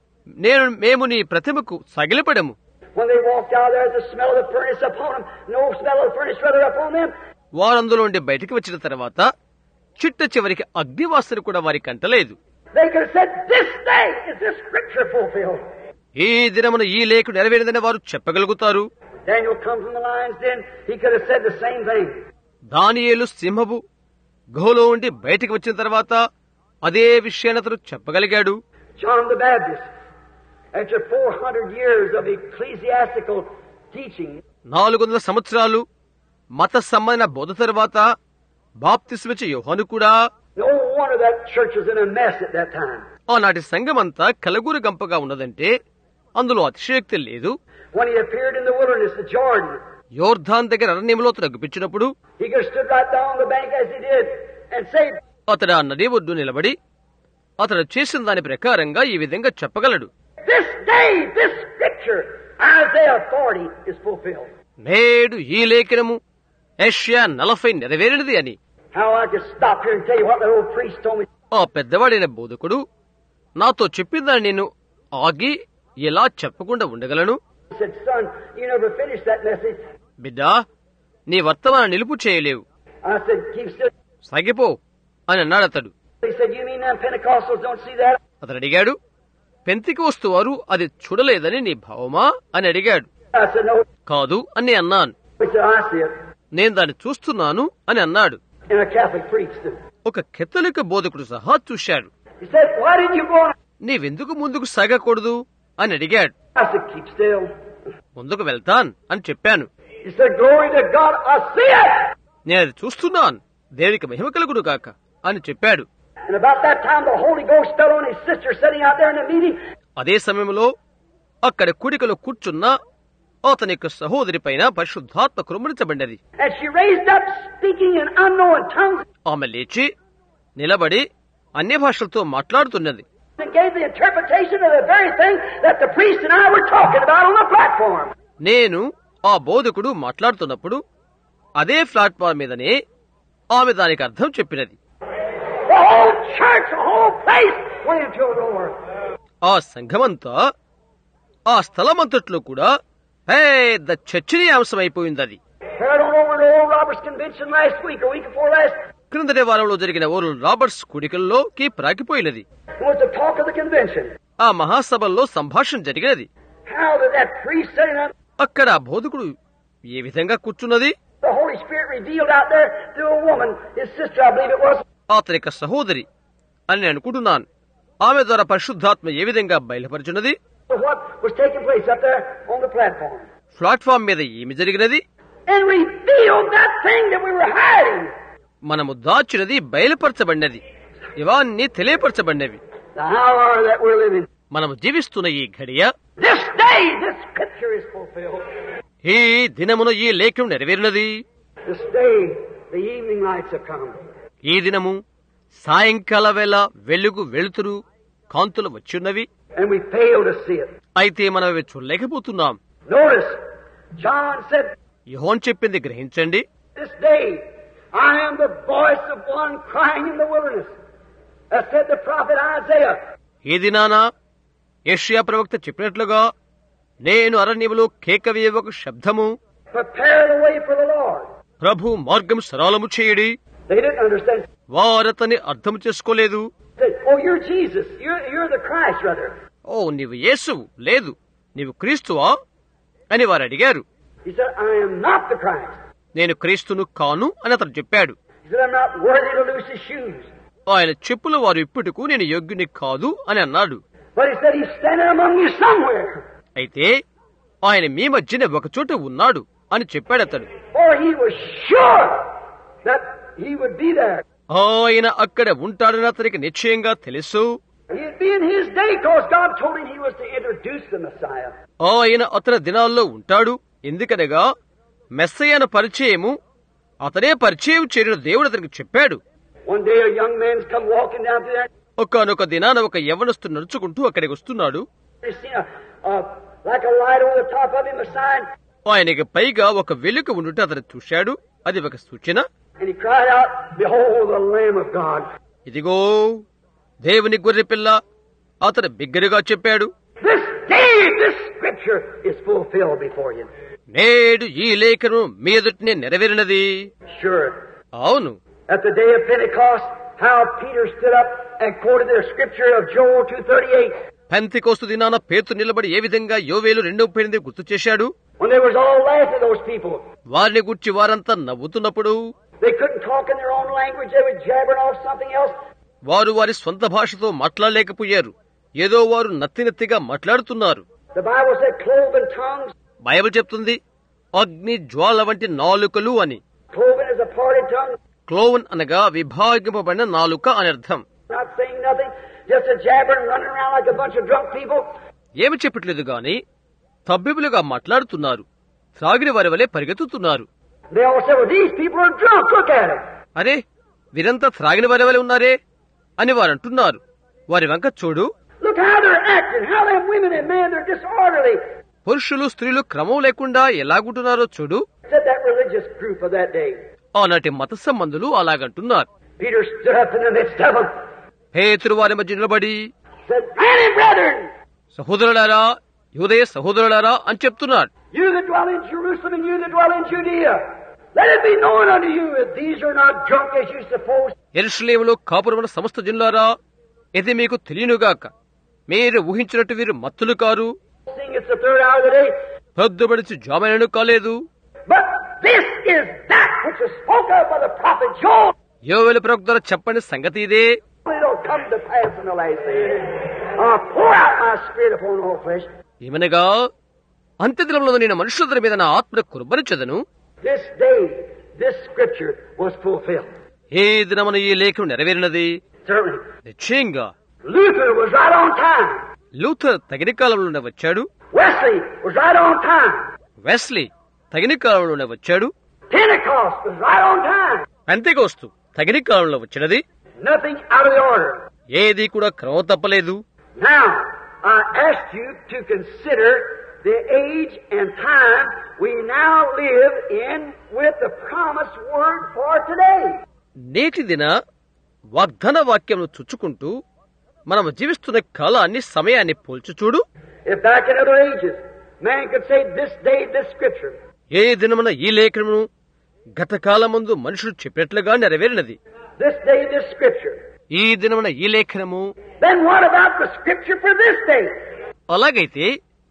A: మేము నీ ప్రతిమకు సగిలపడము.
B: When they walked out there, the smell of the furnace upon them, no smell of the furnace rather upon them.
A: వారందులోండి బయటికి వచ్చిన తర్వాత చిట్ట చివరికి అగ్నివాసన కూడా వారికి అంటలేదు.
B: They could have said, this day is this scripture fulfilled.
A: ఈ దినమున ఈ లేఖ నెరవేరిందని వారు చెప్పగలుగుతారు.
B: Daniel comes from the lion's den. He could have said the same thing.
A: దానియేలు సింహపు గుహలో ఉండి బయటికి వచ్చిన తర్వాత అదే విషయాన్ని అతను చెప్పగలిగాడు.
B: John the Baptist, after 400 years of ecclesiastical teaching,
A: 400 సంవత్సరాలు మత సంబంధ బోధ తర్వాత బాప్తిస్మిచ్చే యోహాను కూడా,
B: no wonder that church was in a mess at that time.
A: ఆనాటి సంఘమంతా కలగూరు గంపగా ఉన్నదంటే అందులో అతిశయోక్తి లేదు.
B: When he appeared in the wilderness of Jordan,
A: యోర్ధాన్ దగ్గర అరణ్యంలో తగ్గిపించినప్పుడు
B: he could have stood right down on the bank as he did and said,
A: అతడు ఆ నది ఒడ్డు నిలబడి అతడు చేసిన దాని ప్రకారంగా ఈ విధంగా చెప్పగలడు,
B: this day, this scripture, Isaiah 40 is fulfilled.
A: నేడు ఈ లేఖనము యెషయా 40 నెరవేరినది అని.
B: How I could stop here and tell you what that old priest told me.
A: ఆ పెద్దవాడైన బోధకుడు నాతో చెప్పిందని నేను ఆగి ఎలా చెప్పకుండా ఉండగలను?
B: He said, son, you never finished that message.
A: బిడ్డా, నీ వర్తమానం నిలుపు చేయలేవు,
B: I said, keep still.
A: సాగిపో అని అన్నాడు అతడు.
B: He said, you mean them Pentecostals don't see that?
A: అతడు అడిగాడు, పెంతెకొస్తు వారు అది చూడలేదని నీ భావమా అని అడిగాడు.
B: I said, no.
A: కాదు అని అన్నాను.
B: He said, I see it.
A: నేను దాన్ని చూస్తున్నాను అని అన్నాడు.
B: And a Catholic priest.
A: ఒక కథలిక బోధకుడు సహా చూశాడు.
B: He said, why didn't you go on?
A: నీవెందుకు ముందుకు సాగకూడదు అని అడిగాడు.
B: I said, keep still.
A: ముందుకు వెళ్తాను అని చెప్పాను.
B: He said, glory to God, I see it.
A: నేను అది చూస్తున్నాను, దేవునికి మహిమ కలుగును గాక అని చెప్పాడు.
B: And about that time, the Holy Ghost fell on his sister sitting out there in the meeting.
A: అదే సమయంలో అక్కడ కూడికలో కూర్చున్న అతని యొక్క సహోదరి పైన పరిశుద్ధాత్మ కుమ్మరించబడినది.
B: And she raised up, speaking in unknown tongues.
A: ఆమె లేచి నిలబడి అన్య భాషలతో మాట్లాడుతున్నది.
B: And gave the interpretation of the very thing that the priest and I were talking about on the platform.
A: నేను ఆ బోధకుడు మాట్లాడుతున్నప్పుడు అదే ప్లాట్ఫామ్ మీదనే ఆమె దానికి అర్థం చెప్పినది.
B: The whole church, the whole place went into a roar.
A: ఆ సంఘమంతా ఆ స్థలమంతట్లో కూడా పెద్ద చర్చనీయాంశమైపోయింది. అది
B: Heard on over to Old Roberts Convention last week, a week before last.
A: క్రిందటి వారంలో జరిగిన ఓరల్ రాబర్ట్స్ కూడికల్లోకి ప్రాకిపోయినది.
B: It was the talk of the convention.
A: ఆ మహాసభల్లో సంభాషణ జరిగినది.
B: How did that priest sitting up?
A: అక్కడ ఆ బోధకుడు ఏ విధంగా కూర్చున్నది,
B: The Holy Spirit revealed out there through a woman, his sister, I believe it was.
A: అతని యొక్క సహోదరి అని నేను అనుకుంటున్నాను. ఆమె ద్వారా పరిశుద్ధాత్మ ఏ విధంగా బయలుపరిచినది,
B: What was taking place up there on the platform.
A: Platform మీద ఏమి జరిగినది,
B: And revealed that thing that we were hiding.
A: మనము దాచినది బయలుపరచబడినది, ఇవన్నీ తెలియపరచబడినవి.
B: The hour that we're living.
A: మనము జీవిస్తున్న ఈ ఘడియ,
B: This day, this scripture is fulfilled.
A: ఈ దినమున ఈ లేఖం నెరవేరినది.
B: This day, the evening lights have come.
A: ఈ దినము సాయంకాల వేళ వెలుగు వెలుతురు కాంతులు వచ్చిన్నవి.
B: And we fail to see it.
A: అయితే మనం అవి చూడలేకపోతున్నాం.
B: Notice, John said,
A: యోహాను చెప్పింది గ్రహించండి.
B: this day I am the voice of one crying in the wilderness. As said the prophet Isaiah.
A: ఈ దినాన యెషయా ప్రవక్త చెప్పినట్లుగా నేను అరణ్యములో కేక వేయవక శబ్దము,
B: Prepare the way for the Lord.
A: ప్రభు మార్గం సరళము చేయడి.
B: They didn't understand.
A: వారతని అర్థం చేసుకోలేదు.
B: They said, oh, you're Jesus. You're the Christ, brother.
A: ఓ నీవు యేసువు, లేదు నీవు క్రీస్తువా అని వారు అడిగారు.
B: He said, I am not the Christ.
A: నేను క్రీస్తును కాను అని అతను చెప్పాడు.
B: He said, I'm not worthy to loose his shoes.
A: ఆయన చెప్పుల వారు ఇప్పుడుకు నేను యోగ్యుని కాదు అని అన్నాడు.
B: But he said, he's standing among you somewhere.
A: అయితే ఆయన మీ మధ్యన ఒకచోట ఉన్నాడు అని చెప్పాడు అతడు.
B: For he was sure that he would be there.
A: ఆయన అక్కడ ఉంటాడని అతనికి నిశ్చయంగా తెలుసు.
B: He'd be in his day because God told him he was to introduce the Messiah.
A: ఆయన అతని దినాల్లో ఉంటాడు, ఎందుకనగా మెస్సయ్యను పరిచయము అతనే పరిచయం చేయడం దేవుడు అతనికి చెప్పాడు.
B: One day a young man's come walking down through there.
A: ఒకానొక దినాన ఒక యవ్వనస్తుడు నడుచుకుంటూ అక్కడికి వస్తున్నాడు.
B: He's seen like a light over the top of him, a sign.
A: ఆయనకి పైగా ఒక వెలుగు ఉండుట అతను చూశాడు. అది ఒక సూచన.
B: And he cried out, behold the Lamb of God.
A: ఇదిగో దేవుని గొర్రె పిల్ల, అతను బిగ్గరగా చెప్పాడు.
B: This day, this scripture is fulfilled before you.
A: నేడు ఈ లేఖను మీ ఎదుటనే నెరవేరినది.
B: Sure.
A: అవును.
B: At the day of Pentecost, how Peter stood up and quoted the scripture of Joel 2:38.
A: పెంతెకోస్తు దినాన పేతురు నిలబడి ఏ విధంగా యోవేలు 2:8 గుర్తు చేశాడు.
B: When they was all laughing at those people.
A: వారిని గుర్చి వారంతా నవ్వుతున్నప్పుడు
B: They couldn't talk in their own language. They were jabbering off something else.
A: వారు వారి స్వంత భాషతో మాట్లాడలేకపోయారు. ఏదో వారు నత్తినత్తిగా మాట్లాడుతున్నారు.
B: The Bible said cloven tongues.
A: Bible చెప్తుంది అగ్ని జ్వాల వంటి నాలుకలు అని.
B: Cloven is a parted tongue.
A: క్లోవన్ అనగా విభాగింపబడిన నాలుక అని అర్థం.
B: Not saying nothing. Just a jabbering, running around like a bunch of drunk people.
A: ఏమి చెప్పట్లేదు గాని తబ్బిబులుగా మాట్లాడుతున్నారు. త్రాగిన వారి వలె పరిగెత్తుతున్నారు.
B: They all said, well, these people are drunk. Look at them.
A: అరే వీరంతా త్రాగిన వారి వలె ఉన్నారే అని వారు అంటున్నారు. వారి వంక చూడు.
B: Look how they're acting. How them women and men, they're disorderly.
A: పురుషులు స్త్రీలు క్రమం లేకుండా ఎలాగుంటున్నారో చూడు.
B: Said that religious group of that day.
A: ఆనాటి మత సంబంధులు అలాగంటున్నారు.
B: Peter stood up in the midst of them.
A: పేతురు వారి మధ్య నిలబడి
B: Said, "Granny brethren,
A: సహోదరులారా, యూదయ సహోదరులారా అని చెప్తున్నాడు.
B: you that dwell in Jerusalem and you that dwell in Judea, let it be known unto you that these are not drunk as you suppose."
A: యెరూషలేములో కాపురమున సమస్త జనులారా, ఇది మీకు తెలియనుగాక, మీరు ఊహించినట్టు వీరు మత్తులు కారు.
B: Seeing it's the third hour of the day.
A: పొద్దుబడిచి జామైనను కాలేదు.
B: But this is that which was spoken of by the prophet Joel.
A: యోవేలు ప్రవక్త ద్వారా చెప్పని సంగతి ఇదే.
B: It'll come to pass in the last days. I'll pour out my spirit upon all flesh.
A: ఏమనగా అంత్యదినములో నేను మనుషులందరి మీద నా ఆత్మను కుర్బరించెదను.
B: This day, this scripture was fulfilled.
A: ఏ దినమున ఈ లేఖను నెరవేరినది.
B: Certainly.
A: నిశ్చయంగా
B: Luther was right on time.
A: Luther తగిన కాలంలోనే వచ్చాడు.
B: Wesley was right on time.
A: Wesley తగిన కాలంలోనే వచ్చాడు.
B: Pentecost was right on time.
A: పెంతెకోస్తు తగిన కాలంలో వచ్చినది.
B: Nothing out of the order.
A: ఏది కూడా క్రమం తప్పలేదు.
B: Now, I ask you to consider the age and time we now live in with the promised word for today.
A: నేటి దిన వాగ్దాన వాక్యం చుచ్చుకుంటూ మనం జీవిస్తున్న కాలాన్ని సమయాన్ని పోల్చి చూడు.
B: If back in other ages, man could say this day, this scripture.
A: ఏ దినమున ఈ లేఖనము గత కాలమందు మనుషులు చెప్పినట్లుగా నెరవేరినది.
B: This day, this scripture.
A: ఈ దినమున ఈ లేఖనము.
B: Then what about the scripture for this day?
A: అలాగైతే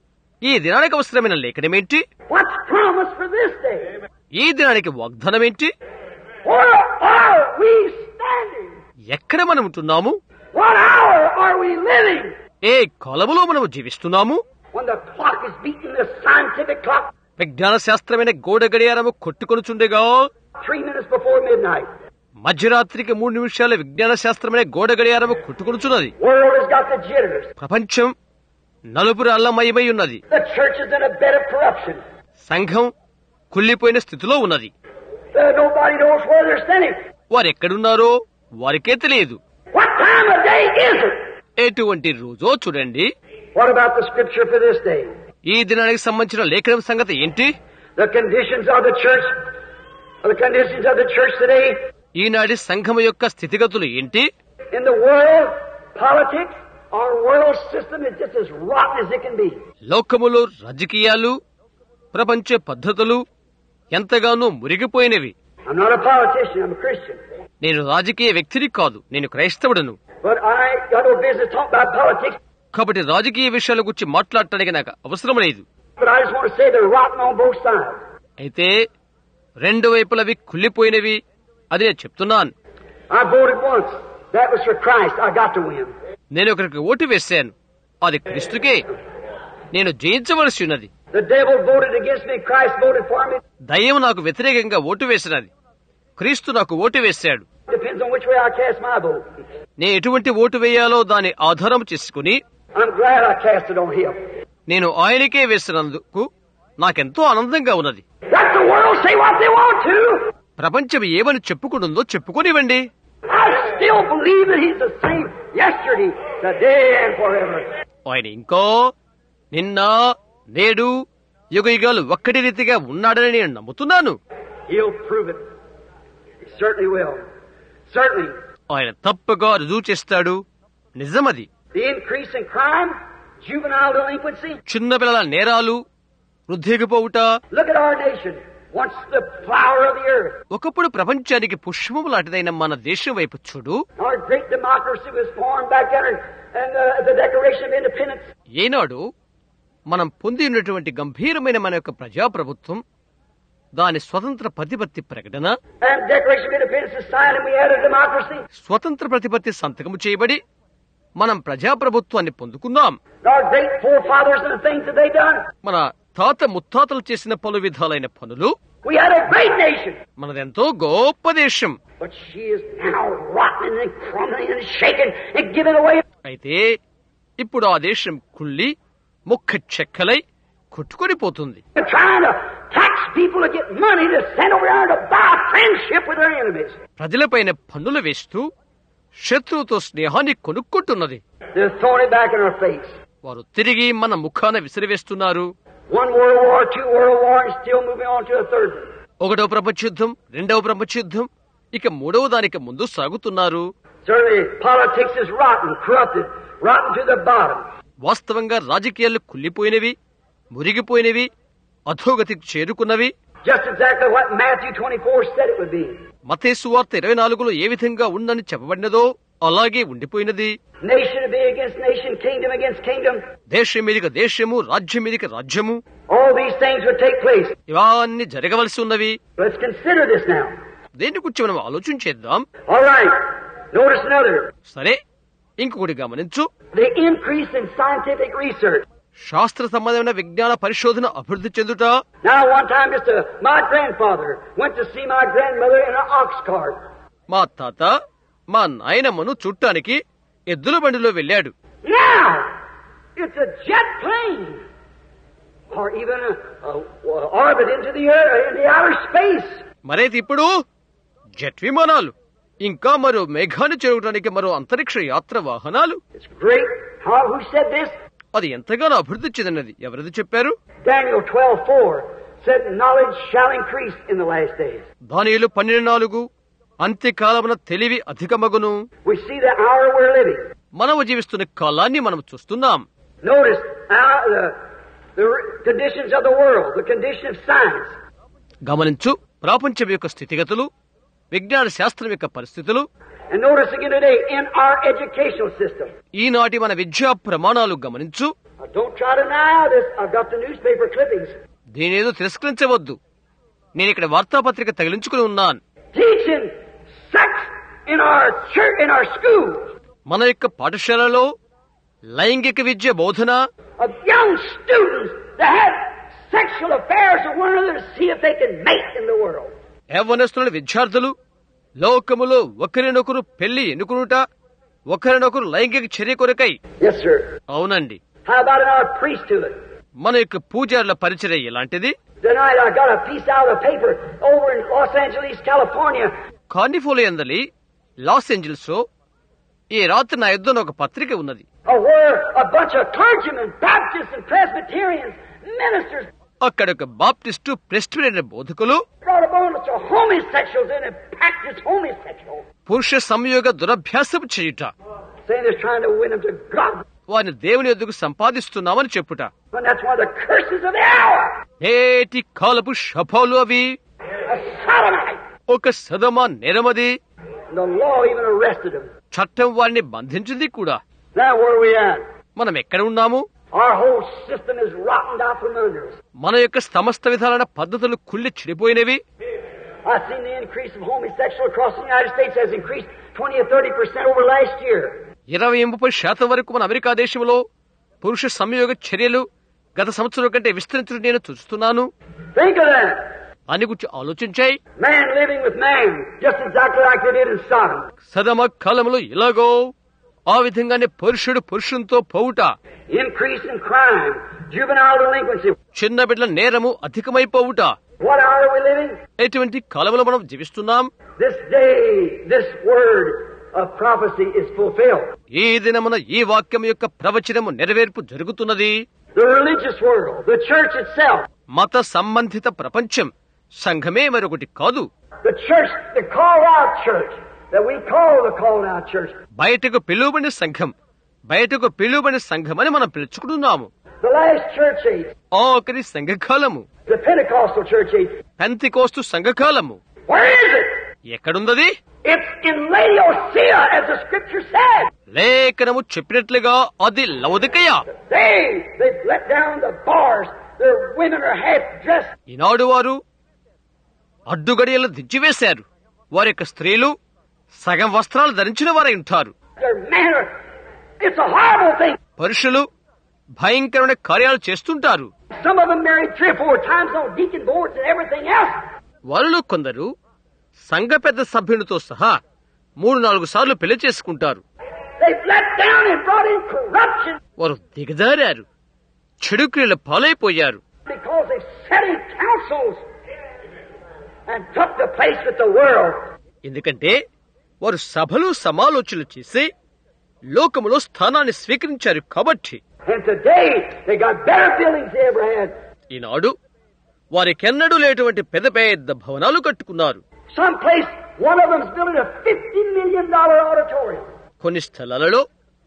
A: ఈ దినానికి అవసరమైన లేఖనమేంటి?
B: What's promised for this day?
A: ఈ దినానికి వాగ్దానమేంటి?
B: Where are we standing?
A: ఎక్కడ మనం ఉంటున్నాము?
B: What hour are we living?
A: ఏ కాలములో మనము జీవిస్తున్నాము?
B: When the clock is beating, the scientific clock,
A: విజ్ఞాన శాస్త్రమైన గోడ గడియారము కొట్టుకొనుచుండగా
B: 3 minutes before midnight.
A: మధ్యరాత్రికి 3 నిమిషాల విజ్ఞాన శాస్త్రమైన గోడ గడియారము కొట్టుకొనుచున్నది.
B: World has got the jitters.
A: ప్రపంచం నలుపురు అల్లమయమై ఉన్నది.
B: The church is in a bed of corruption.
A: సంఘం కుళ్ళిపోయిన స్థితిలో ఉన్నది.
B: Nobody knows where they're standing.
A: వారు ఎక్కడున్నారో వారికే తెలియదు.
B: What time of day is it?
A: ఎటువంటి రోజో చూడండి.
B: What about the scripture for this day?
A: ఈ దినానికి సంబంధించిన లేఖనం సంగతి ఏంటి?
B: The conditions of the church today.
A: ఈనాటి సంఘము యొక్క స్థితిగతులు ఏంటి?
B: In the world, politics, our world system is just as rotten as it can be.
A: లోకములో రాజకీయాలు, ప్రపంచ పద్ధతులు ఎంతగానో మురిగిపోయినవి.
B: I'm not a politician, I'm a Christian.
A: నేను రాజకీయ వ్యక్తిని కాదు, నేను క్రైస్తవుడను.
B: But I got no business talking about politics.
A: కాబట్టి రాజకీయ విషయాల గురించి మాట్లాడటానికి నాకు అవసరం లేదు.
B: But I just want to say they're rotten on both sides.
A: అయితే రెండు వైపులవి కుళ్ళిపోయినవి, అది నేను చెప్తున్నాను.
B: I voted once. That was for Christ. I got to win.
A: నేను ఒకరికి ఓటు వేశాను, అది క్రీస్తుకే. నేను జయించవలసి ఉన్నది.
B: The devil voted against me. Christ voted for me.
A: దయ్యం నాకు వ్యతిరేకంగా ఓటు వేసినది, క్రీస్తు నాకు ఓటు వేశాడు.
B: Depends on which way I cast my vote.
A: నేను ఎటువంటి ఓటు వేయాలో దాని ఆధారం చేసుకుని
B: I'm glad I cast it on him.
A: నేను ఆయనకే వేసినందుకు నాకెంతో ఆనందంగా ఉన్నది.
B: Let the world say what they want to.
A: ప్రపంచం ఏమని చెప్పుకుంటుందో చెప్పుకోనివ్వండి.
B: I still believe that he's the same yesterday, today, and forever.
A: ఆయన ఇంకా నిన్న నేడు యుగయుగాలు ఒక్కటి రీతిగా ఉన్నాడని నేను నమ్ముతున్నాను.
B: He'll prove it. He certainly will. Certainly.
A: ఆయన తప్పగా రుజువు చేస్తాడు. నిజమది.
B: The increase in crime, juvenile delinquency.
A: చిన్నపిల్లల నేరాలు, వృద్ధిగిపోవుట.
B: Look at our nation. Once the flower of the earth.
A: ఒకప్పుడు ప్రపంచానికి పుష్పము లాంటిదైన మన దేశం వైపు చూడు.
B: Our great democracy was formed back then, and the Declaration of Independence.
A: ఏనాడు మనం పొంది ఉన్నటువంటి గంభీరమైన మన యొక్క ప్రజాప్రభుత్వం, దాని స్వతంత్ర ప్రతిపత్తి ప్రకటన,
B: And Declaration of Independence is signed, and we had a democracy.
A: స్వతంత్ర ప్రతిపత్తి సంతకము చేయబడి మనం ప్రజాప్రభుత్వాన్ని పొందుకున్నాం.
B: Our great forefathers and the things that they done.
A: మన తాత ముత్తాతలు చేసిన పలు విధాలైన పనులు.
B: We had a great nation.
A: మనదెంతో గొప్ప దేశం.
B: But she is now rotten and crumbling and shaken and giving away.
A: అయితే ఇప్పుడు ఆ దేశం కుళ్ళి ముక్క చెక్కలై కొట్టుకొని పోతుంది.
B: They're trying to tax people to get money to send over there to buy friendship with their enemies.
A: ప్రజలపైన పన్నులు వేస్తూ శత్రువుతో స్నేహాన్ని కొనుక్కుంటున్నది.
B: They're throwing it back in our face.
A: వారు తిరిగి మన ముఖాన విసిరివేస్తున్నారు.
B: One world war, two world war, and still moving on to a third one.
A: ఒకటో ప్రపంచ యుద్ధం, రెండవ ప్రపంచ యుద్ధం, ఇక మూడవ దానికి ముందు సాగుతున్నారు.
B: Certainly, politics is rotten, corrupted, rotten to the bottom.
A: వాస్తవంగా రాజకీయాలు కుళ్ళిపోయినవి, మురిగిపోయినవి, అధోగతికి చేరుకున్నవి.
B: Just exactly what Matthew 24 said it would be.
A: మత్తయి సువార్త 24లో ఏ విధంగా ఉందని చెప్పబడినదో అలాగే ఉండిపోయినది.
B: Nation to be against nation, kingdom against kingdom.
A: దేశం మీదిక దేశము, రాజ్యం మీదిక రాజ్యము.
B: All these things would take place.
A: ఇవన్నీ జరగవలసి ఉన్నవి.
B: Let's consider this now.
A: దేని గురించి మనం ఆలోచించేద్దాం.
B: All right. Notice another.
A: సరే, ఇంకొకటి గమనించు.
B: The increase in scientific research.
A: శాస్త్ర సంబంధమైన విజ్ఞాన పరిశోధన అభివృద్ధి చెందుట.
B: Now, one time, my grandfather went to see my grandmother in an ox cart.
A: మా తాత మా నాయనమ్మను చూడటానికి ఎద్దుల బండిలో వెళ్ళాడు.
B: Now, it's a jet plane, or even a orbit into the outer space.
A: మరైతే ఇప్పుడు జెట్ విమానాలు, ఇంకా మరో మేఘాన్ని చేరుకోవడానికి మరో అంతరిక్ష యాత్ర వాహనాలు.
B: It's great. Who said this?
A: అది ఎంతగానో అభివృద్ధి చెందినది. ఎవరిది చెప్పారు?
B: Daniel 12:4 said, "Knowledge shall increase in the last days."
A: దానియేలు 12:4 అంత్యకాలమున తెలివి అధికమగును.
B: We see the hour we're living.
A: మనము జీవిస్తున్న కాలాన్ని మనం చూస్తున్నాం.
B: Notice the conditions of the world, the condition of science.
A: గమనించు, ప్రపంచం యొక్క స్థితిగతులు, విజ్ఞాన శాస్త్రం యొక్క పరిస్థితులు.
B: And notice again today in our educational system.
A: ఈనాటి మన విద్యా ప్రమాణాలు గమనించు.
B: Now, don't try to deny this. I've got the newspaper clippings.
A: దీనేదో తిరస్కరించవద్దు. నేను ఇక్కడ వార్తాపత్రిక తగిలించుకుని ఉన్నాను.
B: Teaching sex in our church, in our schools.
A: మన యొక్క పాఠశాలలో లైంగిక విద్య బోధన.
B: Of young students that have sexual affairs with one another to see if they can mate in the world.
A: యవ్వనస్తుల విద్యార్థులు లోకములో ఒకరినొకరు పెళ్లి ఎన్నుకునుట, ఒకరినొకరు లైంగిక చర్య కొరకై.
B: Yes, sir.
A: అవునండి.
B: How about in our priesthood?
A: మన యొక్క పూజారుల పరిచర్య ఎలాంటిది?
B: Tonight I got a piece out of the paper over in Los Angeles, California.
A: California అందలి లాస్ ఏంజల్స్ ఈ రాత్రి నా యుద్ధం ఒక పత్రిక ఉన్నది.
B: where a bunch of clergymen, Baptists and Presbyterians, ministers
A: అక్కడ ఒక బాప్టిస్టు ప్రెస్బిటేరియన్ బోధకులు
B: brought a bunch of homosexuals in and practiced homosexual.
A: పురుష సంయోగ దురభ్యాసం చేయుట,
B: Saying they're trying to win them to God.
A: వారిని దేవుని యొద్దకు సంపాదిస్తున్నామని చెప్పుట.
B: And that's one of the curses of the hour.
A: నేటి కాలపు శపాలు అవి.
B: A sodomite.
A: ఒక సదమ నేరమది.
B: The law even arrested them.
A: చట్టం వారిని బంధించింది కూడా.
B: Now where are we at?
A: మనం ఎక్కడ ఉన్నాము?
B: Our whole system is rotted out from under us.
A: మన యొక్క సమస్త విధాలైన పద్ధతులు కుళ్ళి చెడిపోయినవి.
B: I've seen the increase of homosexual across the United States has increased 20 or 30% over last year.
A: 20-30% వరకు మన అమెరికా దేశంలో పురుష సంయోగ చర్యలు గత సంవత్సరం కంటే విస్తరించడం నేను చూస్తున్నాను.
B: Think of that.
A: దాని గురించి ఆలోచించాయి.
B: Man living with man, just exactly like they did in Sodom.
A: సదమ కాలంలో ఇలాగో ఆ విధంగానే పురుషుడు పురుషునితో పోవుట.
B: Increase in crime, juvenile delinquency.
A: చిన్న బిడ్డల నేరము అధికమైపోవుట.
B: What hour are we living?
A: ఎటువంటి కాలంలో మనం జీవిస్తున్నాం?
B: This day, this word of prophecy is fulfilled.
A: ఈ దినమున ఈ వాక్యం యొక్క ప్రవచనము నెరవేర్పు జరుగుతున్నది.
B: The religious world, the church itself.
A: మత సంబంధిత ప్రపంచం, సంఘమే మరొకటి కాదు.
B: The church, the called out church, that we call the called out church.
A: బయటకు పిలువబడిన సంఘం, బయటకు పిలువబడిన సంఘం అని మనం పిలుచుకుంటున్నాము.
B: The last church age.
A: ఆఖరి సంఘకాలము.
B: The Pentecostal church age.
A: పెంతెకోస్తు సంఘకాలము.
B: Where is it?
A: ఎక్కడున్నది?
B: It's in Laodicea, as the scripture said.
A: లేఖనము చెప్పినట్లుగా అది లవొదికయ.
B: They've let down the bars. Their women are half dressed.
A: ఈనాడు వారు అడ్డుగడియలు దించివేశారు. వారి యొక్క స్త్రీలు సగం వస్త్రాలు ధరించిన వారై ఉంటారు.
B: Their manner, it's a horrible thing.
A: పురుషులు భయంకరమైన కార్యాలు చేస్తుంటారు.
B: Some of them married 3 or 4 times on deacon boards and everything else.
A: వారిలో కొందరు సంఘ పెద్ద సభ్యునితో సహా 3-4 సార్లు పెళ్లి చేసుకుంటారు.
B: They've let down and brought in corruption.
A: వారు దిగజారారు, చెడు క్రియల పాలైపోయారు.
B: Because they've sat in councils and took the place with the world.
A: ఎందుకంటే వారు సభలు సమాలోచనలు చేసి లోకములో స్థానాన్ని స్వీకరించారు కాబట్టి.
B: And today they got better buildings they ever had.
A: ఈనాడు వారికెన్నడూ లేటువంటి పెద్ద పెద్ద భవనాలు కట్టుకున్నారు.
B: Some place, one of them's building a $50 million auditorium.
A: కొన్ని స్థలాలలో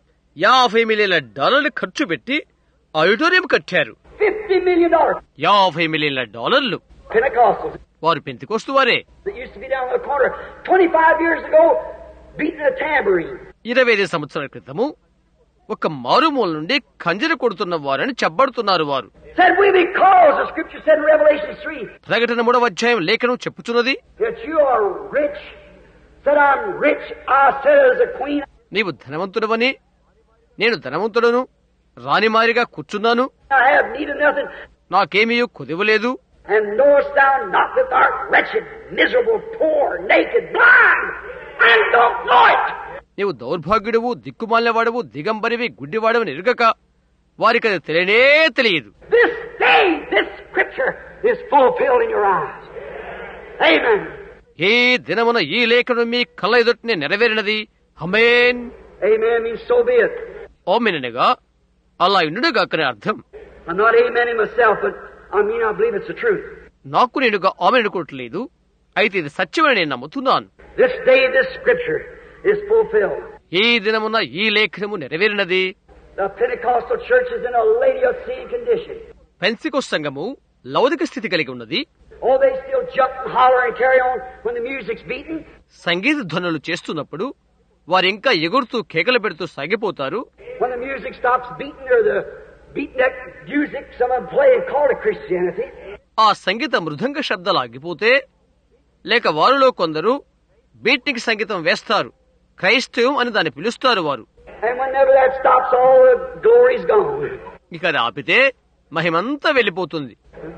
A: $50 మిలియన్ల ఖర్చు పెట్టి ఆడిటోరియం కట్టారు.
B: $50 million.
A: $50 మిలియన్ల.
B: Pentecostals.
A: వారు పెంతెకోస్తు వారే.
B: That used to be down the corner 25 years ago, beating a tambourine.
A: 25 సంవత్సరాల క్రితము ఒక మారుమూల నుండి కంజర కొడుతున్న వారని చెప్పబడుతున్నారు వారు.
B: Said we because the scripture said in Revelation 3.
A: ప్రకటన 3వ అధ్యాయం లేఖనం చెప్పుచున్నది.
B: That you are rich. Said I'm rich. I said as a queen.
A: నీవు ధనవంతుడవని, నేను ధనవంతుడను, రాణిమారిగా కూర్చున్నాను,
B: I have need of nothing.
A: నాకేమీ కొదువలేదు.
B: And knowest thou not that thou art wretched, miserable, poor, naked, blind, and don't know it?
A: నీవు దౌర్భాగ్యుడవు, దిక్కుమాలినవాడవు, దిగంబరివి, గుడ్డివాడవని ఎరుగక వారికి అది తెలియనే తెలియదు.
B: This day, this scripture is fulfilled in your eyes. Amen.
A: ఈ దినమున ఈ లేఖనం మీ కళ్ళ ఎదుటనే నెరవేరినది. ఆమేన్.
B: Amen means so be it.
A: ఆమేనగా అలా ఇండుగాకనే అర్థం.
B: I'm not amening myself, but I believe it's the truth.
A: నాకు నేనుగా ఆమేన్ అనుకోవట్లేదు, అయితే ఇది సత్యమని నేను నమ్ముతున్నాను.
B: This day, this scripture is fulfilled.
A: ఈ దినమున ఈ లేఖనము నెరవేరినది.
B: The Pentecostal church is in a Laodicean condition.
A: పెంతెకోస్తు సంఘము లౌదిక స్థితి కలిగి ఉన్నది.
B: Oh, they still jump and holler and carry on when the music's beating.
A: సంగీత ధ్వనులు చేస్తున్నప్పుడు వారు ఇంకా ఎగురుతూ కేకలు పెడుతూ సాగిపోతారు.
B: When the music stops beating or the beatnik music someone play and call it Christianity.
A: ఆ సంగీత మృదంగ శబ్దాలు ఆగిపోతే లేక వారిలో కొందరు బీట్నిక్ సంగీతం వేస్తారు, క్రైస్తవం అని దాన్ని పిలుస్తారు వారు.
B: And whenever that stops, all the glory's gone.
A: ఇక అది ఆపితే మహిమంతా వెళ్ళిపోతుంది.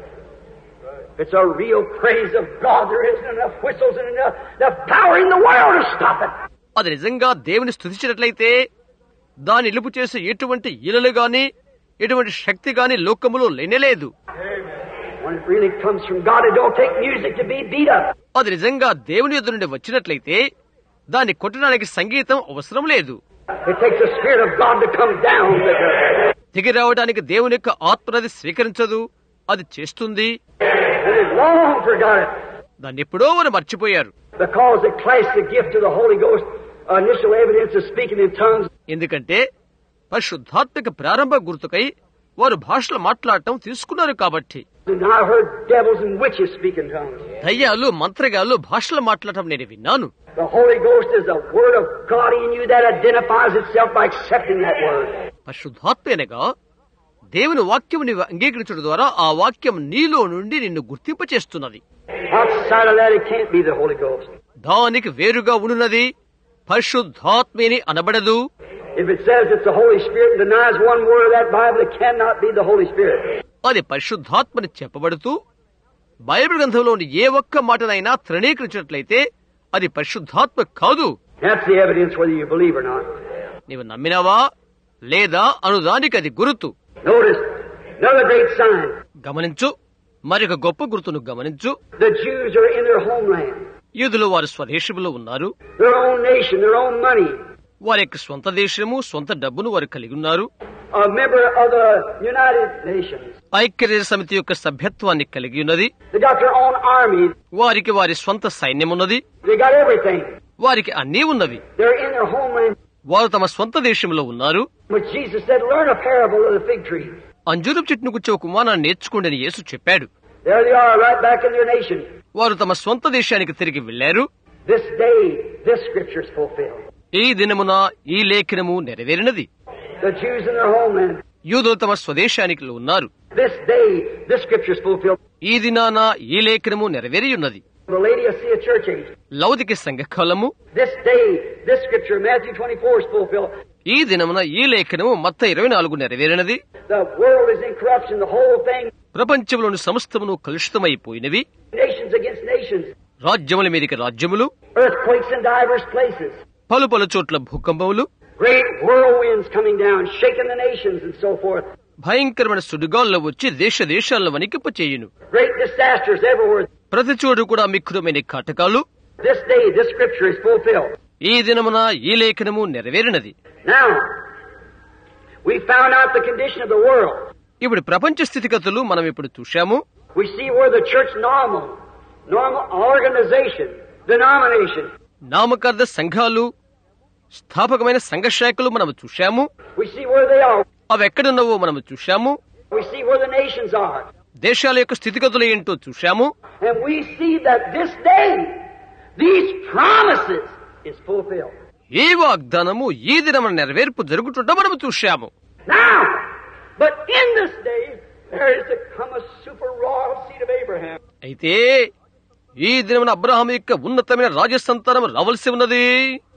B: It's a real praise of God. There isn't enough whistles and enough power in the world to stop it.
A: అది నిజంగా దేవుని స్తుతించినట్లయితే దాన్ని నిలుపు చేసే ఎటువంటి ఈలలు గాని ఎటువంటి శక్తి గాని లోకములో లేనేలేదు.
B: When it really comes from God, it don't take music to be beat up.
A: అది నిజంగా దేవుని యొద్ద నుండి వచ్చినట్లయితే దాన్ని కొట్టడానికి సంగీతం అవసరం లేదు.
B: It takes the Spirit of God to come down.
A: దిగి రావడానికి దేవుని యొక్క ఆత్మనది స్వీకరించదు, అది చేస్తుంది.
B: And they've long forgot it.
A: దాన్ని ఎప్పుడో వారు మర్చిపోయారు.
B: Because it clashed the gift of the Holy Ghost, initial evidence of speaking in tongues.
A: ఎందుకంటే పరిశుద్ధాత్మక ప్రారంభ గుర్తుకై వారు భాషలు మాట్లాడటం తీసుకున్నారు కాబట్టి.
B: And I heard devils and witches speak in tongues.
A: దయ్యాలు మంత్రగాళ్ళు భాషలు మాట్లాడటం నేను విన్నాను.
B: The Holy Ghost is the Word of God in you that identifies itself by accepting that Word.
A: పరిశుద్ధాత్మేనగా దేవుని వాక్యం నీవు అంగీకరించడం ద్వారా ఆ వాక్యం నీలో నుండి నిన్ను గుర్తింప చేస్తున్నది.
B: Outside of that, it can't be the Holy Ghost.
A: దానికి వేరుగా ఉన్నది పరిశుద్ధాత్మేని అనబడదు.
B: If it says it's the Holy Spirit and denies one word of that Bible, it cannot be the Holy Spirit.
A: అది పరిశుద్ధాత్మని చెప్పబడుతూ బైబిల్ గ్రంథంలోని ఏ ఒక్క మాటనైనా తృణీకరించినట్లయితే అది పరిశుద్ధాత్మ కాదు.
B: That's the evidence whether you believe or not.
A: నీవు నమ్మినావా లేదా అనుదానికి అది గుర్తు.
B: Notice another great sign.
A: గమనించు, మరొక గొప్ప గుర్తును గమనించు.
B: The Jews are in their homeland,
A: యూదులు వారి స్వదేశంలో ఉన్నారు.
B: their own nation, their own money.
A: వారి యొక్క స్వంత దేశము, స్వంత డబ్బును వారు కలిగి ఉన్నారు.
B: A member of the United Nations.
A: ఐక్యరాజ్య సమితి యొక్క సభ్యత్వాన్ని కలిగి ఉన్నది.
B: They got their own army.
A: వారికి వారి స్వంత సైన్యం ఉన్నది.
B: They got everything.
A: వారికి అన్నీ ఉన్నవి.
B: They're in their homeland.
A: వారు తమ స్వంత దేశంలో ఉన్నారు.
B: But Jesus said, learn a parable of the fig tree.
A: అంజూరపు చెట్టును గుచ్చే ఒక ఉపమానాన్ని నేర్చుకోండి అని యేసు చెప్పాడు.
B: There they are, right back in their nation.
A: వారు తమ స్వంత దేశానికి తిరిగి వెళ్లారు.
B: This day, this scripture is fulfilled.
A: ఈ దినమున ఈ లేఖనము నెరవేరినది.
B: The Jews in their homeland.
A: యూదులు తమ స్వదేశానికి ఉన్నారు.
B: This day, this scripture is fulfilled.
A: ఈ దినాన ఈ లేఖనము నెరవేరి ఉన్నది.
B: The Laodicea church age.
A: లౌదిక సంఘకాలము.
B: This day, this scripture, Matthew 24, is fulfilled.
A: ఈ దినమున ఈ లేఖనము మత్తయి 24 నెరవేరినది.
B: The world is in corruption, the whole thing.
A: ప్రపంచంలోని సమస్తమును కలుషితమైపోయినవి.
B: Nations against nations.
A: రాజ్యముల మీదికి రాజ్యములు.
B: Earthquakes in diverse places.
A: పలు పలు చోట్ల భూకంపములు.
B: Great whirlwinds coming down, shaking the nations and so forth.
A: భయంకరమైన సుడిగాల్లో వచ్చి దేశాలను వణికింప చేయును.
B: Great disasters everywhere.
A: ప్రతి చోటు కూడా మిక్కురమైన కాటకాలు.
B: This day, this scripture is fulfilled.
A: ఈ దినమున ఈ లేఖనము నెరవేరినది.
B: Now, we found out the condition of the world.
A: ఇప్పుడు ప్రపంచ స్థితిగతులు మనం ఇప్పుడు చూశాము.
B: We see where the church normal organization, denomination.
A: నామకార్థ సంఘాలు, స్థాపకమైన సంఘ శాఖలు మనం చూశాము.
B: We see where they are.
A: అవి ఎక్కడున్నావో మనం చూశాము.
B: We see where the nations are.
A: దేశాల యొక్క స్థితిగతులు ఏంటో చూశాము.
B: And we see that this day, these promises is fulfilled.
A: ఈ వాగ్దానము ఈ దినమున నెరవేర్పు జరుగుతుంట మనం చూశాము.
B: Now, but in this day, there is to come a super royal seed of Abraham.
A: అయితే ఈ దినమున అబ్రహాము యొక్క ఉన్నతమైన రాజసంతానం రావలసి ఉన్నది.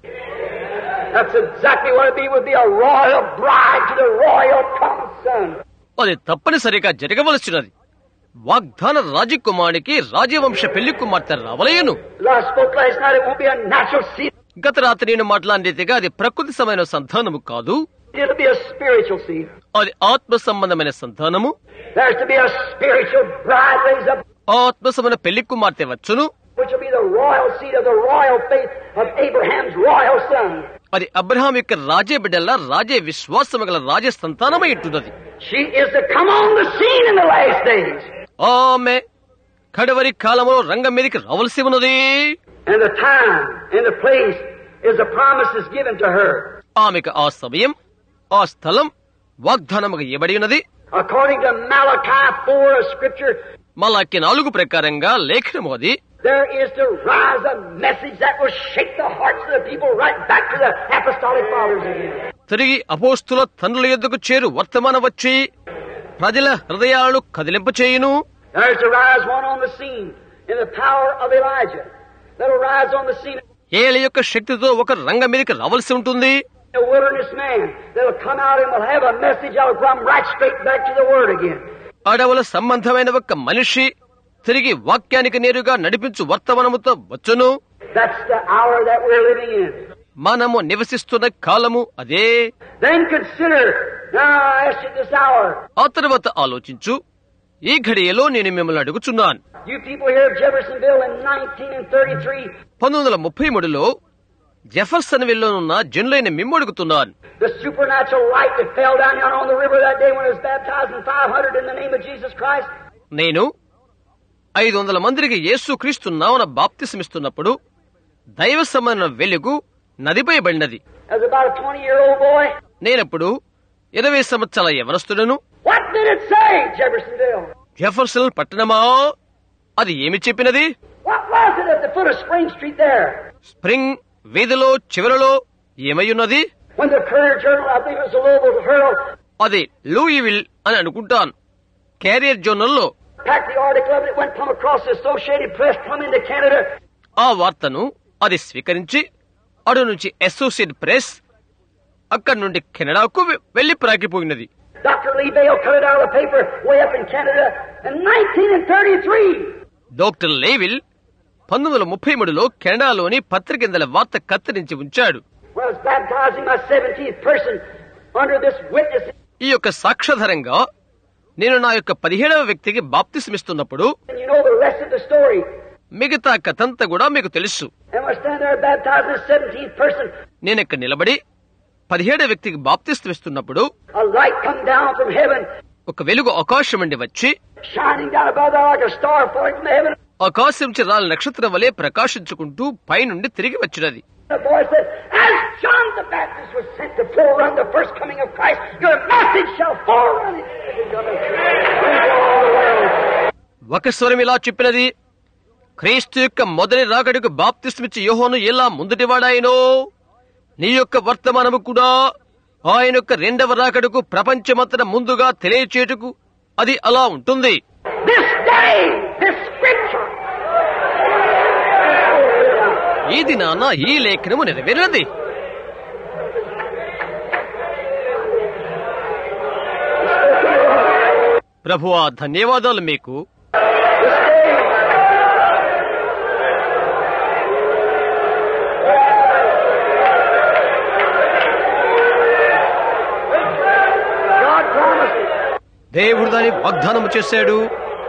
B: That's exactly what it would be, a royal bride to the royal promised son.
A: అది తప్పనిసరిగా జరగవలసినది. వాగ్దాన రాజకుమారునికి రాజవంశ పెళ్లి కుమార్తె రావలయను.
B: I spoke last night, it won't be a natural seed.
A: గత రాత్రి నేను మాట్లాడినట్టుగా అది ప్రకృతి సంబంధమైన సంతానము కాదు.
B: It'll be a spiritual seed.
A: అది ఆత్మ సంబంధమైన సంతానము.
B: There's to be a spiritual bride raised up,
A: ఆత్మ సంబంధ పెళ్లి కుమార్తె వచ్చును.
B: which will be the royal seed of the royal faith of Abraham's royal son.
A: అది అబ్రహాం యొక్క రాజే బిడ్డల రాజే విశ్వాసము గల రాజ సంతానమై ఉంటున్నది.
B: She is to come on the scene in the last days.
A: ఆమె కడవరి కాలంలో రంగం మీదకి రావలసి ఉన్నది.
B: And the time and the place is the promises given to her.
A: ఆమెకు ఆ సమయం ఆ స్థలం వాగ్దానముగా ఇవ్వబడి ఉన్నది.
B: According to Malachi 4 of scripture,
A: మలాకి 4 ప్రకారంగా లేఖనము అది.
B: there is to rise a message that will shake the hearts of the people right back to the apostolic fathers again.
A: తిరిగి అపోస్తుల తండ్రుల యొద్దకు చేరు వర్తమానం వచ్చి ప్రజల హృదయాలను కదిలింప చేయును.
B: There is to rise one on the scene in the power of Elijah. That will rise on the scene.
A: ఏలి యొక్క శక్తితో ఒక రంగం మీదకి రావలసి ఉంటుంది.
B: A wilderness man that will come out and will have a message that will come right straight back to the word again.
A: అడవుల సంబంధమైన ఒక మనిషి తిరిగి వాక్యానికి నేరుగా నడిపించు వర్తమానముతో వచ్చును.
B: That's the hour that we're living in.
A: మనము నివసిస్తున్న కాలము అదే.
B: Then consider, now I ask you this hour.
A: ఆ తర్వాత ఆలోచించు. ఈ ఘడియలో నేను మిమ్మల్ని అడుగుచున్నాను.
B: You people here of Jeffersonville in 1933.
A: 1933లో జెఫర్సన్ విల్లోనున్న జనులైన మిమ్మడుగుతున్నాను.
B: The supernatural light that fell down on the river that day when it was baptizing 500 in the name of Jesus Christ.
A: నేను 500 మందికి యేసుక్రీస్తు నామమున బాప్తిసమిస్తున్నప్పుడు దైవ సమాన వెలుగు నదిపై పడినది.
B: As about a 20-year-old boy.
A: నేనప్పుడు 20 సంవత్సరాల యవనస్తుడను.
B: What did it say, Jeffersonville?
A: Jefferson పట్టణమా, అది ఏమి చెప్పినది?
B: What was it at the foot of Spring Street there?
A: Spring వీధిలో చివరలో ఏమయ్యున్నది?
B: When the Courier Journal, I think it was the Louisville Herald,
A: అది లూయివిల్ అని అనుకుంటాను, క్యారియర్ జర్నల్లో
B: packed the article of it, went come across the Associated Press, come into Canada.
A: ఆ వార్తను అది స్వీకరించి అటు నుంచి అసోసియేట్ ప్రెస్, అక్కడి నుండి కెనడాకు వెళ్లి ప్రాకిపోయినది.
B: Dr. Lee Bale cut it out of the paper way up in Canada in 1933.
A: Doctor లేవిల్ 1933లో కెనడాలోని పత్రికెందల వార్త కత్తిరించి ఉంచాడు.
B: When I was baptizing my 17th person under this witness.
A: ఈ యొక్క సాక్ష్యాధారంగా నేను నా యొక్క 17వ వ్యక్తికి బాప్తిస్మిస్తున్నప్పుడు,
B: And you know the rest of the story.
A: మిగతా కథంతా కూడా మీకు తెలుసు.
B: And I stand there baptizing the 17th person.
A: నేను ఇక్కడ నిలబడి 17వ వ్యక్తికి బాప్తిస్మిస్తున్నప్పుడు
B: A light come down from heaven,
A: ఒక వెలుగు ఆకాశం నుండి వచ్చి
B: shining down above there like a star falling from heaven.
A: ఆకాశం చిరాల నక్షత్రం వలె ప్రకాశించుకుంటూ పైనుండి తిరిగి వచ్చినది.
B: The boy said, as John the Baptist was sent to forerun the first coming of Christ, your message shall forerun it.
A: ఒక స్వరం ఇలా చెప్పినది, క్రీస్తు యొక్క మొదటి రాకడకు బాప్తిస్మిచ్చి యోహాను ఎలా ముందుటివాడాయనో, నీ యొక్క వర్తమానము కూడా ఆయన యొక్క రెండవ రాకడకు ప్రపంచమంతట ముందుగా తెలియచేటుకు అది అలా ఉంటుంది.
B: This day, this scripture.
A: ఈ దినాన ఈ లేఖనము నెరవేరినది. ప్రభువా, ధన్యవాదాలు మీకు. దేవుడు దాన్ని వాగ్దానము చేశాడు.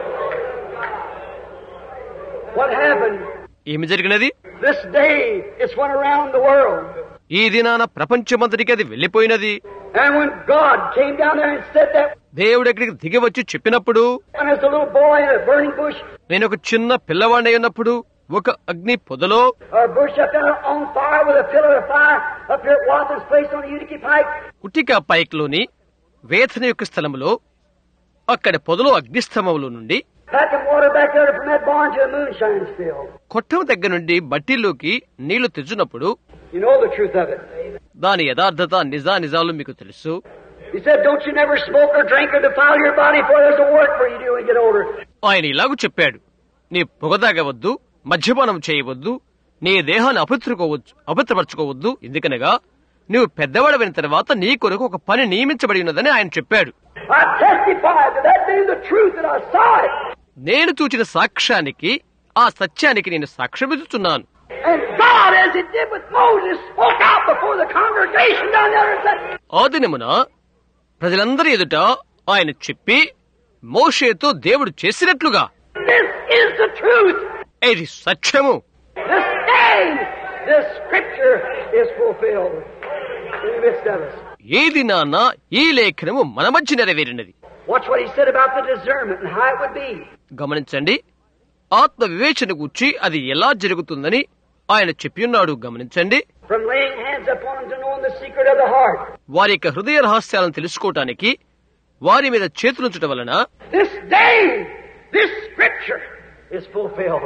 B: What happened?
A: ఏమి జరిగినది?
B: This day, it's went around the world.
A: ఈ దినాన ప్రపంచమంతటికి అది వెళ్లిపోయినది.
B: And when God came down there and said that,
A: దేవుడు ఎక్కడికి దిగి వచ్చి చెప్పినప్పుడు,
B: when as a little boy in a burning bush,
A: నేను ఒక చిన్న పిల్లవాడిని ఉన్నప్పుడు ఒక అగ్ని పొదలో,
B: or a bush up there on fire with a pillar of fire up here at Wathen's place on the Utica Pike,
A: ఉటికా పైక్ లోని వేతన యొక్క స్థలంలో అక్కడ పొదలో అగ్నిస్తంభంలో నుండి
B: back in water back there from that barn to a moonshine still.
A: కొట్టం దగ్గర నుండి బట్టిలోకి నీళ్లు తెచ్చున్నప్పుడు,
B: You know the truth of it.
A: దాని యథార్థత నిజాలు మీకు తెలుసు.
B: He said, don't you never smoke or drink or defile your body, for there's a work for you to do when you get older.
A: ఆయన ఇలాగూ చెప్పాడు, నీ పొగ తాగవద్దు, మద్యపానం చేయవద్దు, నీ దేహాన్ని అపవిత్రపరచుకోవద్దు, ఎందుకనగా నువ్వు పెద్దవాడైన తర్వాత నీ కొరకు ఒక పని నియమించబడి ఉన్నదని ఆయన చెప్పాడు.
B: I testified to that being the truth that I saw it.
A: నేను చూచిన సాక్ష్యానికి, ఆ సత్యానికి నేను సాక్ష్యమిస్తున్నాను.
B: And God, as He did with Moses, spoke out before the congregation down there and said,
A: ఆ దినమున ప్రజలందరి ఎదుట ఆయన చెప్పి, మోషేతో దేవుడు చేసినట్లుగా,
B: this is the truth.
A: ఇది సత్యము.
B: This day, this scripture is fulfilled in the midst of us.
A: ఈ దినాన ఈ లేఖనము మన మధ్య నెరవేరినది.
B: Watch what He said about the discernment and how it would be.
A: గమనించండి, ఆత్మ వివేచన గురించి అది ఎలా జరుగుతుందని ఆయన చెప్పియున్నాడు. గమనించండి,
B: From laying hands upon them to knowing the secret of the heart.
A: వారి యొక్క హృదయ రహస్యాలను తెలుసుకోవటానికి వారి మీద చేతులుంచడం వలన
B: This day, this scripture is fulfilled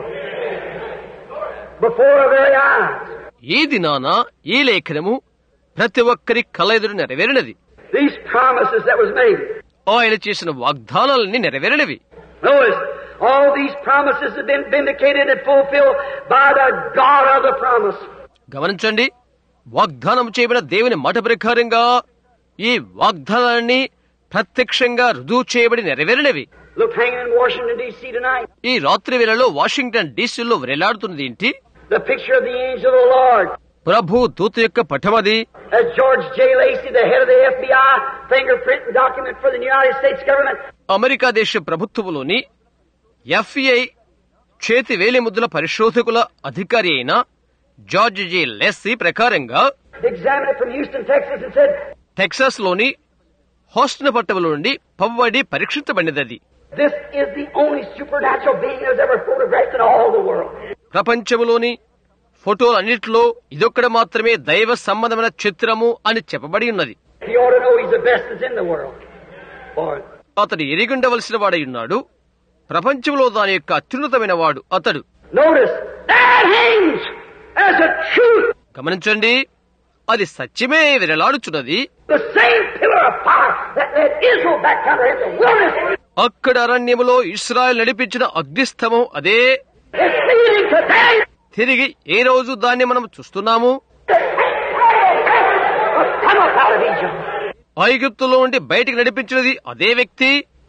B: before our very eyes.
A: ఈ దినాన ఈ లేఖనము ప్రతి ఒక్కరి కళ్ళ ఎదురు నెరవేరినది.
B: These promises that was made.
A: ఆయన చేసిన వాగ్దానాలన్నీ నెరవేరినవి.
B: Notice, all these promises have been vindicated and fulfilled by the God of the promise.
A: గమనించండి, వాగ్దానం చేయబడిన దేవుని మాట ప్రకారంగా ఈ వాగ్దానాన్ని ప్రత్యక్షంగా రుజువు చేయబడి నెరవేరినవి.
B: Look, hanging in Washington, D.C. tonight.
A: ఈ రాత్రి వేళలో వాషింగ్టన్ డీసీలో వేలాడుతున్నది ఏంటి?
B: The picture of the angel of the Lord.
A: ప్రభు దూత యొక్క పటమది.
B: As George J. Lacey, the head of the FBI, fingerprint and document for the United States government.
A: America దేశ ప్రభుత్వంలోని FBI చేతి వేలిముద్రల పరిశోధకుల అధికారి అయిన జార్జ్ జి లెస్సీ ప్రకారంగా
B: examined it from Houston, Texas, and said,
A: Texas లోని హోస్టన్ పట్టణంలో నుండి పవ్వడి పరీక్షించబడినది.
B: this is the only supernatural being that was ever photographed in all the world.
A: ప్రపంచంలోని ఫోటోలన్నిటిలో ఇదొక్కడ మాత్రమే దైవ సంబంధమైన చిత్రము అని చెప్పబడి ఉన్నది.
B: He ought to know he's the best that's in the world. Boy.
A: అతడు ఎరిగుండవలసిన వాడై ఉన్నాడు. ప్రపంచంలో దాని యొక్క అత్యున్నతమైన వాడు అతడు.
B: Notice, that hangs as a truth.
A: గమనించండి, అది సత్యమే విరలాడుచున్నది.
B: The same pillar of fire that led Israel back down to the wilderness.
A: అక్కడ అరణ్యములో ఇశ్రాయేలు నడిపించిన అగ్నిస్తంభం అదే
B: It's leading today.
A: తిరిగి ఏ రోజు దాన్ని మనం చూస్తున్నాము.
B: Come up out of Egypt.
A: ఐగుప్తులో నుండి బయటికి నడిపించినది అదే వ్యక్తి.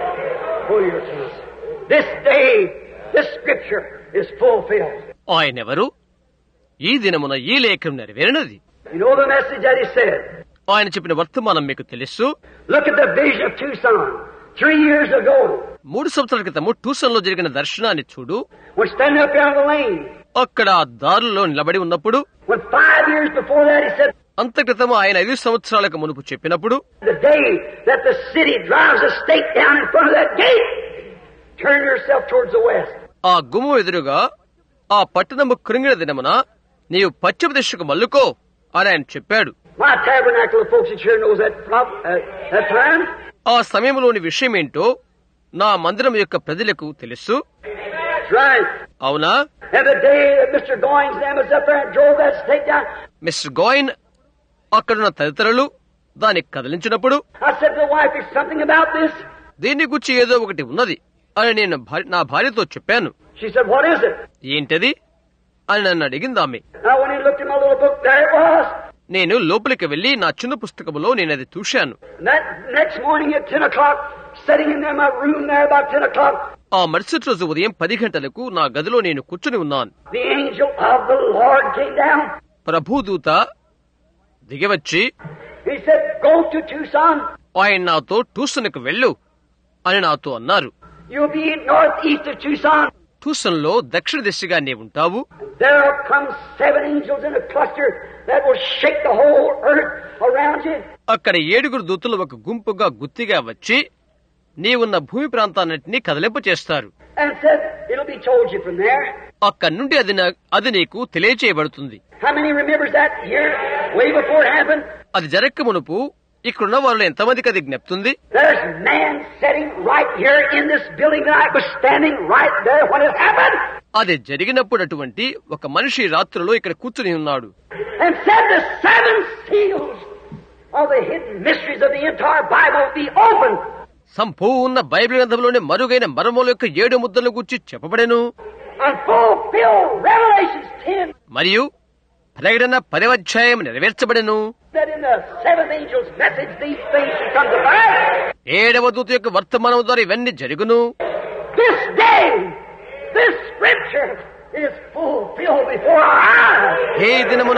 B: Pull your chest. This day, this scripture is fulfilled.
A: ఆయనెవరు? ఈ దినమున ఈ లేఖనం నెరవేరినది.
B: You know the message that he said.
A: ఆయన చెప్పిన వర్తమానం మీకు తెలుసు.
B: Look at the vision of Tucson 3 years ago.
A: 3 సంవత్సరాల క్రితము ట్యూసన్ లో జరిగిన దర్శనాన్ని చూడు.
B: When standing up there on the lane.
A: అక్కడ ఆ దారుల్లో నిలబడి ఉన్నప్పుడు,
B: When 5 years before that he said,
A: అంత క్రితము ఆయన 5 సంవత్సరాలకు మునుపు చెప్పినప్పుడు,
B: the day that the city drives a stake down in front of that gate, turn yourself towards the west.
A: ఆ గుమ్ము ఎదురుగా ఆ పట్టణము కృంగిన దినమున నీవు పశ్చిమ దిశకు మల్లుకో అని ఆయన చెప్పాడు.
B: My tabernacle folks in here knows that plan.
A: ఆ సమయంలోని విషయమేంటో నా మందిరం యొక్క ప్రజలకు తెలుసు.
B: That's right.
A: అవునా?
B: And the day that Mr. Goins them was up there and drove that stake down,
A: mister Goin అక్కడున్న తదితరులు దాన్ని కదిలించినప్పుడు,
B: I said to the wife, there's something about this.
A: దీన్ని గురించి ఏదో ఒకటి ఉన్నది అని నేను నా భార్యతో చెప్పాను.
B: She said, what is it?
A: ఏంటది అని నన్ను అడిగింది ఆమె.
B: I went and looked in my little book, there it was.
A: నేను లోపలికి వెళ్లి నా చిన్న పుస్తకములో నేను అది చూశాను.
B: And that next morning at 10 o'clock, sitting in there, my room there about 10 o'clock,
A: ఆ మరుసటి రోజు ఉదయం 10 గంటలకు నా గదిలో నేను కూర్చుని ఉన్నాను.
B: the angel of the Lord came down.
A: ప్రభుదూత దిగివచ్చి,
B: He said, go to Tucson.
A: ఆయన నాతో ట్యూసన్కు వెళ్ళు అని నాతో అన్నారు.
B: You'll be northeast of Tucson.
A: Tucson లో దక్షిణ దిశగా నీ ఉంటావు.
B: There come 7 angels in a cluster that will shake the whole earth around you.
A: అక్కడ 7 దూతలు ఒక గుంపుగా గుత్తిగా వచ్చి నీవున్న భూమి ప్రాంతాన్నింటినీ కదలింప చేస్తారు.
B: And said, it'll be told you from there.
A: అక్కడి నుండి అది నీకు తెలియచేయబడుతుంది.
B: How many remembers that year, way before it happened?
A: అది జరక్క మునుపు ఇక్కడున్న వాళ్ళు ఎంతమందికి అది జ్ఞప్తుంది?
B: There's man sitting right here in this building tonight, was standing right there when it happened.
A: అది జరిగినప్పుడు అటువంటి ఒక మనిషి రాత్రిలో ఇక్కడ కూర్చుని ఉన్నాడు.
B: And said the 7 seals of the hidden mysteries of the entire Bible be opened.
A: సంపూర్ణ బైబిల్ గ్రంథంలోని మరుగైన మర్మముల యొక్క 7 ముద్దల గురించి చెప్పబడెను.
B: And fulfill Revelations 10.
A: మరియు ప్రకటన 10వ అధ్యాయం నెరవేర్చబడెను.
B: That in the 7th angel's message these things should come to pass.
A: 7వ దూత యొక్క వర్తమానం ద్వారా ఇవన్నీ జరుగును.
B: This day, this scripture is fulfilled before our eyes.
A: ఏ దినమున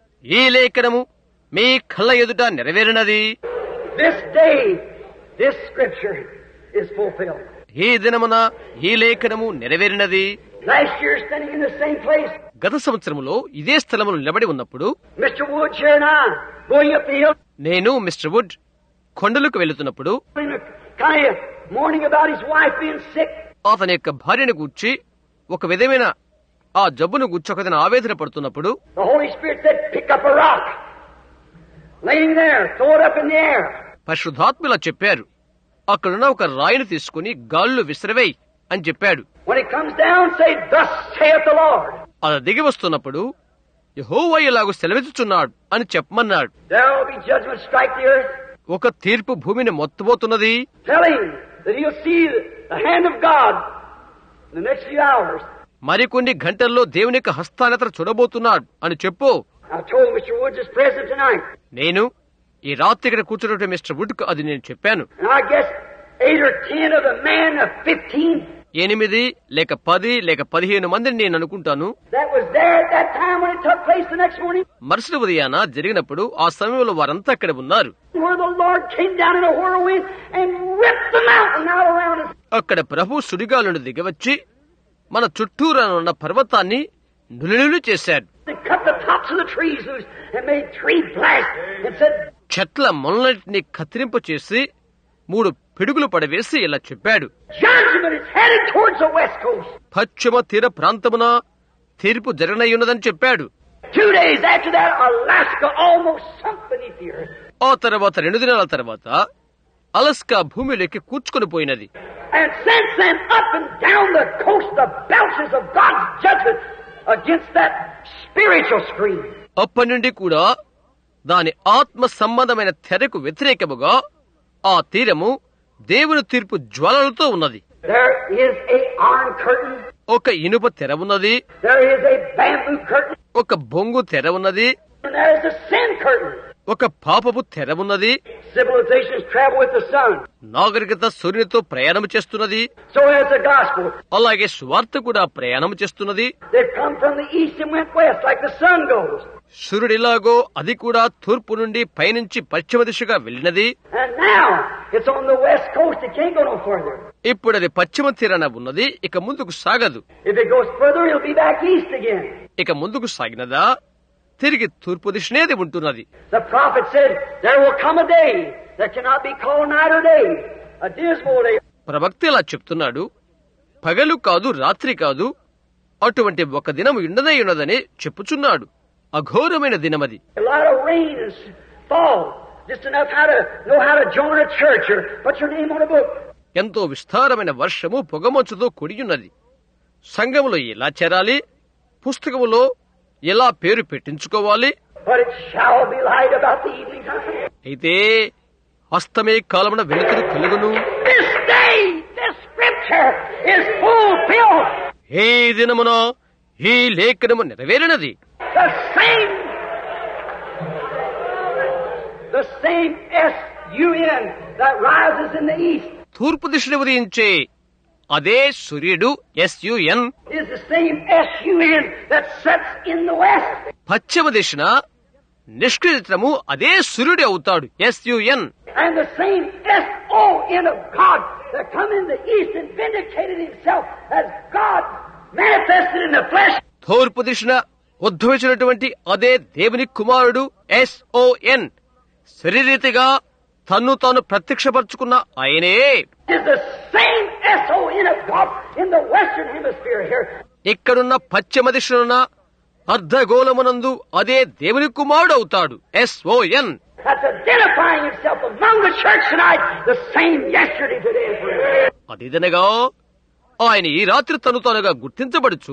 A: ఈ లేఖనము మీ కళ్ళ ఎదుట నెరవేరినది.
B: This day, this scripture is fulfilled.
A: ఈ దినమున ఈ లేఖనము నెరవేరినది.
B: Last year, standing in the same place,
A: గత సంవత్సరములో ఇదే స్థలములో నిలబడి ఉన్నప్పుడు
B: Mr. Wood here and I, going up the hill,
A: నేను మిస్టర్ వుడ్ కొండలకు వెళుతున్నప్పుడు
B: in a kind of mourning about his wife being sick.
A: అతని యొక్క భార్యను గూర్చి ఒక విధమైన ఆ జబ్బును గూర్చి ఒక ఆవేదన పడుతున్నప్పుడు
B: The Holy Spirit said, pick up a rock. Laying there, throw it up in the air.
A: పరిశుద్ధాత్మలా చెప్పారు, అక్కడున్న ఒక రాయిని తీసుకుని గాల్లో విసిరవేయ్ అని చెప్పాడు.
B: When it comes down, say, thus saith the Lord.
A: అది దిగి వస్తున్నప్పుడు యెహోవా ఇలాగు సెలవిచ్చుచున్నాడు అని చెప్పమన్నాడు.
B: There will be judgment strike the earth.
A: ఒక తీర్పు భూమిని మొత్తబోతున్నది.
B: Telling that he'll see the hand of God in the next few hours.
A: మరికొన్ని గంటల్లో దేవుని యొక్క హస్తానతర చూడబోతున్నాడు అని చెప్పు.
B: I told Mr. Woods is present tonight.
A: నేను ఈ రాత్రి ఇక్కడ కూర్చున్నట్టు మిస్టర్ వుడ్ కు అది నేను చెప్పాను.
B: And I guess 8 or 10 of the men of 15
A: 8 లేక 10 లేక 15 మందిని నేను అనుకుంటాను.
B: that was there at that time when it took place the next morning.
A: మరుసటి ఉదయాన జరిగినప్పుడు ఆ సమయంలో వారంతా అక్కడ ఉన్నారు.
B: Where the Lord came down in a whirlwind and ripped the mountain out around us.
A: అక్కడ ప్రభు సుడిగాలును దిగవచ్చి మన చుట్టూరా ఉన్న పర్వతాన్ని నులినులు చేశాడు.
B: They cut the tops of the trees loose and made 3 blasts and said,
A: చెట్ల మొలన్నిటిని కత్తిరింపు చేసి 3 పిడుగులు పడవేసి ఇలా చెప్పాడు,
B: judgment is headed towards the west coast.
A: పశ్చిమ తీర ప్రాంతమున తీర్పు జరగనయ్యున్నదని చెప్పాడు.
B: 2 days after that, Alaska almost sunk beneath the earth.
A: ఆ తర్వాత 2 దినాల తర్వాత అలస్కా భూమిలోకి కూర్చుకొని పోయినది.
B: And since then, up and down the coast, the belches of God's judgment against that spiritual screen.
A: అప్పటి నుండి కూడా దాని ఆత్మ సంబంధమైన తెరకు వ్యతిరేకముగా ఆ తీరము దేవుని తీర్పు జ్వాలలతో ఉన్నది.
B: There is a iron curtain.
A: ఒక ఇనుప తెర ఉన్నది.
B: There is a bamboo curtain.
A: ఒక బొంగు తెర ఉన్నది.
B: And there is a sin curtain.
A: ఒక పాపపు తెర ఉన్నది.
B: Civilizations travel with the sun.
A: నాగరికత సూర్యునితో ప్రయాణం చేస్తున్నది.
B: So has the gospel.
A: అలాగే సువార్త కూడా ప్రయాణం చేస్తున్నది.
B: They've come from the east and went west like the sun goes.
A: సూర్యుడిలాగో అది కూడా తూర్పు నుండి పైనుంచి పశ్చిమ దిశగా వెళ్ళినది.
B: And now it's on the west coast. It can't go no further.
A: ఇప్పుడు అది పశ్చిమ తీరాన ఉన్నది. ఇక ముందుకు సాగదు.
B: If it goes further, it'll be back east again.
A: ఇక ముందుకు సాగినదా తిరిగి తూర్పు దిశనేది ఉంటున్నది.
B: The prophet said, there will come a day that cannot be called night or day, a dismal day.
A: ప్రవక్త ఇలా చెప్తున్నాడు, పగలు కాదు రాత్రి కాదు, అటువంటి ఒక దినము ఉన్నదని చెప్పుచున్నాడు. అఘోరమైన దినమది.
B: A lot of rain and fall, just enough know how to join a church or put your name on a book.
A: ఎంతో విస్తారమైన వర్షము పొగమంచుతో కూడియున్నది. సంఘములో ఎలా చేరాలి, పుస్తకములో ఎలా పేరు పెట్టించుకోవాలి.
B: But it shall be light about the evening time.
A: అయితే అస్తమే కాలమున వెలుతురు కలుగును.
B: This day, this scripture is fulfilled.
A: ఏ దినమున ఈ లేఖనము నెరవేరినది.
B: The same sun that rises in the east
A: తూర్పు దిశను ఉదయించే అదే సూర్యుడు SUN
B: is the same sun that sets in the west.
A: పశ్చిమ దిశన నిష్క్రియుతము అదే సూర్యుడు అవుతాడు SUN.
B: And the same SON of God that come in the east and vindicated himself as God manifested in the flesh.
A: తూర్పు దిశన ఉద్భవించినటువంటి అదే దేవుని కుమారుడు SON శరీరీతిగా తన్ను తాను ప్రత్యక్షపరచుకున్న ఆయనే
B: Is the same SON of God in the western hemisphere here.
A: ఇక్కడున్న పశ్చిమ దిశనున్న అర్ధగోళమునందు అదే దేవుని కుమారుడు అవుతాడు SON.
B: That's identifying himself among the church tonight, the same yesterday, today, and forever.
A: అదిదనగా ఆయన ఈ రాత్రి తను తానుగా గుర్తించబడుచు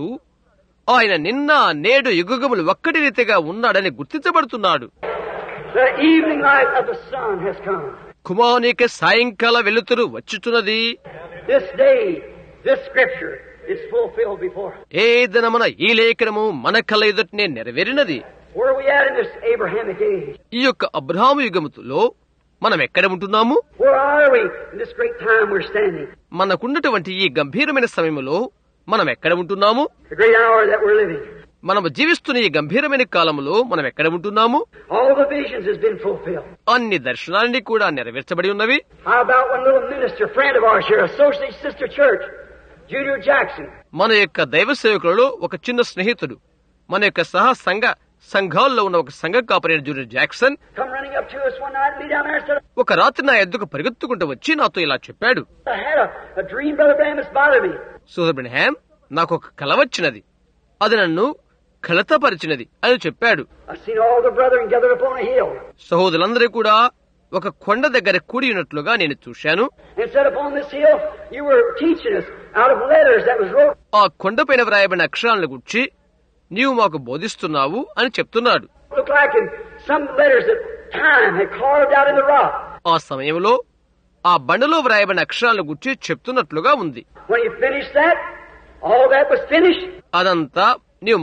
A: ఆయన నిన్న నేడు యుగములు ఒక్కటి రీతిగా ఉన్నాడని గుర్తించబడుతున్నాడు.
B: The evening light of the sun has come.
A: కుమారునికి సాయంకాల వెలుతురు వచ్చుచున్నది.
B: This day, this scripture is fulfilled before us.
A: ఏ దినమున ఈ లేఖనము మన కళ్ళ ఎదుటనే నెరవేరినది.
B: Where are we at in this Abrahamic age?
A: ఈ యొక్క అబ్రహాము యుగములో మనం ఎక్కడ ఉంటున్నాము?
B: Where are we in this great time we're standing?
A: మనకున్నటువంటి ఈ గంభీరమైన సమయంలో మనం ఎక్కడ ఉంటున్నాము?
B: The great hour that we're living.
A: మనము జీవిస్తున్న ఈ గంభీరమైన కాలంలో మనం ఎక్కడ ఉంటున్నాము?
B: All the visions has been fulfilled.
A: అన్ని దర్శనాలన్నీ కూడా నెరవేర్చబడి ఉన్నవి.
B: How about one little minister friend of ours here, Associate Sister Church, Junior Jackson?
A: మన యొక్క దైవ సేవకులలో ఒక చిన్న స్నేహితుడు, మన యొక్క సంఘాల్లో ఉన్న ఒక సంఘ కాపరైన junior Jackson
B: Come running up to us one night and be down there and said,
A: ఒక రాత్రి నా ఎద్దుకు పరిగెత్తుకుంటూ వచ్చి నాతో ఇలా చెప్పాడు,
B: I had a dream, Brother Branham, it's bothered me.
A: సోదర్ బ్రహ్యామ్, నాకు ఒక కల వచ్చినది, అది నన్ను కలతపరిచినది అని చెప్పాడు.
B: I've seen all the brethren gathered upon a hill.
A: సహోదరులందరూ కూడా ఒక కొండ దగ్గర కూడి ఉన్నట్లుగా నేను చూశాను.
B: And said upon this hill, you were teaching us out of letters that was wrote.
A: ఆ కొండపైన వ్రాయబడిన అక్షరాలను గురించి నీవు మాకు బోధిస్తున్నావు అని చెప్తున్నాడు.
B: Looked like in some letters that time had carved out in the rock.
A: ఆ సమయంలో ఆ బండలో వ్రాయబడిన అక్షరాలను గురించి చెప్తున్నట్లుగా ఉంది.
B: When you finished that, all that was finished.
A: అదంతా నీవు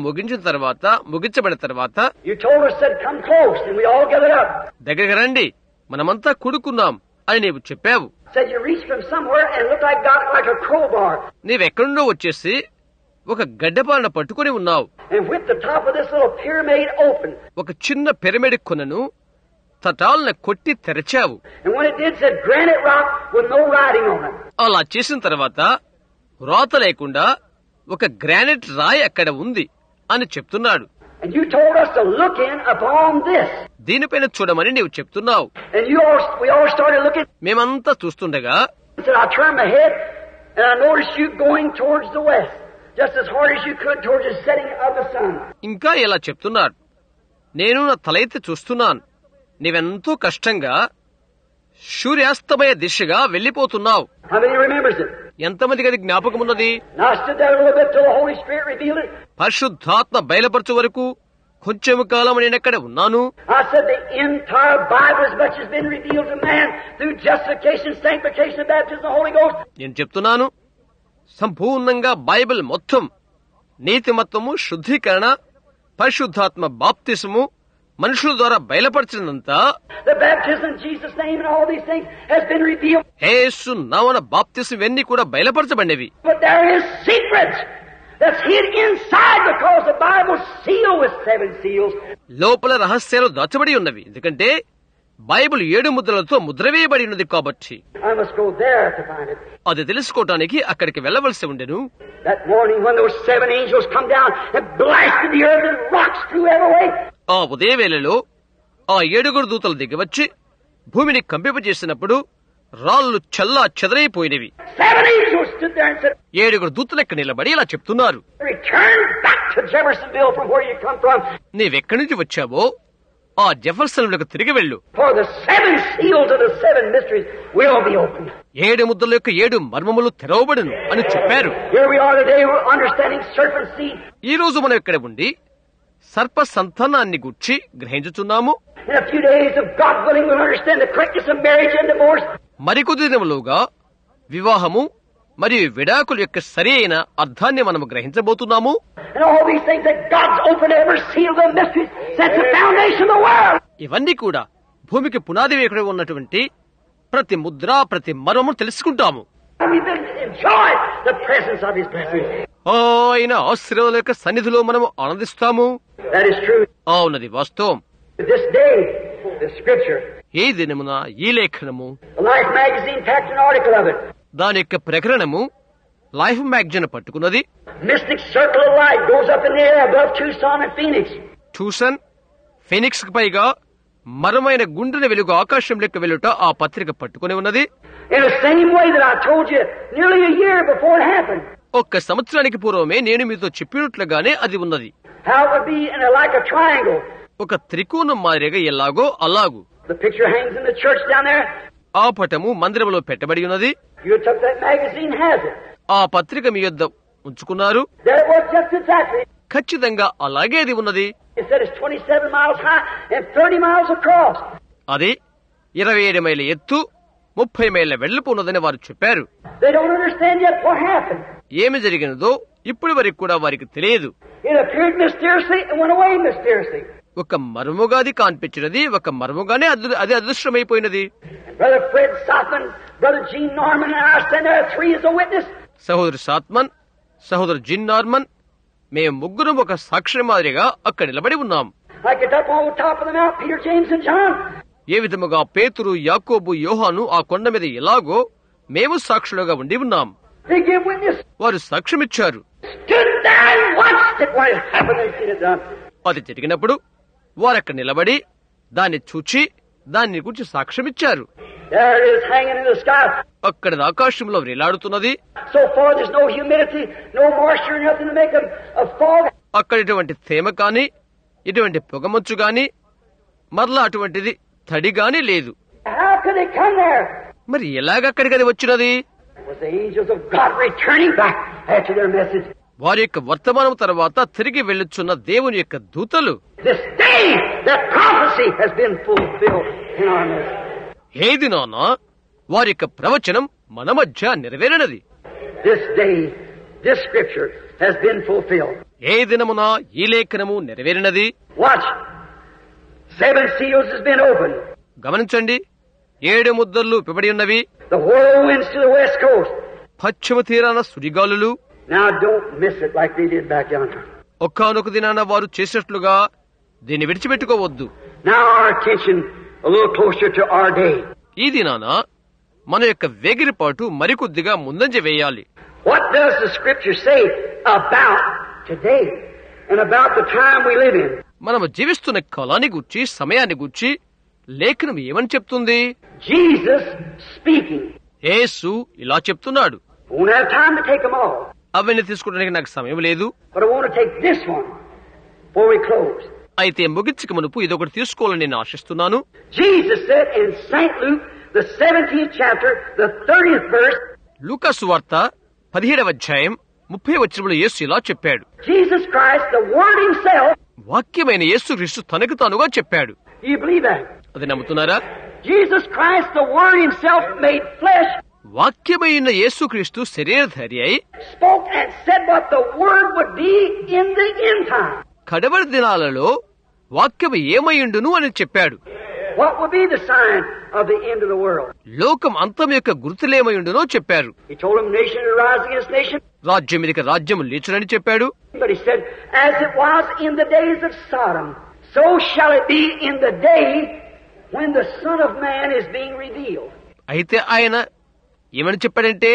A: ముగించబడిన తర్వాత
B: You told us, said, come close, and we all gathered up.
A: దగ్గరికి రండి, మనమంతా కూడుకుందాం అని నీవు చెప్పావు.
B: Said you reached from somewhere and looked like God, like a crowbar.
A: నీవెక్కడుండో వచ్చేసి ఒక గడ్డపాలన పట్టుకుని ఉన్నావు.
B: And whipped the top of this little pyramid open.
A: ఒక చిన్న పిరమిడ్ కొనను తటాలన కొట్టి తెరచావు.
B: And when it did, said granite rock with no writing on it.
A: అలా చేసిన తర్వాత రాత లేకుండా ఒక గ్రానైట్ రాయి అక్కడ ఉంది అని చెప్తున్నాడు.
B: And you told us to look in upon this.
A: దీనిపైన చూడమని నీవు చెప్తున్నావు.
B: And we all started looking.
A: మేమంతా చూస్తుండగా
B: said, I turned my head and I noticed you going towards the west, just as hard as you could towards the setting of the sun.
A: ఇంకా ఇలా చెప్తున్నాడు, నేను నా తలెత్తి చూస్తున్నాను, నీవెంతో కష్టంగా సూర్యాస్తమయ దిశగా వెళ్లిపోతున్నావు.
B: How many remembers it?
A: ఎంతమందికి అది జ్ఞాపకం ఉన్నది?
B: Now I stood there a little bit till the Holy Spirit revealed it.
A: పరిశుద్ధాత్మ బయలుపరచు వరకు కొంచెం కాలం నేనెక్కడ ఉన్నాను.
B: I said the entire Bible as much has been revealed to man through justification, sanctification, and baptism of the Holy Ghost.
A: నేను చెప్తున్నాను, సంపూర్ణంగా Bible మొత్తం నీతిమత్వము, శుద్ధీకరణ, పరిశుద్ధాత్మ బాప్తిసము మనుషుల ద్వారా బయలుపరిచినంతా
B: The baptism in Jesus' name and all these things has been revealed.
A: యేసు నామమున బాప్తిసం ఇవన్నీ కూడా బయలుపరచబడినవి.
B: But there is secrets that's hid inside because the Bible's sealed with 7 seals.
A: లోపల రహస్యాలు దాచబడి ఉన్నవి, ఎందుకంటే బైబిల్ 7 ముద్రలతో ముద్రవేయబడి ఉన్నది కాబట్టి.
B: I must go there to find it.
A: అది తెలుసుకోవటానికి అక్కడికి వెళ్లవలసి ఉండెను.
B: That morning when those 7 angels come down and blasted the earth and rocks flew every way.
A: ఆ ఉదయవేళలో ఆ 7 దూతలు దిగివచ్చి భూమిని కంపింపజేసినప్పుడు రాళ్లు చల్లా చెదరైపోయినవి.
B: 7 angels stood there and said,
A: 7 దూతలెక్క నిలబడి ఇలా చెప్తున్నారు,
B: return back to Jeffersonville from where you come from.
A: నీవెక్కడి నుంచి వచ్చావో ఆ జెఫర్సన్లకు తిరిగి వెళ్ళు.
B: For the 7 seals of the 7 mysteries will be opened.
A: 7 ముద్రల యొక్క 7 మర్మములు తెరవబడును అని చెప్పారు.
B: Here we are today, we're understanding serpent seed.
A: ఈ రోజు మనం ఇక్కడ ఉండి సర్ప సంతానాన్ని గుర్చి గ్రహించుచున్నాము.
B: In a few days, if God willing, we'll understand the correctness of marriage and divorce.
A: మరికొద్ది దినములుగా వివాహము మరియు విడాకుల యొక్క సరి అయిన అర్థాన్ని మనము గ్రహించబోతున్నాము.
B: And all these things that God's opened every seal of the mysteries since the foundation of the world.
A: ఇవన్నీ కూడా భూమికి పునాది వేయకుండా ఉన్నటువంటి ప్రతి ముద్ర, ప్రతి మర్మము తెలుసుకుంటాము.
B: And we've been enjoy the presence of His blessings.
A: ఆయన ఆశీర్వాదాల యొక్క సన్నిధిలో మనము ఆనందిస్తాము.
B: That is true.
A: అవునది వాస్తవం.
B: This day, the Scripture,
A: ఈ దినమున ఈ లేఖనము,
B: the Life magazine tacked an article of it.
A: దాని యొక్క ప్రకరణము లైఫ్ మ్యాగజైన్ పట్టుకున్నది.
B: Mystic circle of light goes up in the air above Tucson and Phoenix.
A: Tucson, Phoenix కు పైగా మరమైన గుండెల వెలుగు ఆకాశంలోకి వెళ్ళుట ఆ పత్రిక పట్టుకుని ఉన్నది.
B: In the same way that I told you nearly a year before it happened.
A: 1 సంవత్సరానికి పూర్వమే నేను మీతో చెప్పినట్లుగానే అది ఉన్నది.
B: How it would be like a triangle.
A: ఒక త్రికోణం మాదిరిగా ఎలాగో అలాగు.
B: The picture hangs in the church down there.
A: ఆ పటము మందిరంలో పెట్టబడి ఉన్నది.
B: You took that magazine, has it?
A: ఆ పత్రిక మీ యొద్ద ఉంచుకున్నారు.
B: There it was just exactly.
A: ఖచ్చితంగా అలాగే అది ఉన్నది.
B: It said it's 27 miles high and 30 miles across.
A: అది 27 మైళ్ళ ఎత్తు, 30 మైళ్ళ వెడల్పు ఉన్నదని వారు చెప్పారు.
B: They don't understand yet what happened.
A: ఏమి జరిగినదో ఇప్పటి వరకు కూడా వారికి తెలియదు.
B: It appeared mysteriously and went away mysteriously.
A: ఒక మర్మముగా అది కనిపించినది, ఒక మర్మముగానే అది అదృశ్యమైపోయినది.
B: Brother Fred Sothman, Brother Gene Norman, and I stand there 3 as a witness.
A: సహోదరు సాత్మన్, సహోదరు జిన్ నార్మన్, మేము ముగ్గురం ఒక సాక్షి మాదిరిగా అక్కడ నిలబడి ఉన్నాం.
B: I get up on the top of the mount, Peter, James, and John.
A: ఏ విధముగా పేతురు, యాకోబు, యోహాను ఆ కొండ మీద ఎలాగో మేము సాక్షులుగా ఉండి ఉన్నాం.
B: They give witness.
A: వారు సాక్ష్యమిచ్చారు.
B: Stood there and watched it when it happened and seen it done.
A: అది జరిగినప్పుడు వారక్కడ నిలబడి దాన్ని చూచి దాన్ని గురించి సాక్ష్యమిచ్చారు.
B: There it is hanging in the sky.
A: అక్కడ ఆకాశంలో వేలాడుతున్నది.
B: So far there's no humidity, no moisture, nothing to make a fog.
A: అక్కడ ఇటువంటి తేమ కాని, ఇటువంటి పొగమంచు గాని, మరలా అటువంటిది తడి గాని లేదు.
B: How could they come there?
A: మరి ఎలాగక్కడికి అది వచ్చినది?
B: It was the angels of God returning back after their message.
A: వారి యొక్క వర్తమానం తర్వాత తిరిగి వెళ్ళుచున్న దేవుని యొక్క దూతలు.
B: This day that prophecy has been fulfilled in our midst.
A: ఏ దినాన వారి యొక్క ప్రవచనం మన మధ్య నెరవేరినది.
B: This day, this scripture has been fulfilled.
A: ఏ దినమున ఈ లేఖనము నెరవేరినది.
B: Watch. 7 seals has been opened.
A: గమనించండి, 7 ముద్రలు విప్పబడి ఉన్నవి.
B: The whirlwinds to the west coast.
A: పశ్చిమ తీరాన సుడిగాలులు.
B: Now don't miss it like they did back yonder.
A: ఒక్కనొక దినాన వారు చేసినట్లుగా దీన్ని విడిచిపెట్టుకోవద్దు.
B: Now our attention a little closer to our day.
A: ఈ దినాన మన యొక్క వేగిరిపాటు మరికొద్దిగా ముందంజ వేయాలి.
B: What does the scripture say about today? and about the time we live in.
A: మనము జీవిస్తున్న కాలాన్ని గూర్చి సమయాన్ని గూర్చి లేఖనం ఏమని చెప్తుంది?
B: Jesus speaking.
A: యేసు ఇలా చెప్తున్నాడు.
B: I won't have time to take them all,
A: అవన్నీ తీసుకోవడానికి నాకు సమయం లేదు.
B: but I want to take this one before we close.
A: అయితే ముగించక మునుపు ఇదొకటి తీసుకోవాలని నేను ఆశిస్తున్నాను.
B: Jesus said in St. Luke, the 17th chapter, the 30th verse,
A: లూకా సువార్త 17వ అధ్యాయం 30వ వచనంలో యేసు ఇలా చెప్పాడు.
B: Jesus Christ, the Word Himself.
A: వాక్యమైన యేసు క్రీస్తు తనకు తానుగా చెప్పాడు.
B: Do you believe that?
A: అది నమ్ముతున్నారా?
B: Jesus Christ, the Word Himself, made flesh,
A: వాక్యమైన యేసు క్రీస్తు శరీరధారి అయి
B: spoke and said what the Word would be in the end time.
A: కడవరి దినాలలో వాక్యము ఏమైయుండును అని చెప్పాడు.
B: What would be the sign of the end of the world?
A: లోకం అంతం యొక్క గుర్తులేమైయుండునో చెప్పారు.
B: He told them nation to rise against nation.
A: రాజ్యం మీదకి రాజ్యం లేచునని చెప్పాడు.
B: But He said, as it was in the days of Sodom, so shall it be in the day when the Son of Man is being revealed.
A: అయితే ఆయన ఏమని చెప్పాడంటే,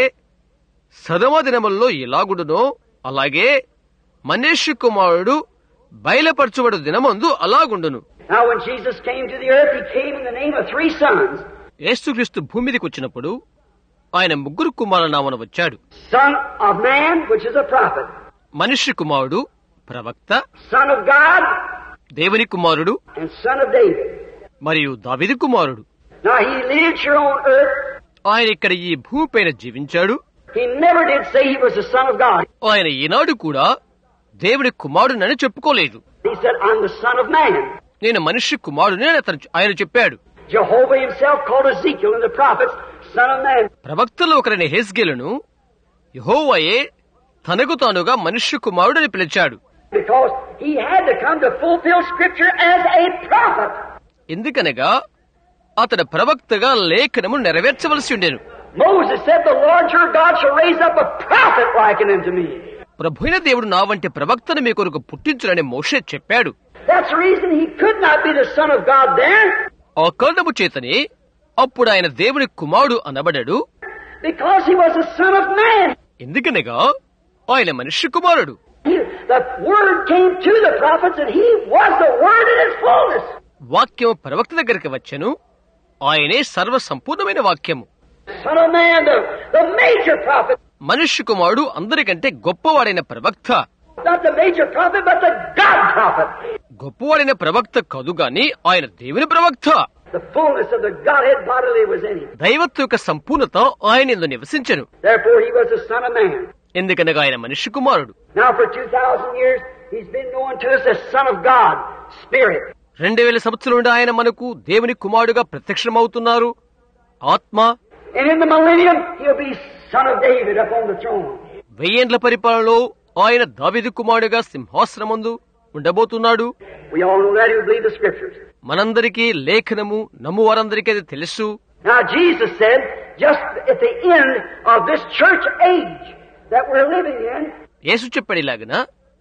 A: సదమ దినముల్లో ఎలాగుండునో అలాగే మనుష్య కుమారుడు బయలుపరచబడు దినమందు అలాగుండును.
B: Now when Jesus came to the earth, He came in the name of three sons.
A: యేసుక్రీస్తు భూమి మీదకి వచ్చినప్పుడు ఆయన ముగ్గురు కుమారుల నామన వచ్చాడు.
B: Son of Man, which is a prophet.
A: మనుష్య కుమారుడు ప్రవక్త,
B: Son of God,
A: దేవుని కుమారుడు
B: and Son of David.
A: మరియు దావీదు కుమారుడు.
B: Now He lived here on earth.
A: ఆయన ఇక్కడ ఈ భూమిపైన జీవించాడు.
B: He never did say He was the Son of God.
A: ఆయన ఈనాడు కూడా దేవుని కుమారుడని చెప్పుకోలేదు.
B: He said, I'm the Son of Man.
A: నేను మనుష్య కుమారుని అని ఆయన చెప్పాడు.
B: Jehovah Himself called Ezekiel and the prophets, Son of Man.
A: ప్రవక్తలో ఒకరైన హెజ్కేలును యెహోవాయే తనకు తానుగా మనుష్య కుమారుడని పిలిచాడు.
B: Because He had to come to fulfill Scripture as a prophet.
A: ఎందుకనగా అతడు ప్రవక్తగా లేఖనము నెరవేర్చవలసి ఉండెను.
B: Moses said, the Lord your God shall raise up a prophet like unto me.
A: ప్రభువైన దేవుడు నా వంటి ప్రవక్తను మీ కొరకు పుట్టించునని మోషే చెప్పాడు.
B: That's the reason He could not be the Son of God then.
A: ఆ కారణము చేతనే అప్పుడు ఆయన దేవుని కుమారుడు అనబడడు.
B: Because He was the Son of Man.
A: ఎందుకనగా ఆయన మనుష్య కుమారుడు.
B: The Word came to the prophets and He was the Word in its fullness.
A: వాక్యము ప్రవక్త దగ్గరికి వచ్చెను. ఆయనే సర్వ సంపూర్ణమైన వాక్యము.
B: Son of Man, the major prophet.
A: మనుష్య కుమారుడు అందరికంటే గొప్పవాడైన ప్రవక్త.
B: Not the major prophet, but the God prophet.
A: గొప్పవాడైన ప్రవక్త కాదు గాని ఆయన దేవుని ప్రవక్త.
B: The fullness of the Godhead bodily was in Him.
A: దైవత్వ యొక్క సంపూర్ణత ఆయన యందు నివసించెను.
B: Therefore He was the Son of Man.
A: ఎందుకనగా ఆయన మనుష్య కుమారుడు.
B: Now for 2,000 years He's been known to us as Son of God, Spirit.
A: 2000 సంవత్సరాల నుండి ఆయన మనకు దేవుని కుమారుడుగా ప్రత్యక్షమవుతున్నారు, ఆత్మ.
B: And in the millennium He'll be Son of David up on the throne.
A: 1000 ఏండ్ల పరిపాలనలో ఆయన దావీదు కుమారుడుగా సింహాసనమందు ఉండబోతున్నాడు.
B: We all know that who believe the Scriptures.
A: మనందరికీ లేఖనము నమ్ము వారందరికీ అది తెలుసు.
B: Now Jesus said, just at the end of this church age that we're living in,
A: యేసు చెప్పడిలాగన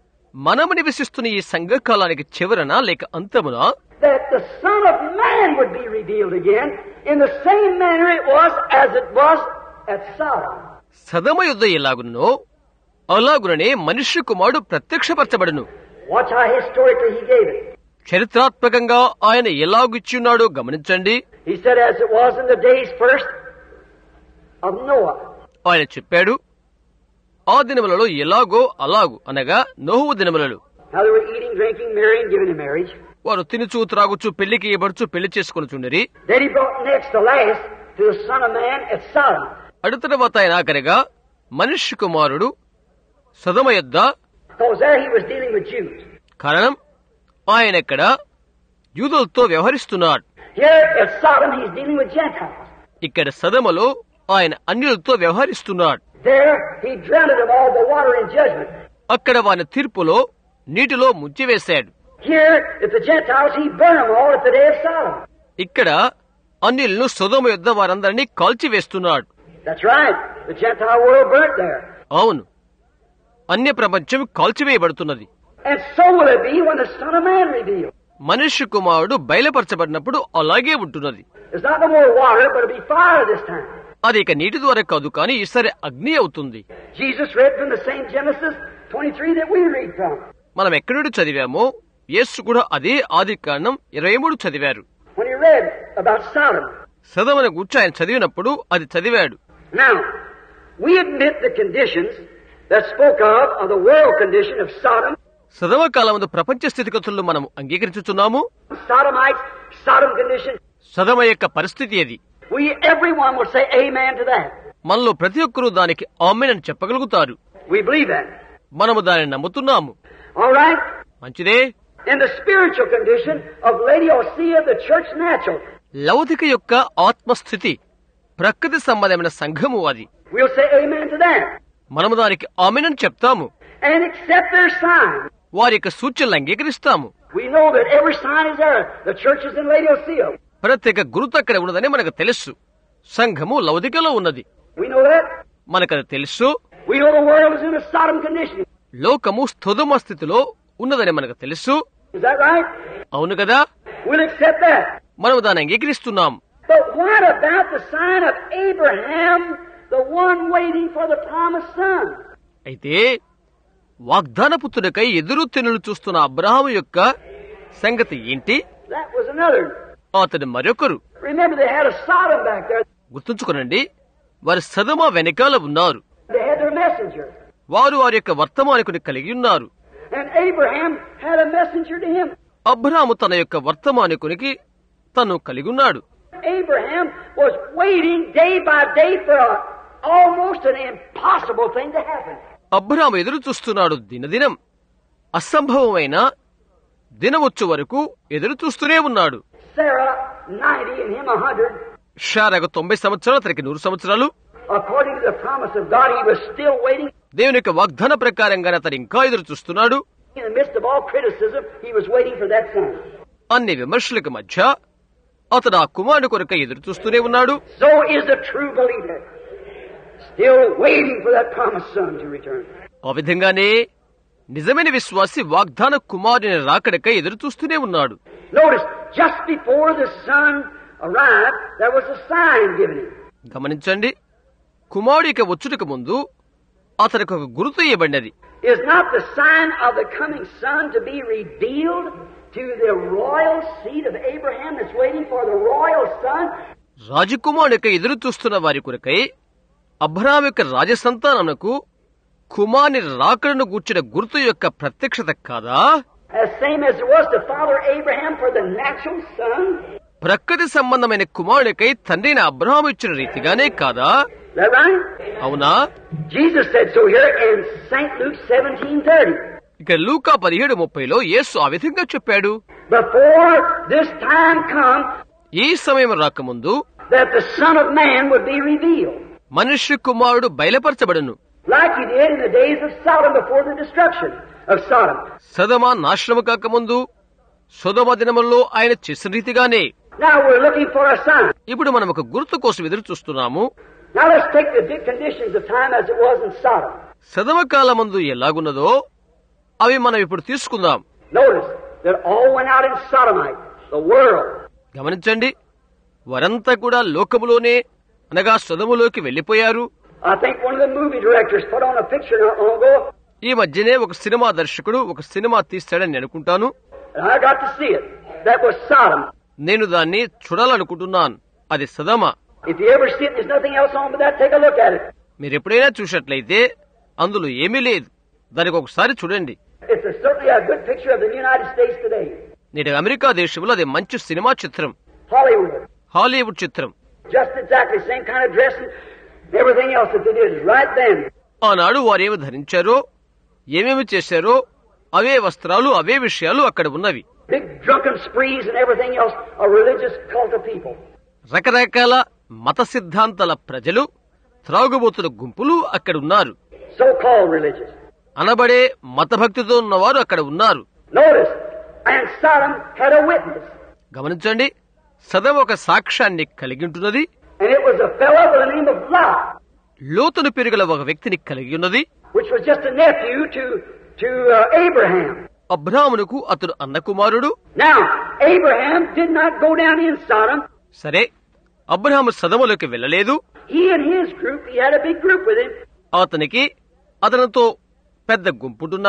A: మనము నివసిస్తున్న ఈ సంఘకాలానికి చివరన లేక అంతమున
B: that the Son of Man would be revealed again in the same manner it was as it was at Sodom.
A: సదమ యుద్ధ ఎలాగునో అలాగుననే మనుష్య కుమారుడు ప్రత్యక్షపరచబడును.
B: Watch how historically He gave it.
A: చరిత్రాత్మకంగా ఆయన ఎలాగిచ్చున్నాడో గమనించండి.
B: He said, as it was in the days first of Noah.
A: ఆయన చెప్పాడు, ఆ దినములలో ఎలాగో అలాగు అనగా నోహు దినములలో.
B: How they were eating, drinking, marrying, giving in marriage.
A: వారు తినుచు త్రాగుచు పెళ్లికి ఇవ్వబడుచు పెళ్లి చేసుకొనుచుండిరి.
B: Then He brought next to last to the Son of Man at Sodom.
A: అడు తర్వాత ఆయన ఆఖరిగా మనుష్య కుమారుడు సదమ యొద్ద.
B: Because there He was dealing with Jews.
A: కారణం ఆయన ఇక్కడ యూదులతో వ్యవహరిస్తున్నాడు.
B: Here at Sodom He's dealing with Gentiles.
A: ఇక్కడ సదమలో ఆయన అన్యులతో వ్యవహరిస్తున్నాడు.
B: There He drowned them all the water in judgment.
A: అక్కడ వారి తీర్పులో నీటిలో ముంచివేశాడు.
B: Here at the Gentiles He burned them all at the day of Sodom.
A: ఇక్కడ అన్యులను సొదొమ యొద్ద వారందరినీ కాల్చివేస్తున్నాడు.
B: That's right. The Gentile world burnt there.
A: అవును, అన్య ప్రపంచం కాల్చివేయబడుతున్నది.
B: And so will it be when the Son of Man revealed.
A: మనుష్య కుమారుడు బయలుపరచబడినప్పుడు అలాగే ఉంటున్నది.
B: There's not no more water, but it'll be fire this time.
A: అది ఇక నీటి ద్వారా కాదు కానీ ఈసారి అగ్ని అవుతుంది.
B: Jesus read from the same Genesis 23 that we read from.
A: మనం ఎక్కడి నుండి చదివామో యేసు కూడా అదే ఆదికాండం 23 చదివారు.
B: when he read about Sodom.
A: సొదొమను గూర్చి ఆయన చదివినప్పుడు అది చదివాడు.
B: Now, we admit the conditions that spoke of the world condition of Sodom.
A: సొదొమ కాలమందు ప్రపంచ స్థితిగతులను మనం అంగీకరించుతున్నాము.
B: Sodomites, Sodom condition.
A: సొదొమ యొక్క పరిస్థితి అది.
B: Everyone will say amen to that.
A: మనలో ప్రతి ఒక్కరూ దానికి ఆమేన్ అని చెప్పగలుగుతారు.
B: We believe that.
A: మనము దానిని నమ్ముతున్నాము.
B: All right?
A: మంచిదే.
B: In the spiritual condition of Laodicea, the church natural.
A: లౌకిక యొక్క ఆత్మస్థితి ప్రకృతి సంబంధమైన సంఘము అది.
B: We'll say amen to that.
A: మనము దానికి ఆమేన్ అని చెప్తాము.
B: And accept their sign.
A: వారి యొక్క సూచనలు అంగీకరిస్తాము.
B: We know that every sign is there. The church is in Laodicea.
A: ప్రత్యేక గుర్తు అక్కడ ఉన్నదని మనకు తెలుసు. సంఘము లౌకికలో ఉన్నది.
B: We know that.
A: మనకది తెలుసు.
B: We know the world is in a Sodom condition.
A: లోకము స్థుదమ స్థితిలో ఉన్నదని మనకు తెలుసు.
B: Is that right?
A: అవును కదా?
B: We'll accept that.
A: మనము దాన్ని అంగీకరిస్తున్నాం.
B: But what about the sign of Abraham, the one waiting for the promised son?
A: అయితే వాగ్దాన పుత్రుడికై ఎదురు తెనులు చూస్తున్న అబ్రహాము యొక్క సంగతి ఏంటి?
B: That was another.
A: అతడు మరొకరు.
B: Remember, they had a Sodom back there.
A: గుర్తుంచుకోనండి, వారి సదమ వెనకాల ఉన్నారు.
B: They had their messenger.
A: వారు వారి యొక్క వర్తమానికుని కలిగి ఉన్నారు.
B: And Abraham had a messenger to him.
A: Abraham తన యొక్క వర్తమానికునికి తను కలిగి ఉన్నాడు.
B: Abraham was waiting day by day for almost an impossible thing to happen.
A: Abraham ఎదురు చూస్తున్నాడు దినదినం. అసంభవమైన దినవొచ్చు వరకు ఎదురు చూస్తూనే ఉన్నాడు.
B: Sarah 90 and him 100.
A: షారాకు 90 సంవత్సరాలు, అతనికి 100 సంవత్సరాలు.
B: According to the promise of God, he was still waiting.
A: దేవుని యొక్క వాగ్దాన ప్రకారంగానే అతను ఇంకా ఎదురు చూస్తున్నాడు.
B: In the midst of all criticism, he was waiting for that son.
A: అన్ని విమర్శలకు మధ్య అతడు ఆ కుమారుడు కొరకు ఎదురు చూస్తూనే ఉన్నాడు.
B: So is the true believer still waiting for that promised son to return.
A: ఆ విధంగానే నిజమైన విశ్వాసి వాగ్దాన కుమారుని రాకడకై ఎదురు చూస్తూనే ఉన్నాడు.
B: Notice, just before the son arrived, there was a sign given him.
A: గమనించండి, కుమారుడికి వచ్చుటకు ముందు అతనికి ఒక గుర్తు ఇవ్వబడినది.
B: Is not the sign of the coming son to be revealed to the royal seed of Abraham that's waiting for the royal son?
A: రాజకుమారుడికి ఎదురు చూస్తున్న వారి కొరకై అబ్రహాము యొక్క రాజసంతానమునకు కుమారుని రాకడను గూర్చిన గుర్తు యొక్క ప్రత్యక్షత కాదా?
B: As same as it was to Father Abraham for the natural son?
A: ప్రకృతి సంబంధమైన కుమారుడికై తండ్రిని అబ్రహాము ఇచ్చిన రీతిగానే కాదా?
B: Is that right?
A: అవునా?
B: Jesus said so here in St. Luke 17:30.
A: ఇక లూకా 17:30లో యేసు ఆ విధంగా చెప్పాడు.
B: Before this time come,
A: ఈ సమయం రాకముందు
B: that the Son of Man would be revealed.
A: మనుష్య కుమారుడు బయలుపరచబడును.
B: Like he did in the days of Sodom before the destruction of Sodom.
A: సొదొమ నాశనము కాకముందు సొదొమ దినముల్లో ఆయన చేసిన రీతిగానే.
B: Now we're looking for a sign.
A: ఇప్పుడు మనం ఒక గుర్తు కోసం ఎదురు చూస్తున్నాము.
B: Now let's take the conditions of time as it was in Sodom.
A: సొదొమ కాలమందు ఎలాగున్నదో అవి మనం ఇప్పుడు తీసుకుందాం.
B: Notice that all went out in Sodomite, the world.
A: గమనించండి, వారంతా కూడా లోకములోనే అనగా సొదొమలోకి వెళ్లిపోయారు.
B: I think one of the movie directors put on a picture not long ago.
A: ఈ మధ్యనే ఒక సినిమా దర్శకుడు ఒక సినిమా తీస్తాడని అనుకుంటాను.
B: And I got to see it. That was Sodom.
A: నేను దాన్ని చూడాలనుకుంటున్నాను. అది సొదొమ.
B: If you ever see it, there's nothing else on but that. Take a look at it.
A: మీరు ఎప్పుడైనా చూసినట్లయితే అందులో ఏమీ లేదు. దానికి ఒకసారి చూడండి.
B: It's certainly a good picture of the United States today.
A: నేటి అమెరికా దేశంలో అది మంచి సినిమా చిత్రం,
B: Hollywood.
A: హాలీవుడ్ చిత్రం.
B: Just exactly same kind of dressing, everything else that they did is right then.
A: ఆనాడు వారేమి ధరించారో, ఏమేమి చేశారో అవే వస్త్రాలు, అవే విషయాలు అక్కడ ఉన్నవి.
B: Big drunken sprees and everything else, a religious cult of people.
A: రకరకాల మత సిద్ధాంతాల ప్రజలు, త్రాగుబోతుల గుంపులు అక్కడ ఉన్నారు.
B: So-called religious.
A: అనబడే మతభక్తితో ఉన్నవారు అక్కడ ఉన్నారు.
B: Notice, and Sodom had a witness.
A: గమనించండి, సొదొమ ఒక సాక్ష్యాన్ని కలిగి ఉంటున్నది.
B: And it was a fellow by the name of Lot,
A: లోతును పెరుగల ఒక వ్యక్తిని కలిగి ఉన్నది,
B: which was just a nephew to Abraham.
A: అబ్రాహామునకు అతడు అన్న కుమారుడు.
B: Now, Abraham did not go down in Sodom.
A: సరే, అబ్రహాము సొదొమలోకి వెళ్ళలేదు.
B: He and his group, he had a big group with him.
A: అతనితో పెద్ద గుంపుంటున్నారు.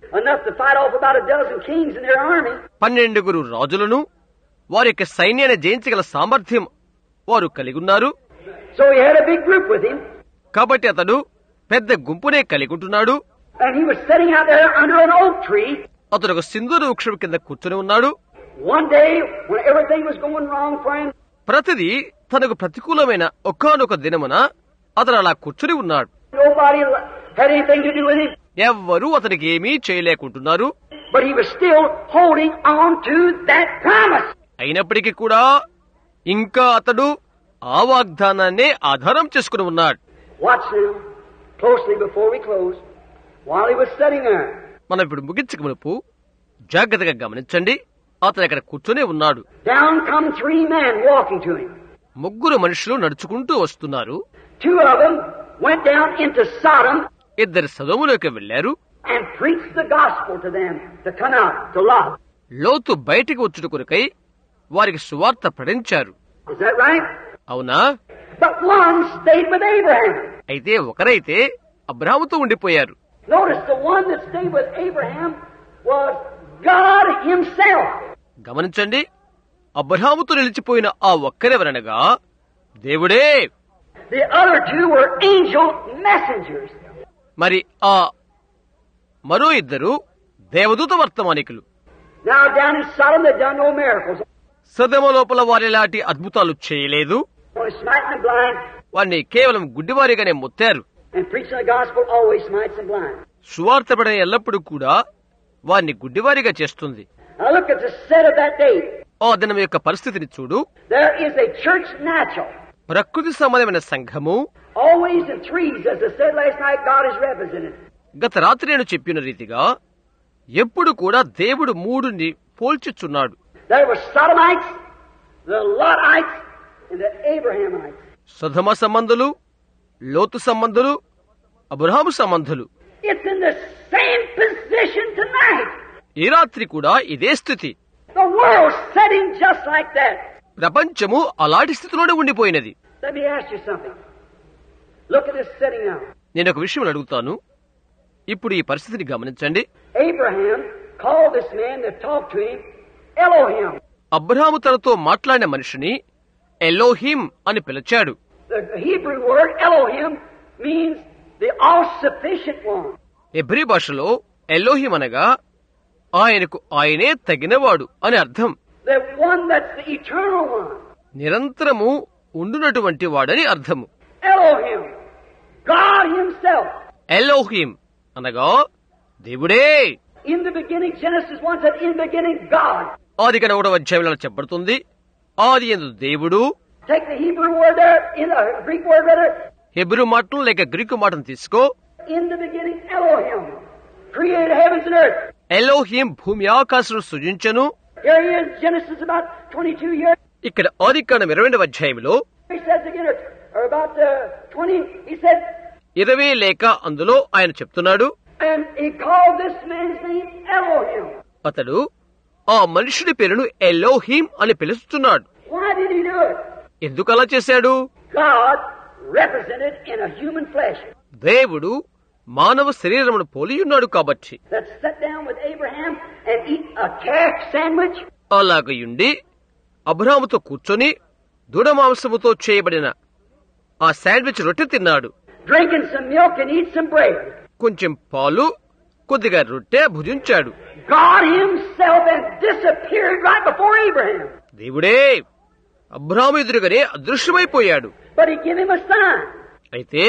B: enough to fight off about a dozen kings in their army.
A: 12 రాజులను వారి యొక్క సైన్యాన్ని జయించగల సామర్థ్యం వారు కలిగి ఉన్నారు.
B: So he had a big group with him,
A: కాబట్టి అతడు పెద్ద గుంపునే కలిగి ఉంటున్నాడు.
B: and he was sitting out there under an oak tree.
A: అతడు ఒక సింధూర వృక్షం కింద కూర్చొని ఉన్నాడు.
B: One day, when everything was going wrong for him,
A: ప్రతిదీ తనకు ప్రతికూలమైన ఒకానొక దినమున అతను అలా కూర్చొని ఉన్నాడు.
B: nobody had anything to do with him,
A: ఎవ్వరూ అతనికి ఏమీ చేయలేకుంటున్నారు.
B: but he was still holding on to that promise.
A: అయినప్పటికీ కూడా ఇంకా అతడు ఆ వాగ్దానాన్నే ఆధారం చేసుకుని ఉన్నాడు.
B: Watch now, closely before we close, while he was sitting there.
A: మనం ఇప్పుడు ముగించక మునుపు జాగ్రత్తగా గమనించండి. అతను అక్కడ కూర్చొనే ఉన్నాడు.
B: Down come 3 men walking to him.
A: 3 మనుషులు నడుచుకుంటూ వస్తున్నారు.
B: 2 of them went down into Sodom
A: 2 సదోములోకి వెళ్లారు.
B: and preached the gospel to them to come out to Lot.
A: లోతు బయటికి వచ్చుట కొరకై వారికి సువార్త ప్రకటించారు.
B: Is that right?
A: అవునా?
B: But one stayed with Abraham.
A: అయితే ఒకరైతే అబ్రాహాముతో ఉండిపోయారు.
B: Notice the one that stayed with Abraham was God himself.
A: గమనించండి, అబ్రాహాముతో నిలిచిపోయిన ఆ ఒక్కరెవరనగా దేవుడే.
B: The other 2 were angel messengers.
A: మరి ఆ మరో 2 దేవదూత వర్తమానికులు.
B: Now down in Sodom they'd done no miracles.
A: సదమ లోపల వారిలాంటి అద్భుతాలు చేయలేదు.
B: Only smiting the blind,
A: వారిని కేవలం గుడ్డివారిగానే మొత్తారు.
B: and preaching the gospel always smites the blind.
A: సువార్త పడిన ఎల్లప్పుడూ కూడా వారిని గుడ్డివారిగా చేస్తుంది.
B: Now look at the set of that day.
A: ఆ దినం యొక్క పరిస్థితిని చూడు.
B: There is a church natural.
A: ప్రకృతి సంబంధమైన సంఘము
B: Always in 3s, as I said last night, God is represented.
A: గత రాత్రి నేను చెప్పిన రీతిగా ఎప్పుడు కూడా దేవుడు 3ని పోల్చుచున్నాడు.
B: There were Sodomites, the Lotites, and the Abrahamites.
A: సొదొమ సంబంధులు, లోతు సంబంధులు, అబ్రహాము సంబంధులు.
B: It's in the same position tonight.
A: ఈ రాత్రి కూడా ఇదే స్థితి.
B: The world's setting just like that.
A: ప్రపంచము అలాంటి స్థితిలోనే ఉండిపోయినది.
B: Let me ask you something. Look at this setting now.
A: నేను ఒక విషయం అడుగుతాను. ఇప్పుడు ఈ పరిస్థితిని గమనించండి.
B: Abraham called this man that talked to him Elohim.
A: Abraham తనతో మాట్లాడిన మనిషిని ఎలోహిం అని పిలిచాడు.
B: The Hebrew word Elohim means the all-sufficient one.
A: Hebrew భాషలో ఎలోహిం అనగా ఆయనకు ఆయనే తగినవాడు అని అర్థం.
B: The one that's the eternal one.
A: నిరంతరము ఉండునటువంటి వాడని అర్థము.
B: Elohim, God himself.
A: ఎలోహిం అనగా దేవుడే.
B: In the beginning, Genesis 1 said, in the beginning, God.
A: ఆది 1వ అధ్యాయంలో చెప్పబడుతుంది, ఆది యందు దేవుడు.
B: Take the Hebrew word there, in the Greek word rather.
A: Hebrew మాటను లేక గ్రీకు మాటను తీసుకో.
B: In the beginning, Elohim created heavens and earth.
A: Elohim భూమి ఆకాశం సృజించెను.
B: Here he is, Genesis about 22 years.
A: ఇక్కడ ఆదికాండం 22వ అధ్యాయంలో
B: He says again, or about 20, he said,
A: 20 లేక అందులో ఆయన చెప్తున్నాడు,
B: and he called this man's name Elohim.
A: అతడు ఆ మనుషుడి పేరును ఎలోహిం అని పిలుస్తున్నాడు.
B: Why did he do it?
A: ఎందుకు అలా చేశాడు?
B: God represented in a human flesh.
A: దేవుడు మానవ శరీరమును పోలియున్నాడు కాబట్టి.
B: That sat down with Abraham and eat a calf sandwich.
A: అలాగయుండి అబ్రహాముతో కూర్చొని దూడ మాంసముతో చేయబడిన ఆ శాండ్విచ్ రొట్టె తిన్నాడు.
B: Drinking some milk and eat some bread.
A: కొంచెం పాలు, కొద్దిగా రొట్టె భుజించాడు.
B: God himself had disappeared right before Abraham.
A: దేవుడే అబ్రహాము ఎదురుగానే అదృశ్యమైపోయాడు.
B: But he gave him a sign.
A: అయితే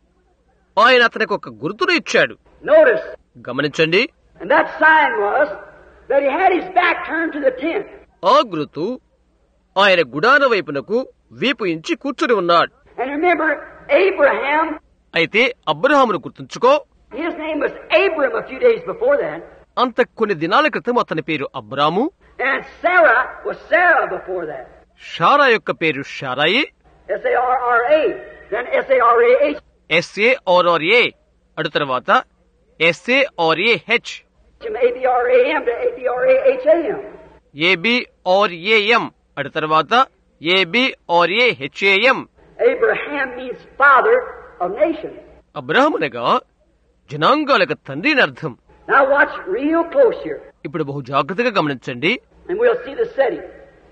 A: ఆయన అతనికి ఒక గుర్తును ఇచ్చాడు.
B: Notice.
A: గమనించండి.
B: And that sign was that he had his back turned to the tent.
A: ఆ గుర్తు ఆయన గుడార వైపునకు వీపు ఇంచి కూర్చుని ఉన్నాడు.
B: And remember, Abraham,
A: అయితే అబ్రహామును గుర్తుంచుకో,
B: his name was Abram a few days before that.
A: అంత కొన్ని దినాల క్రితం అతని పేరు అబ్రాము.
B: And Sarah was Sarah before that.
A: Sarah యొక్క పేరు Sarai.
B: S-A-R-R-A. Then S-A-R-A-H.
A: SARRA అటు తర్వాత SARAH.
B: From A-B-R-A-M to A-B-R-A-H-A-M.
A: ABRAM అటు తర్వాత ABRAHAM.
B: Abraham means father of nations.
A: అబ్రహామునగా జనాంగాలకు తండ్రి అని అర్థం.
B: Now watch real close here,
A: ఇప్పుడు బహు జాగ్రత్తగా గమనించండి.
B: and we'll see the setting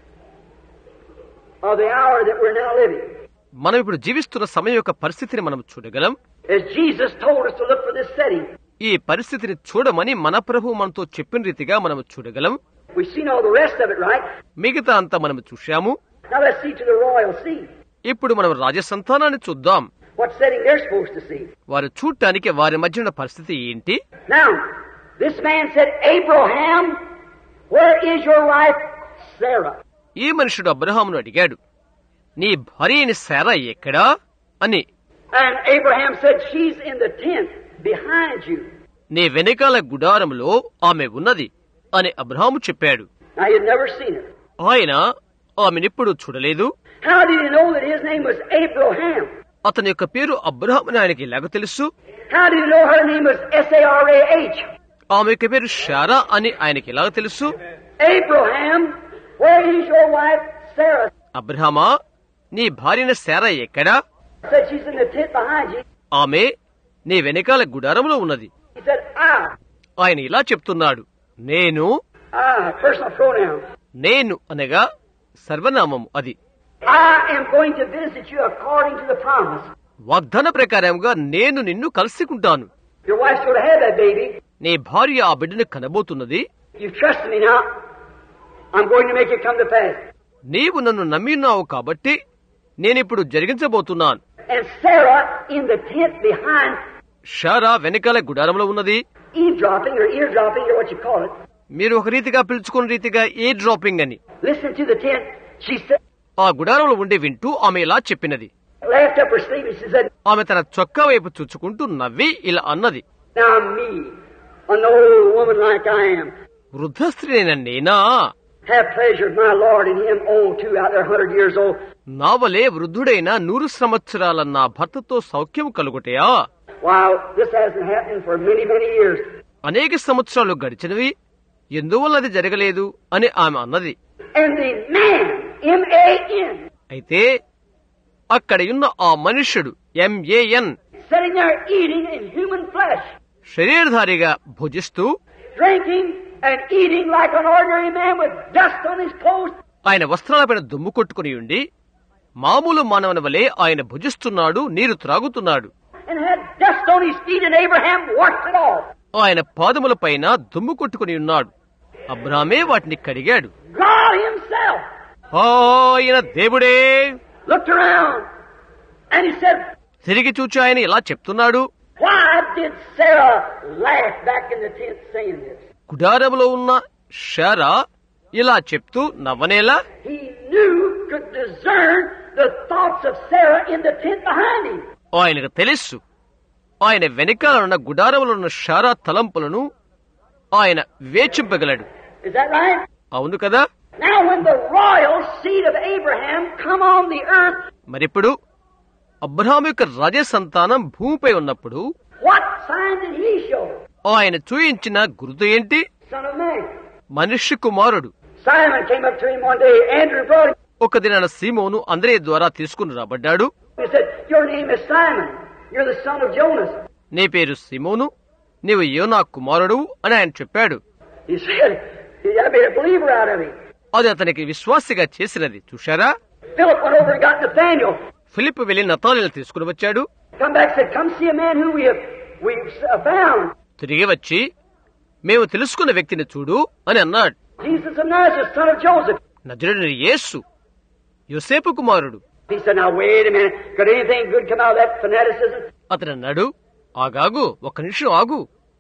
B: of the hour that we're now living.
A: మనం ఇప్పుడు జీవిస్తున్న సమయం యొక్క పరిస్థితిని మనం చూడగలం.
B: As Jesus told us to look for this setting,
A: ఈ పరిస్థితిని చూడమని మన ప్రభు మనతో చెప్పిన రీతిగా మనం చూడగలం.
B: we've seen all the rest of it, right?
A: మిగతా అంతా మనం చూశాము.
B: Now let's see to the royal seed.
A: ఇప్పుడు మనం రాజసంతానాన్ని చూద్దాం.
B: What setting they're supposed to see.
A: వారు చూడటానికి వారి మధ్య ఉన్న పరిస్థితి ఏంటి?
B: Now, this man said, Abraham, where is your wife Sarah?
A: ఈ మనుషుడు అబ్రహామును అడిగాడు, నీ భార్య అయిన శారా ఎక్కడా అని.
B: And Abraham said, she's in the tent behind you.
A: నీ వెనకాల గుడారంలో ఆమె ఉన్నది అని అబ్రహాము చెప్పాడు.
B: Now, he had never seen her.
A: ఆయన ఆమెనెప్పుడు చూడలేదు.
B: How did he know that his name was Abraham?
A: అతని యొక్క పేరు అబ్రహాం అని ఆయనకి ఎలాగ తెలుసు?
B: How did he know her name was Sarah?
A: ఆమె యొక్క పేరు శారా అని ఆయనకి ఎలాగ తెలుసు?
B: Abraham, where is your wife Sarah?
A: అబ్రహామా, నీ భార్యన శారా ఎక్కడా?
B: Said she's in the tent behind you.
A: ఆమె నీ వెనకాల గుడారంలో ఉన్నది.
B: He said,
A: ఆయన ఇలా చెప్తున్నాడు, నేను.
B: personal pronoun.
A: నేను అనగా సర్వనామము. అది
B: I am going to visit you according to the promise.
A: వాగ్దాన ప్రకారంగా నేను నిన్ను కలుసుకుంటాను.
B: Your wife's going to have that baby.
A: నీ భార్య ఆ బిడ్డను కనబోతున్నది.
B: You trust me now. I'm going to make it come to pass.
A: నీవు నన్ను నమ్మినావు కాబట్టి నేనిప్పుడు జరిగించబోతున్నాను.
B: And Sarah in the tent behind.
A: Sarah వెనకాల గుడారంలో ఉన్నది.
B: Eavesdropping or eardropping or what you call it.
A: మీరు ఒక రీతిగా పిలుచుకున్న రీతిగా ఏ డ్రాపింగ్ అని.
B: Listen to the tent. She said,
A: ఆ గుడారంలో ఉండి వింటూ ఆమె ఇలా చెప్పినది.
B: laughed up her sleeve and she said,
A: ఆమె తన చొక్కా వైపు చూచుకుంటూ నవ్వి ఇలా అన్నది,
B: now me, an old woman like I am,
A: వృద్ధ స్త్రీనైన నేనా
B: have pleasure of my Lord and him old too, out there 100 years old.
A: నా వలే వృద్ధుడైన 100 సంవత్సరాల నా భర్తతో సౌఖ్యం కలుగుటయా?
B: Wow, this hasn't happened for many, many years.
A: అనేక సంవత్సరాలు గడిచినవి, ఎందువల్ల అది జరగలేదు అని ఆమె అన్నది.
B: And the man, M-A-N,
A: అయితే అక్కడయున్న ఆ మనుష్యుడు MAN
B: sitting there eating in human flesh,
A: శరీరధారిగా భుజిస్తూ
B: drinking and eating like an ordinary man with dust on his clothes.
A: ఆయన వస్త్రాలపైన దుమ్ము కొట్టుకుని ఉండి మామూలు మానవుని వలె ఆయన భుజిస్తున్నాడు, నీరు త్రాగుతున్నాడు.
B: And had dust on his feet, and Abraham washed it off.
A: ఆయన పాదములపైన దుమ్ము కొట్టుకుని ఉన్నాడు. అబ్రామే వాటిని కడిగాడు.
B: God himself
A: ఆయన దేవుడే
B: looked around and he said,
A: తిరిగి చూచి ఆయన ఇలా చెప్తున్నాడు,
B: why did Sarah laugh back in the tent saying this?
A: గుడారంలో ఉన్న శారా ఇలా చెప్తూ నవ్వనేలా?
B: He knew, could discern the thoughts of Sarah in the tent behind him.
A: ఆయనకు తెలుసు, ఆయన వెనకాల ఉన్న గుడారంలో ఉన్న శారా తలంపులను ఆయన వేచింపగలడు.
B: Is that right?
A: అవును కదా?
B: Now when the royal seed of Abraham come on the earth,
A: మరిప్పుడు అబ్రహాము యొక్క రాజ సంతానం భూమిపై ఉన్నప్పుడు
B: what sign did he show?
A: ఆయన చూయించిన గుర్తు ఏంటి?
B: Son of man.
A: మనుష్య కుమారుడు.
B: Simon came up to him one day. Andrew brought him.
A: ఒక దినాన సీమోను అంద్రేయ ద్వారా తీసుకుని రాబడ్డాడు.
B: He said, your name is Simon. You're the son of Jonas.
A: నీ పేరు సీమోను, నీవు యోనా కుమారుడు అని ఆయన చెప్పాడు.
B: He said, I made a believer out of him.
A: అది అతనికి విశ్వాసిగా చేసినది. చూశారా?
B: Philip went over and got Nathaniel.
A: Philip వెళ్లి నతానీయులను తీసుకుని వచ్చాడు.
B: Come back and said, come see a man who we've found.
A: తిరిగి వచ్చి మేము తెలుసుకున్న వ్యక్తిని చూడు అని అన్నాడు.
B: Jesus of Nazareth, son of Joseph.
A: నజరేయుడైన యేసు, యోసేపు కుమారుడు.
B: He said, now wait a minute. Could anything good come out of that fanaticism?
A: అతడు అన్నాడు, ఆగాగు, ఒక్క నిమిషం ఆగు.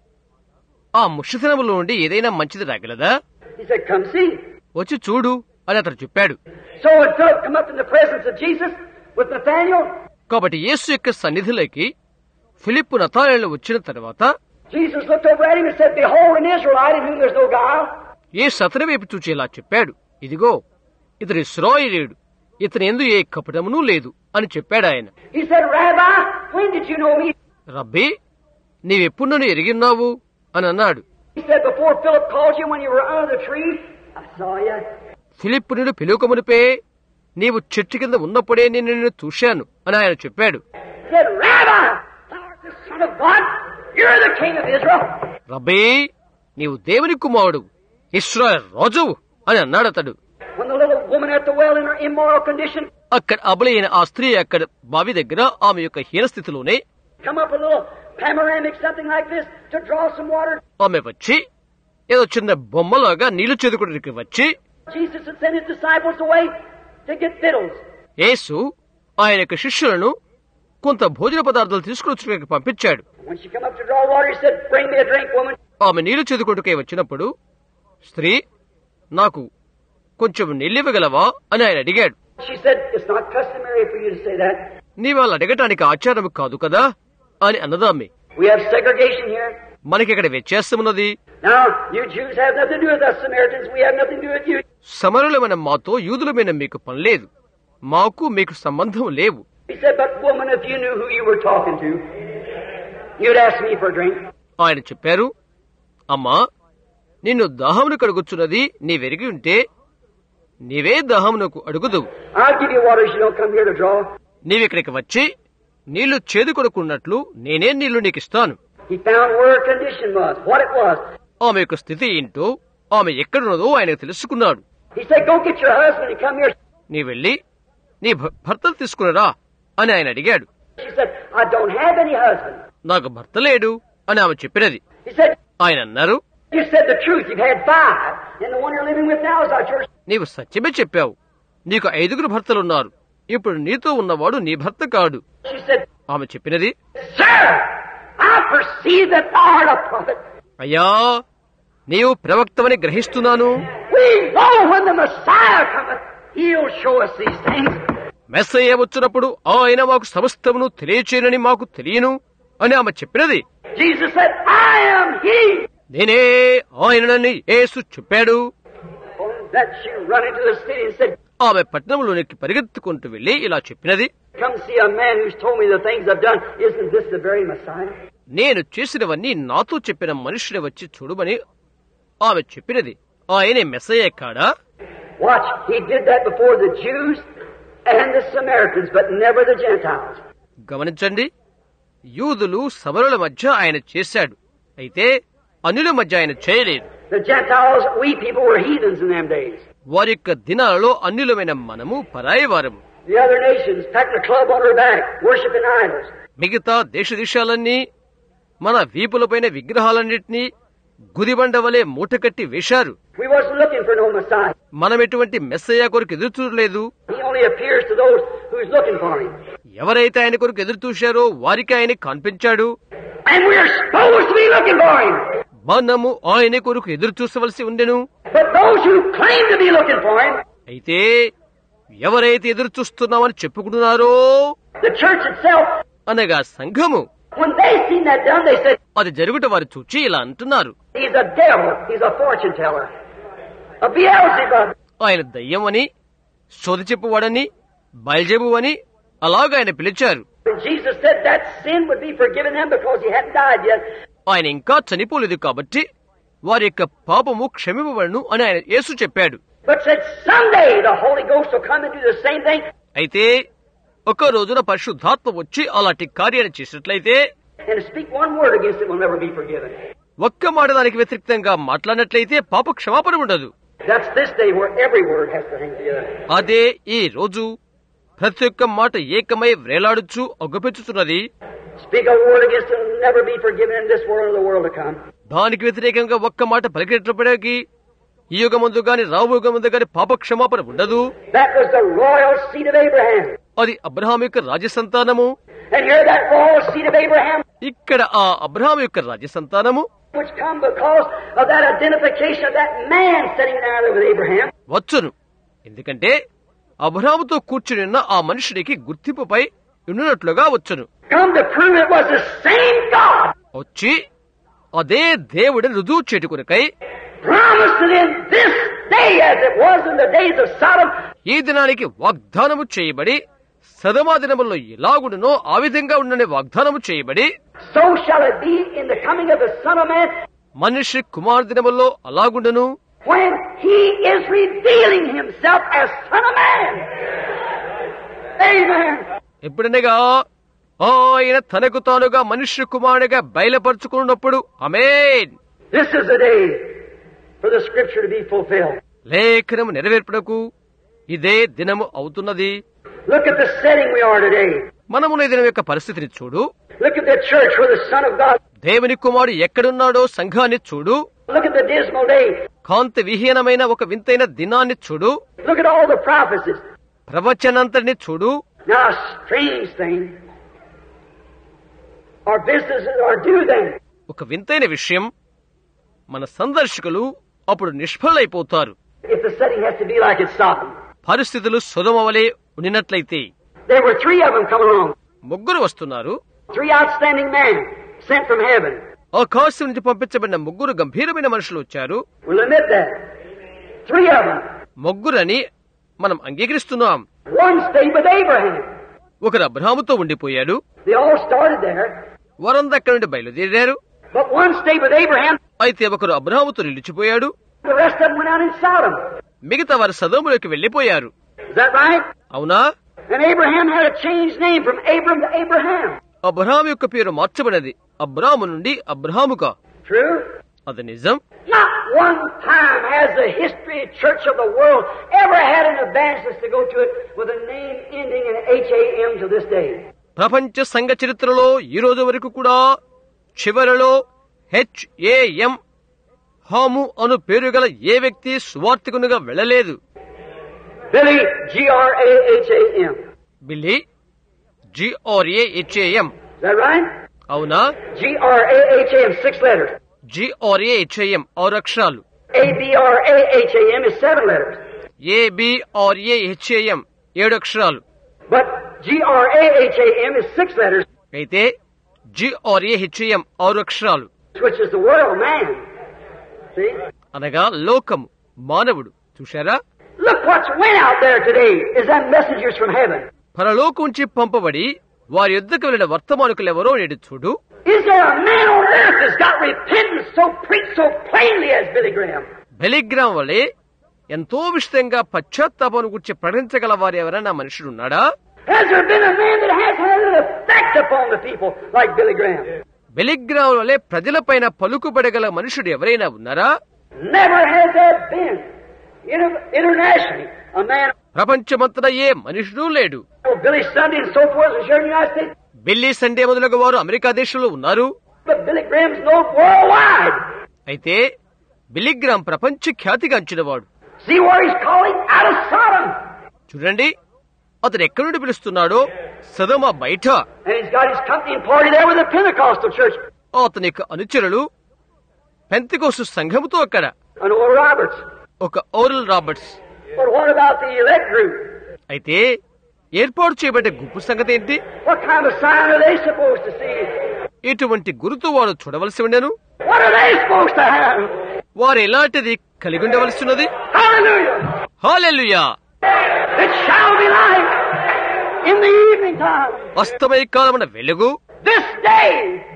A: ఆ ముష్టితనములో నుండి ఏదైనా మంచిది రాగలదా?
B: He said, come see.
A: వచ్చి చూడు అని అతడు చెప్పాడు.
B: So when Philip come up in the presence of Jesus with Nathaniel,
A: కాబట్టి యేసు యొక్క సన్నిధిలోకి ఫిలిప్పు నతానీయులు వచ్చిన తర్వాత
B: Jesus looked over at him and said, behold an Israelite in whom there's no guile.
A: యేసు అతని వైపు చూచి ఇలా చెప్పాడు, ఇదిగో ఇతడు ఇశ్రాయేలీయుడు, ఇతని యందు ఏ కపటమునూ లేదు అని చెప్పాడు ఆయన.
B: He said, Rabbi, when did you know me?
A: రబ్బీ, నీవెప్పుడు నన్ను ఎరిగిన్నావు అని అన్నాడు.
B: He said, before Philip called you when you were under the tree, I saw you.
A: ఫిలిప్పు నిన్ను పిలువకమునిపే నీవు చెట్టు కింద ఉన్నప్పుడే నేను నిన్ను చూశాను అని ఆయన చెప్పాడు.
B: He said, Rabbi, thou art the Son of God. You're the king of Israel.
A: రబ్బీ, నీవు దేవుని కుమారుడు, ఇశ్రాయేలు రాజువు అని అన్నాడు అతడు.
B: When the little woman at the well in her immoral condition
A: అక్కడ అబలైన ఆ స్త్రీ అక్కడ బావి దగ్గర ఆమె యొక్క హీనస్థితిలోనే
B: come up a little panoramic, something like this, to draw some water.
A: ఆమె వచ్చి ఏదో చిన్న బొమ్మలాగా నీళ్లు చేదుకోవడానికి వచ్చి
B: Jesus had sent his disciples away to get victuals.
A: యేసు ఆయన యొక్క శిష్యులను కొంత భోజన పదార్థాలు తీసుకుని పంపించాడు.
B: When she come up to draw water, he said, "Bring me a drink, woman."
A: ఆమె నీళ్లు చేదుకోవడానికి వచ్చినప్పుడు, స్త్రీ, నాకు కొంచెం నీళ్ళివ్వగలవా అని ఆయన అడిగాడు.
B: She said, "It's not customary for you to say that.
A: నీ వాళ్ళు అడగటానికి ఆచారం కాదు కదా అని అన్నదామె.
B: We have segregation here.
A: మనకి ఇక్కడ వ్యత్యాసమున్నది.
B: Now, you Jews have nothing to do with us Samaritans. We have nothing to do with you."
A: సమరులమైన మాతో యూదులమైన మీకు పనిలేదు, మాకు మీకు సంబంధం లేవు.
B: He said, "But woman, if you knew who you were talking to, you'd ask me for a drink."
A: ఆయన చెప్పారు, అమ్మా, నిన్ను దాహమును కడుగుచున్నది నీ వెరిగి ఉంటే నీవే దాహమునకు అడుగుదువు.
B: I'll give you water if you don't come here to draw.
A: నీవిక్కడికి వచ్చి నీళ్లు చేదుకొనుకున్నట్లు నేనే నీళ్లు నీకిస్తాను.
B: He found where her condition was, what it was.
A: ఆమె యొక్క స్థితి ఏంటో, ఆమె ఎక్కడున్నదో ఆయన తెలుసుకున్నాడు.
B: He said, "Go get your husband and come here."
A: నీ వెళ్లి నీ భర్తను తీసుకునిరా అని ఆయన అడిగాడు.
B: She said, "I don't have any husband."
A: నాకు భర్త లేడు అని ఆమె చెప్పినది.
B: He said,
A: ఆయన అన్నారు,
B: "You said the truth. You've had 5, and the one you're living with now is our church."
A: నీవు సత్యమే చెప్పావు, నీకు 5 భర్తలున్నారు, ఇప్పుడు నీతో ఉన్నవాడు నీ భర్త కాడు.
B: She said,
A: ఆమె చెప్పినది,
B: "Sir, I perceive that thou art a prophet.
A: అయ్యా, నీవు ప్రవక్తవని గ్రహిస్తున్నాను.
B: We know when the Messiah cometh, he'll show us these things."
A: Messiah వచ్చినప్పుడు ఆయన మాకు సమస్తమును తెలియచేయనని మాకు తెలియను అని ఆమె చెప్పినది.
B: Jesus said, "I am he."
A: నేనే ఆయనని యేసు చెప్పాడు.
B: That she run into the city and said,
A: ఆమె పట్టణంలోనికి పరిగెత్తుకుంటూ వెళ్లి ఇలా చెప్పినది,
B: "Come see a man who's told me the things I've done. Isn't this the very Messiah?"
A: నేను చేసినవన్నీ నాతో చెప్పిన మనుషుడే వచ్చి చూడమని ఆమె చెప్పినది. ఆయనే మెస్సయ్య కాడా?
B: Watch, he did that before the Jews and the Samaritans, but never the Gentiles.
A: గమనించండి, యూదులు సమరుల మధ్య ఆయన చేశాడు, అయితే అన్యుల మధ్య ఆయన చేయలేదు.
B: The Gentiles, we people were heathens in them days.
A: వారి యొక్క దినాలలో అన్యులమైన మనము పరాయివారము.
B: The other nations packing a club on her back, worshiping idols.
A: మిగతా దేశాలన్నీ మన వీపులపైన విగ్రహాలన్నింటినీ గుదిబండ వలె మూటకట్టి వేశారు.
B: We wasn't looking for no Messiah.
A: మనం ఎటువంటి మెస్సయ్య కొరకు ఎదురు చూడలేదు.
B: He only appears to those who's looking for him.
A: ఎవరైతే ఆయన కొరకు ఎదురు చూశారో వారికి ఆయన కనిపించాడు.
B: And we're supposed to be looking for him.
A: మనము ఆయన కొరకు ఎదురు చూసవలసి ఉండెను.
B: But those who claim to be looking for him,
A: అయితే ఎవరైతే ఎదురు చూస్తున్నామని చెప్పుకుంటున్నారో,
B: the church itself,
A: అనగా సంఘము,
B: when they seen that done, they said,
A: అది జరుగుట వారు చూచి ఇలా అంటున్నారు,
B: "He's a devil. He's a fortune teller. A Beelzebub."
A: ఆయన దయ్యం అని, శోధి చెప్పువాడని, బయల్జెబు అని అలాగా ఆయన పిలిచారు.
B: And Jesus said that sin would be forgiven them because he hadn't died yet.
A: ఆయన ఇంకా చనిపోలేదు కాబట్టి వారి యొక్క పాపము క్షమింపబడును అని ఆయన యేసు చెప్పాడు.
B: But said someday the Holy Ghost will come and do the same thing.
A: అయితే ఒక రోజున పరిశుద్ధాత్మ వచ్చి అలాంటి కార్యాన్ని చేసినట్లయితే,
B: And to speak one word against it will never be forgiven.
A: ఒక్క మాట దానికి వ్యతిరేక్తంగా మాట్లాడినట్లయితే పాప క్షమాపణ ఉండదు.
B: That's this day where every word has to hang together.
A: అదే ఈ రోజు ప్రతి ఒక్క మాట ఏకమై వ్రేలాడుచు అగ్గుపెచ్చుతున్నది.
B: Speak a word against it will never be forgiven in this world or the world to come.
A: దానికి వ్యతిరేకంగా ఒక్క మాట పలికేటప్పటికీ ఈ యుగమందు గాని రాబో యుగమందు గాని పాప క్షమాపణ ఉండదు.
B: That was the royal seed of Abraham.
A: అది అబ్రహాం యొక్క రాజ్య సంతానము.
B: And here that royal seed of Abraham,
A: ఇక్కడ ఆ అబ్రహాం యొక్క రాజ్య సంతానము
B: which come because of that identification of that man sitting there with Abraham.
A: వచ్చును. ఎందుకంటే అబ్రహాముతో కూర్చుని ఉన్న ఆ మనుషుడికి గుర్తింపుపై ఉన్నట్లుగా వచ్చును.
B: Come to prove it was the same God.
A: వచ్చి అదే దేవుడి రుజువు చేటుకునకై
B: Promised it in this day as it was in the days of Sodom.
A: ఈ దినానికి వాగ్దానము చేయబడి సదమా దినములో ఎలాగుండునో ఆ విధంగా ఉండని వాగ్దానము చేయబడి,
B: So shall it be in the coming of the Son of Man,
A: మనిషి కుమార్ దినములో అలాగుండును,
B: when he is revealing himself as Son of Man. Amen.
A: ఎప్పుడనగా ఆయన తనకు తానుగా మనుష్య కుమారుడిగా బయలుపరుచుకున్నప్పుడు ఆమేన్.
B: This is the day for the scripture to be fulfilled.
A: లేఖనము నెరవేర్పుటకు ఇదే దినము అవుతున్నది.
B: Look at the setting we are today.
A: మనము ఈ దినం యొక్క పరిస్థితిని చూడు.
B: Look at the church where the Son of God.
A: దేవుని కుమారుడు ఎక్కడున్నాడో సంఘాన్ని చూడు.
B: Look at the dismal day.
A: కాంతి విహీనమైన ఒక వింతైన దినాన్ని చూడు.
B: Look at all the prophecies.
A: ప్రవచనంతటిని చూడు.
B: Now, a strange thing. Our businesses are due then.
A: ఒక వింతైన విషయం, మన సందర్శకులు అప్పుడు నిష్ఫలైపోతారు.
B: If the setting has to be like it's Sodom.
A: పరిస్థితులు సొదొమ వలె ఉండినట్లయితే.
B: There were 3 of them come along.
A: ముగ్గురు వస్తున్నారు.
B: 3 outstanding men sent from heaven.
A: ఆకాశం నుంచి పంపించబడిన ముగ్గురు గంభీరమైన మనుషులు వచ్చారు.
B: We'll admit that. 3 of them.
A: ముగ్గురని మనం అంగీకరిస్తున్నాం.
B: One stayed with Abraham.
A: ఒకరు అబ్రహాముతో ఉండిపోయాడు.
B: They all started there.
A: వారందరూ అక్కడి నుండి బయలుదేరారు.
B: But one stayed with Abraham.
A: అయితే ఒకరు అబ్రహాముతో నిలిచిపోయాడు.
B: The rest of them went out in Sodom.
A: మిగతా వారు సదోములోకి వెళ్లిపోయారు.
B: Is that right?
A: అవునా?
B: And Abraham had a changed name from Abram to Abraham.
A: Abraham యొక్క పేరు మార్చబడినది అబ్రాము నుండి అబ్రహాముగా.
B: True?
A: అది నిజం.
B: Not one time has the history church of the world ever had an evangelist to go to it with a name ending in H-A-M to this day.
A: ప్రపంచ సంఘ చరిత్రలో ఈ రోజు వరకు కూడా చివరిలో HAM హాము అను పేరు గల ఏ వ్యక్తి సువార్తికునిగా వెళ్ళలేదు.
B: Billy, G-R-A-H-A-M.
A: Billy, GRAHAM.
B: Is that right?
A: అవునా?
B: G-R-A-H-A-M, 6 letters.
A: GRAHAM 6 అక్షరాలు.
B: A-B-R-A-H-A-M is 7 letters.
A: ABRAHAM 7 అక్షరాలు.
B: But G-R-A-H-A-M is 6 letters,
A: అయితే GRAHAM 6 అక్షరాలు.
B: which is the world, man. See?
A: అనగా లోకము, మానవుడు. చూశారా?
B: Look what's went out there today. Is that messengers from heaven?
A: పరలోకం నుంచి పంపబడి వారి యుద్ధకు వెళ్లిన వర్తమానికులెవరో నేడు చూడు.
B: Is there a man on earth that's got repentance so preached so plainly as Billy Graham?
A: బెలిగ్రామ్ వలె ఎంతో విషయంగా పశ్చాత్తాపం గురించి ప్రకటించగల వారు ఎవరైనా మనుషుడున్నాడా?
B: Has there been a man that has had an effect upon the people like Billy Graham?
A: బెలిగ్రామ్ వలె ప్రజలపైన పలుకుబడగల మనుషుడు ఎవరైనా ఉన్నారా?
B: Never has there been internationally a man.
A: ప్రపంచమంతటా ఏ మనుషుడు లేడు.
B: Billy Sunday and so forth is here in the United States.
A: Billy Sunday మొదలగు వారు అమెరికా దేశంలో ఉన్నారు.
B: But Billy Graham's known worldwide.
A: అయితే బిలిగ్రామ్ ప్రపంచ ఖ్యాతిగాంచినవాడు.
B: See where he's calling out of Sodom.
A: చూడండి, అతను ఎక్కడి నుండి పిలుస్తున్నాడో సదొమ బయట.
B: And he's got his company and party there with the Pentecostal church.
A: అతని యొక్క అనుచరులు పెంతెకోస్తు సంఘముతో అక్కడ.
B: And Oral Roberts.
A: ఒక Oral Roberts.
B: But what about the elect group?
A: అయితే ఏర్పాటు చేయబడ్డ గుంపు సంగతి ఏంటి?
B: What kind of sign are they supposed to see?
A: ఇటువంటి గురుతు వారు చూడవలసి ఉండెను.
B: What are they supposed to have?
A: వారు ఎలాంటిది కలిగి ఉండవలసి ఉన్నది?
B: Hallelujah!
A: Hallelujah!
B: It shall be light in the evening time.
A: అస్తమయ కాలమున వెలుగు.
B: This day,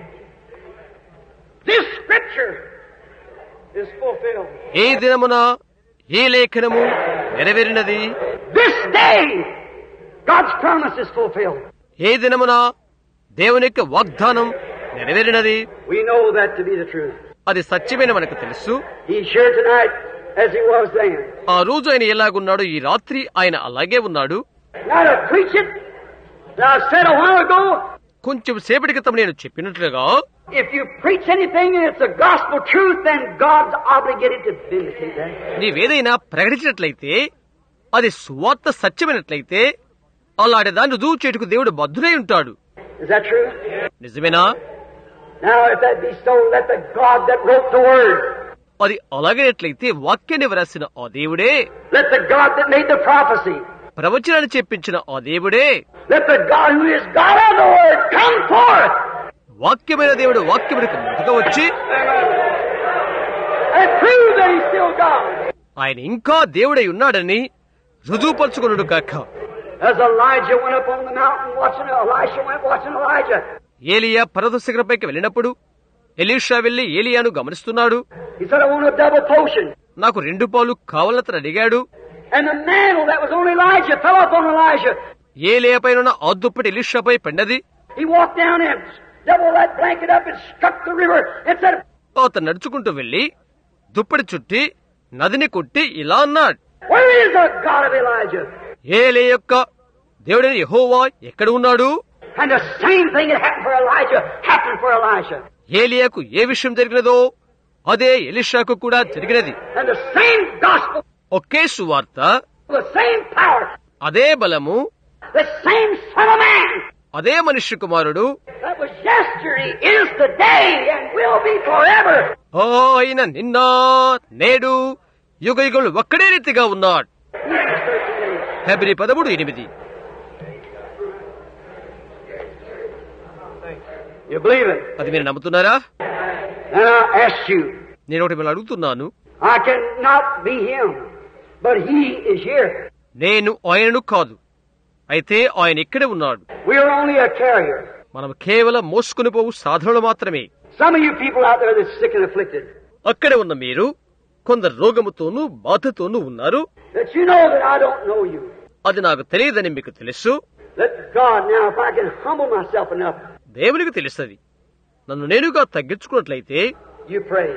B: this scripture is fulfilled.
A: ఏ దినమున ఏ లేఖనము నెరవేరినది?
B: This day, God's promise is fulfilled.
A: ఏ దినమున దేవుని యొక్క వాగ్దానం నెరవేరినది?
B: We know that to be the truth.
A: అది సత్యమైన మనకు తెలుసు.
B: He's here tonight as he was then.
A: ఆ రోజు ఆయన ఎలాగున్నాడు, ఈ రాత్రి ఆయన అలాగే ఉన్నాడు.
B: Now to preach it, I said a while ago,
A: కొంచెం సేపటి క్రితం నేను చెప్పినట్లుగా,
B: if you preach anything and it's a gospel truth, then God's obligated to vindicate that.
A: నీవేదైనా ప్రకటించినట్లయితే అది సువార్త సత్యమైనట్లయితే అలాంటి దాన్ని రుజువు చేటుకు దేవుడు బద్ధుడై ఉంటాడు.
B: Is that true?
A: నిజమేనా?
B: Now if that be so, let the God that wrote the word,
A: అది అలాగేట్లయితే వాక్యాన్ని వ్రాసిన ఆ దేవుడే,
B: let the God that made the prophecy,
A: ప్రవచనాన్ని చెప్పించిన ఆ దేవుడే,
B: let the God who is God of the word come forth
A: వాక్యమైన దేవుడు వాక్యమునకు ముందుగా వచ్చి
B: and prove that he's still God.
A: ఆయన ఇంకా దేవుడై ఉన్నాడని రుజువుపరచుకున్నాడు కాక.
B: As Elijah went up on the mountain watching, Elisha went watching Elijah.
A: ఏలియా పర్వత శిఖరంపైకి వెళ్ళినప్పుడు ఎలీషా వెళ్లి ఏలియాను గమనిస్తున్నాడు.
B: He said, I want a double portion.
A: నాకు 2 పాలు కావాలని అడిగాడు.
B: And the mantle that was on Elijah fell up on Elijah.
A: ఏలియాపైన ఆ దుప్పటి ఎలీషాపై పడినది.
B: He walked down and doubled that blanket up and struck the river and said,
A: అతను నడుచుకుంటూ వెళ్లి దుప్పటి చుట్టి నదిని కొట్టి ఇలా అన్నాడు,
B: "Where is the God of Elijah?"
A: ఏలే యొక్క దేవుడైన యెహోవా ఎక్కడ ఉన్నాడు?
B: And the same thing that happened for Elijah happened for Elisha.
A: ఏలియాకు ఏ విషయం జరిగినదో అదే ఎలీషాకు కూడా జరిగినది.
B: And the same gospel,
A: ఒకే సువార్త,
B: the same power,
A: అదే బలము,
B: the same Son of Man
A: అదే మనుష్య కుమారుడు
B: that was yesterday, is today, and will be forever.
A: ఆయన నిన్న నేడు యుగ యుగములు ఒక్కడే రీతిగా ఉన్నాడు. హెబ్రీ 13:8.
B: You believe it?
A: అది మీరు నమ్ముతున్నారా?
B: And I ask you,
A: నేను ఒకటి మిమ్మల్ని అడుగుతున్నాను,
B: I cannot be him, but he is here.
A: నేను ఆయనను కాదు, అయితే ఆయన ఇక్కడే ఉన్నాడు.
B: We are only a carrier.
A: మనం కేవలం మోసుకుని పోవు సాధనలు మాత్రమే.
B: Some of you people out there that's sick and afflicted,
A: అక్కడే ఉన్న మీరు కొందరు రోగముతోనూ బాధతోనూ ఉన్నారు.
B: that you know that I don't know you.
A: అది నాకు తెలియదని మీకు తెలుసు.
B: That God, now if I can humble myself enough,
A: దేవునికి తెలుస్తుంది. నన్ను నేనుగా తగ్గించుకున్నట్లయితే
B: you pray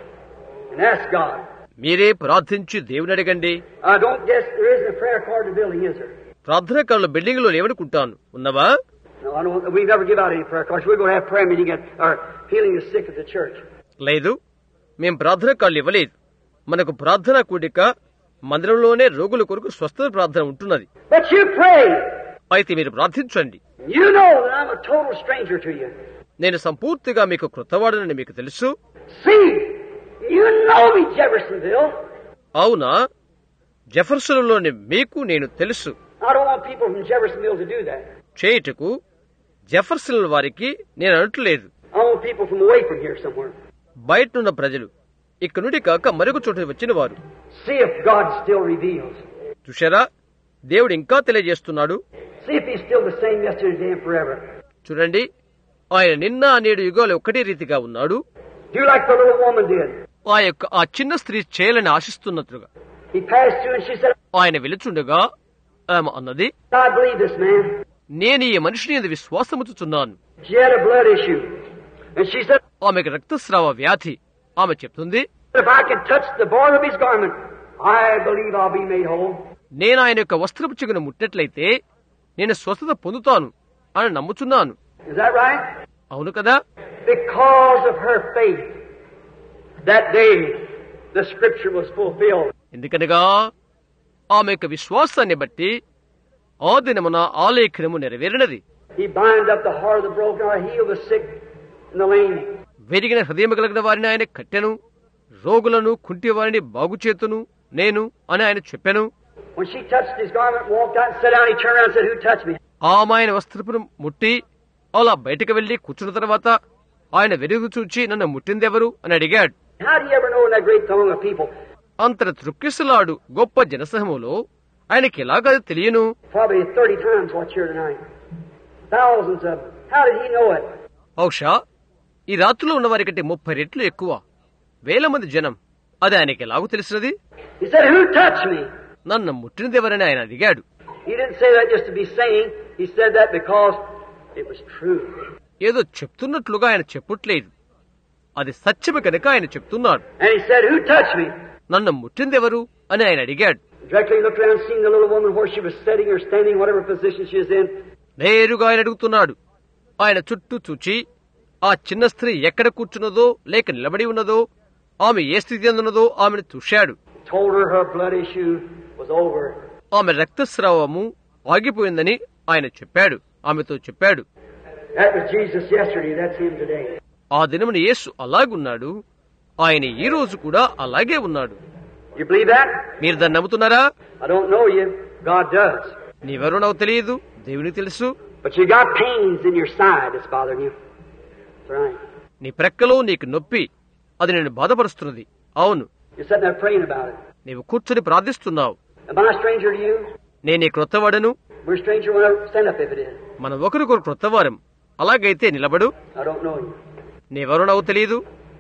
B: and ask God.
A: మీరే ప్రార్థించి దేవుని అడగండి.
B: I don't guess there isn't a prayer card in the building, is there?
A: ప్రార్థన కార్డుల బిల్డింగ్ లో లేవనుకుంటాను. ఉన్నవా?
B: No, I don't. We never give out any prayer cards. We're going to have prayer meeting or healing the sick at the church.
A: లేదు, మేం ప్రార్థన కార్డులు ఇవ్వలేదు. మనకు ప్రార్థనా కూడిక మందిరంలోనే రోగుల కొరకు స్వస్థత ప్రార్థన ఉంటున్నది.
B: But you pray.
A: అయితే మీరు ప్రార్థించండి.
B: You know that I'm a total stranger to you.
A: నేను సంపూర్తిగా మీకు క్రొత్తవాడనని మీకు తెలుసు.
B: See, you know me, Jeffersonville.
A: అవునా? జెఫర్సన్లోని మీకు నేను తెలుసు.
B: I don't want people from Jeffersonville to do that.
A: చేయుటకు జెఫర్సన్ వారికి నేను అనట్లేదు.
B: I want people from away from here somewhere.
A: బయటనున్న ప్రజలు ఇక్కడ నుండి కాక మరొక చోట వచ్చిన వారు.
B: See if God still reveals.
A: చూశారా? దేవుడు ఇంకా తెలియజేస్తున్నాడు.
B: See if He's still the same yesterday, today, and forever.
A: చూడండి, ఆయన నిన్న నేడు యుగాలు ఒకటే రీతిగా ఉన్నాడు.
B: Do like the little woman did.
A: ఆ చిన్న స్త్రీ చేయాలని ఆశిస్తున్నట్లుగా
B: He passed through and she said,
A: ఆయన వెలుచుండగా ఆమె అన్నది,
B: I believe this man.
A: నేను ఈ మనిషిని యందు విశ్వాసముచుచున్నాను.
B: She had a blood issue. And she said,
A: ఆమెకు రక్తస్రావ వ్యాధి. ఆమె చెప్తుంది,
B: if I can touch the border of his garment, I believe I'll be made whole.
A: నేను ఆయన యొక్క వస్త్రపు చెగును ముట్టినట్లయితే నేను స్వస్థత పొందుతాను అని నమ్ముచున్నాను.
B: Is that right?
A: అవును కదా?
B: Because of her faith, that day the scripture was fulfilled.
A: ఎందుకనగా ఆమె యొక్క విశ్వాసాన్ని బట్టి ఆ దినమున ఆలేఖనము నెరవేరినది.
B: He bind up the heart of the broken heart, heal the sick and the lame.
A: విరిగిన హృదయం కలిగిన వారిని ఆయన కట్టెను, రోగులను కుంటి వారిని బాగుచేతును నేను అని ఆయన చెప్పాను.
B: When she touched his garment, walked out and sat down, he turned around and said, who touched me?
A: ఆమె ఆయన వస్త్రపును ముట్టి అలా బయటకు వెళ్లి కూర్చున్న తర్వాత ఆయన వెలుగు చూచి నన్ను ముట్టిందెవరు అని అడిగాడు.
B: How do you ever know in that great throng of people?
A: అంతట త్రుక్కిసలాడు గొప్ప జనసమూహంలో ఆయనకి ఎలాగ తెలియను?
B: Probably 30 times what's here tonight. Thousands of them. How did he know it?
A: బహుశా ఈ రాత్రిలో ఉన్న వారి కంటే 30 రెట్లు ఎక్కువ, వేల మంది జనం. అది ఆయనకి ఎలాగో తెలిసినది?
B: He said, who touched me?
A: నన్ను ముట్టినదెవరని ఆయన అడిగాడు.
B: He didn't say that just to be saying. He said that because it was true.
A: ఏదో చెప్తున్నట్లుగా ఆయన చెప్పట్లేదు, అది సత్యమే కనుక ఆయన చెప్తున్నాడు.
B: And he said, who touched me?
A: నన్ను ముట్టిందెవరు అని ఆయన అడిగాడు.
B: Directly looked around, seen the little woman where she was sitting or standing, whatever position she was in.
A: నేరుగా ఆయన అడుగుతున్నాడు. ఆయన చుట్టూ చూచి ఆ చిన్న స్త్రీ ఎక్కడ కూర్చున్నదో లేక నిలబడి ఉన్నదో, ఆమె ఏ స్థితి అందున్నదో ఆమెను చూశాడు.
B: Told her her blood issue was over.
A: ఆమె రక్తస్రావము ఆగిపోయిందని ఆయన చెప్పాడు, ఆమెతో చెప్పాడు.
B: That was Jesus yesterday, that's him today.
A: ఆ దినమున యేసు అలాగున్నాడు, ఆయన ఈ రోజు కూడా అలాగే ఉన్నాడు.
B: You believe that?
A: మీరు దాన్ని నమ్ముతున్నారా?
B: I don't know you. God does.
A: నీవెవరో నాకు తెలియదు, దేవునికి తెలుసు.
B: But you got pains in your side that's bothering you. That's right.
A: నీ ప్రక్కలో నీకు నొప్పి, అది నేను బాధపరుస్తున్నది. అవును,
B: You're sitting there praying about it.
A: నీవు కూర్చొని ప్రార్థిస్తున్నావు.
B: Am I a stranger to you?
A: నేనే క్రొత్తవాడను.
B: We're a stranger when I stand up if it is.
A: మనం ఒకరికొకరు క్రొత్తవారం. అలాగైతే నిలబడు.
B: I don't know you.
A: నీవెవరో నాకు తెలియదు.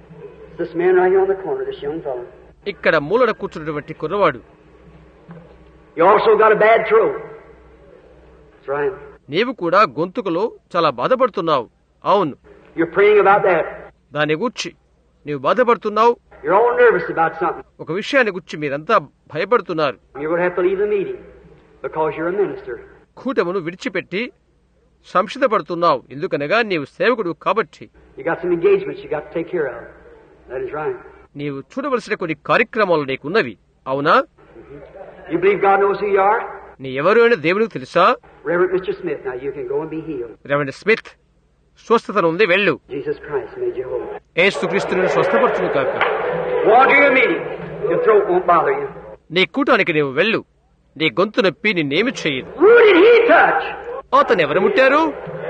B: This man right here on the corner, this young fellow.
A: ఇక్కడ మూలన కూర్చున్నటువంటి కుర్రవాడు.
B: You also got a bad throat. That's right.
A: నీవు కూడా గొంతుకులో చాలా బాధపడుతున్నావు. అవును,
B: You're praying about that.
A: దాని గురించి నీవు బాధపడుతున్నావు.
B: You're all nervous about something.
A: ఒక విషయాన్ని గురించి మీరంతా భయపడుతున్నారు.
B: You're going to have to leave the meeting because you're a minister.
A: కూటమును విడిచిపెట్టి సంశయపడుతున్నావు, ఎందుకనగా నీవు సేవకుడు కాబట్టి.
B: You got some engagements you got to take care of. That is right.
A: నీవు చూడవలసిన కొన్ని కార్యక్రమాలు నీకున్నవి. అవునా?
B: You believe God knows who you are?
A: నీ ఎవరు అని దేవునికి తెలుసా?
B: Reverend Mr. Smith, now you can go and be healed.
A: Reverend Smith, స్వస్థత ఉంది, వెళ్ళు.
B: Jesus Christ made you whole.
A: యేసుక్రీస్తును స్వస్థపరచును కాక.
B: Go on to your meeting. Your throat won't bother you.
A: నీ కూటానికి నీవు వెళ్ళు. నీ గొంతు నొప్పి నిన్నేమి చేయదు.
B: Who did he touch?
A: అతను ఎవరు ముట్టారు?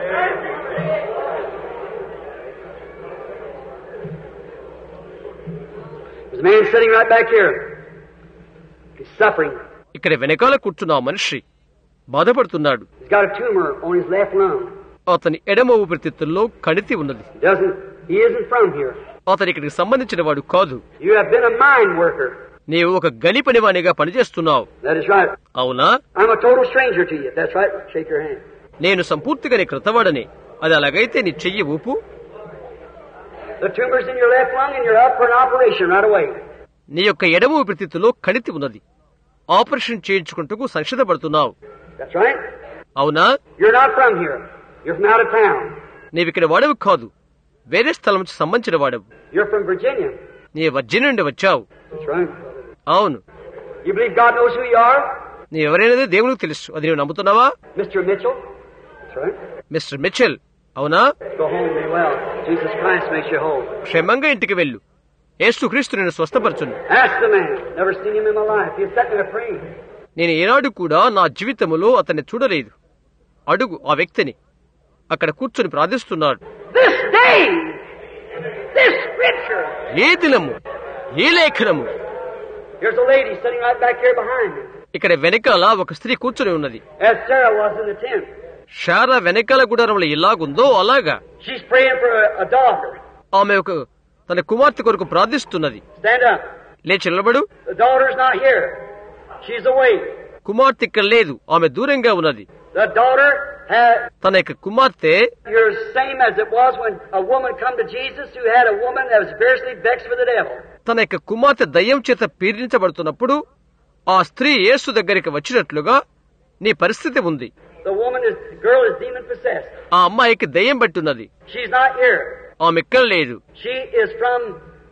B: There's a man sitting right back here. He's suffering.
A: ఇక్కడ వెనకాల కూర్చున్న ఆ మనిషి బాధపడుతున్నాడు.
B: He's got a tumor on his left lung.
A: అతని ఎడమ ఊపిరితిత్తుల్లో కణితి ఉన్నది.
B: He isn't from here.
A: అతని ఇక్కడికి సంబంధించిన వాడు కాదు.
B: You have been a mine worker.
A: నీవు ఒక గని పనివానిగా పనిచేస్తున్నావు.
B: That is right.
A: అవునా?
B: I'm a total stranger to you. That's right. Shake your hand.
A: నేను సంపూర్తిగా నీ క్రతవాడని. అది అలాగైతే నీ చెయ్యి ఊపు.
B: The tumor's in your left lung and you're up for an operation right away.
A: నీ యొక్క ఎడమ ఊపిరితిత్తులో కణితి ఉన్నది. ఆపరేషన్ చేయించుకుంటూ సంక్షిప్తపడుతున్నావు.
B: That's right.
A: అవునా?
B: You're not from here. You're from out of town.
A: నీవిక్కడ వాడవు కాదు, వేరే స్థలం నుంచి సంబంధించిన వాడవు.
B: You're from Virginia.
A: నీ వర్జీనియా నుండి వచ్చావు.
B: That's right.
A: అవును.
B: You believe God knows who you are?
A: నీ ఎవరైనది దేవునికి తెలుసు. అది నువ్వు నమ్ముతున్నావా?
B: Mr. Mitchell? That's right.
A: Mr Mitchell. అవునా?
B: Go home, be well. Jesus Christ makes you whole.
A: క్షేమంగా ఇంటికి వెళ్ళు. యేసుక్రీస్తు నిన్ను స్వస్థపరచును.
B: Ask the man. Never seen him in my life. He's sitting there praying.
A: నేను ఏనాడు కూడా నా జీవితంలో అతన్ని చూడలేదు. అడుగు ఆ వ్యక్తిని. అక్కడ కూర్చొని ప్రార్థిస్తున్నాడు.
B: This day, this scripture.
A: ఏ దినము, ఏ లేఖనము.
B: Here's a lady sitting right back here behind me.
A: ఇక్కడ వెనకాల ఒక స్త్రీ కూర్చొని ఉన్నది.
B: As Sarah was in the tent.
A: Sarah వెనకాల గుడారంలో ఎలాగుందో అలాగా.
B: She's praying for a daughter.
A: ఆమె ఒక తన కుమార్తె కొరకు ప్రార్థిస్తున్నది.
B: Stand up.
A: లేచి నిలబడు.
B: The daughter's not here. She's away.
A: కుమార్తె ఇక్కడ లేదు, ఆమె దూరంగా ఉన్నది.
B: The daughter had,
A: తన యొక్క కుమార్తె
B: you're same as it was when a woman come to Jesus who had a woman that was variously vexed with the devil.
A: తన యొక్క కుమార్తె దయ్యం చేత పీడించబడుతున్నప్పుడు ఆ స్త్రీ యేసు దగ్గరికి వచ్చినట్లుగా నీ పరిస్థితి ఉంది.
B: The woman is, the girl is demon possessed.
A: ఆ అమ్మాయికి దయ్యం పట్టున్నది.
B: She's not here.
A: ఆమె ఇక్కడ లేదు.
B: She is from,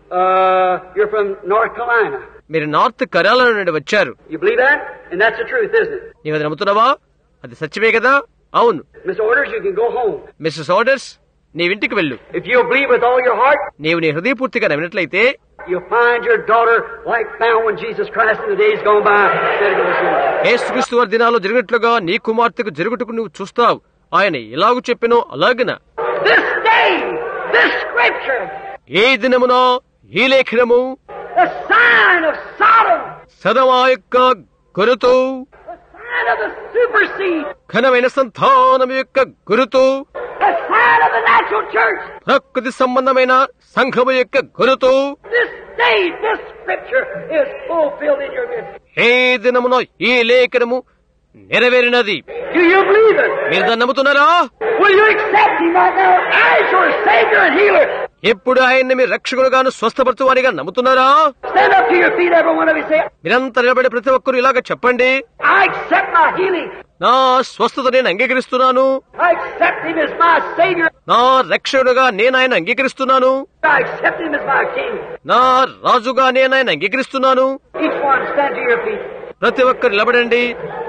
B: you're from North Carolina.
A: మీరు నార్త్ కరాలా నుండి వచ్చారు.
B: You believe that? And that's the truth, isn't it?
A: నీవు అది నమ్ముతున్నావా? అది సత్యమే కదా? అవును.
B: Miss Orders, you can go home.
A: Mrs Orders, నీవింటికి వెళ్ళు.
B: If you'll believe with all your heart,
A: నీవు నీ హృదయపూర్తిగా నమ్మినట్లయితే
B: you'll find your daughter like found when Jesus Christ in the days gone by.
A: యేసుక్రీస్తు వారి దినాల్లో జరిగినట్లుగా నీ కుమార్తెకు జరుగుటకు నువ్వు చూస్తావు. ఆయన ఎలాగూ చెప్పినో అలాగన.
B: This day, this scripture,
A: ఏ దినమున ఈ లేఖనము,
B: the sign of Sodom,
A: సదమా యొక్క గురుతు,
B: the sign of the superseed,
A: ఘనమైన సంతానం యొక్క గురుతు,
B: the sign of the natural church.
A: ప్రకృతి సంబంధమైన సంఘము యొక్క గురుతు.
B: This day, this scripture is fulfilled in your midst.
A: ఏ దినమున ఈ లేఖనము నెరవేరినది.
B: Do you believe it?
A: మీరు దాన్ని నమ్ముతున్నారా?
B: Will you accept him right now as your Savior and Healer?
A: ఎప్పుడు ఆయన్ని మీరు రక్షకుడుగాను స్వస్థపరచువారిగా నమ్ముతున్నారా?
B: Stand up to your feet, every one of you. Say,
A: మీరంతా నిలబడి ప్రతి ఒక్కరు ఇలాగ చెప్పండి.
B: I accept my healing.
A: నా స్వస్థత నేను అంగీకరిస్తున్నాను.
B: I accept him as my Savior.
A: నా రక్షకుడుగా నేను ఆయన అంగీకరిస్తున్నాను.
B: I accept him as my King.
A: నా రాజుగా నేను ఆయన అంగీకరిస్తున్నాను.
B: Each one stand to your feet.
A: ప్రతి ఒక్కరు నిలబడండి.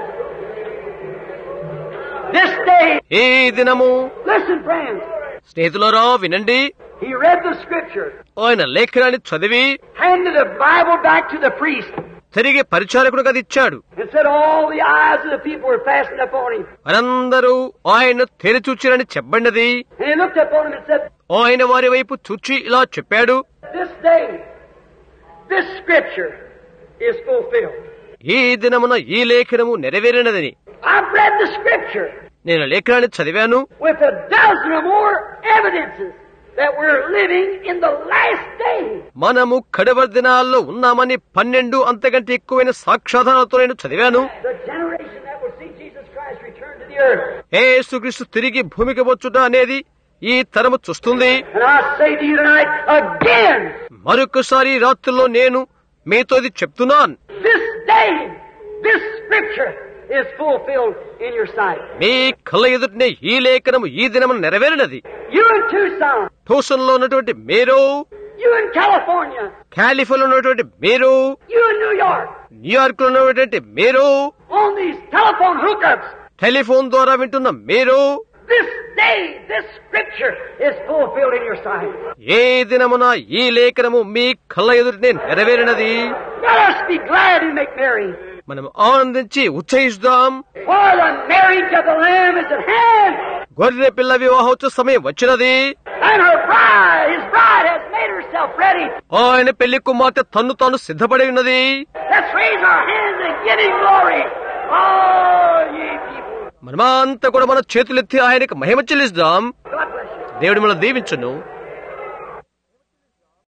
B: This day,
A: ఈ దినము,
B: listen friends,
A: స్నేహితులారా వినండి.
B: he read the scripture,
A: ఆయన లేఖనాన్ని చదివి
B: handed the Bible back to the priest,
A: తిరిగి పరిచారకుడుగా అది ఇచ్చాడు.
B: and said all the eyes of the people were fastened upon him.
A: వారందరూ ఆయన తెరిచూచిరని చెప్పబడినది.
B: And he looked upon him and said,
A: ఆయన వారి వైపు చూచి ఇలా చెప్పాడు.
B: this day, this scripture is fulfilled.
A: ఈ దినమున ఈ లేఖనము నెరవేరినదని.
B: I've read the scripture
A: నేను లేఖనాన్ని చదివాను.
B: with a dozen or more evidences that we're living in the last day.
A: మనము కడవరి దినాల్లో ఉన్నామని 12 అంతకంటే ఎక్కువైన సాక్ష్యాధారాలతో నేను చదివాను.
B: The generation that will see Jesus Christ return to the the earth.
A: యేసుక్రీస్తు తిరిగి భూమికి వచ్చుట అనేది ఈ తరము చూస్తుంది.
B: And I say to you tonight again,
A: మరొకసారి ఈ రాత్రుల్లో నేను మీతో ఇది చెప్తున్నాను.
B: this day, this scripture is fulfilled in your sight.
A: మీ కళ్ళ ఎదుటనే ఈ లేఖనము ఈ దినము నెరవేరినది.
B: You in Tucson,
A: ట్యూషన్లో ఉన్నటువంటి మీరు,
B: you in California,
A: కాలిఫోర్నియాలో ఉన్నటువంటి మీరు,
B: you in New York,
A: New York లో ఉన్నటువంటి మీరు,
B: on these telephone hookups,
A: telephone ద్వారా వింటున్న మీరు,
B: this day, this scripture is fulfilled in your sight.
A: ఏ దినమున ఈ లేఖనము మీ కళ్ళ ఎదుటనే నెరవేరినది.
B: Let us be glad and make merry.
A: మనం ఆనందించి ఉచ్చయిద్దాం.
B: For the marriage of the Lamb is at hand.
A: గొర్రె పిల్ల వివాహోత్సవ సమయం వచ్చినది.
B: And her bride, his bride, has made herself ready.
A: ఆయన పెళ్లి కుమార్తె తన్ను తాను సిద్ధపడి ఉన్నది.
B: Let's raise our hands and give him glory. Oh, ye people.
A: మనమంతా కూడా మన చేతులెత్తి ఆయనకు మహిమ చెల్లిద్దాం.
B: God bless you.
A: దేవుడి మనల్ని దీవించును.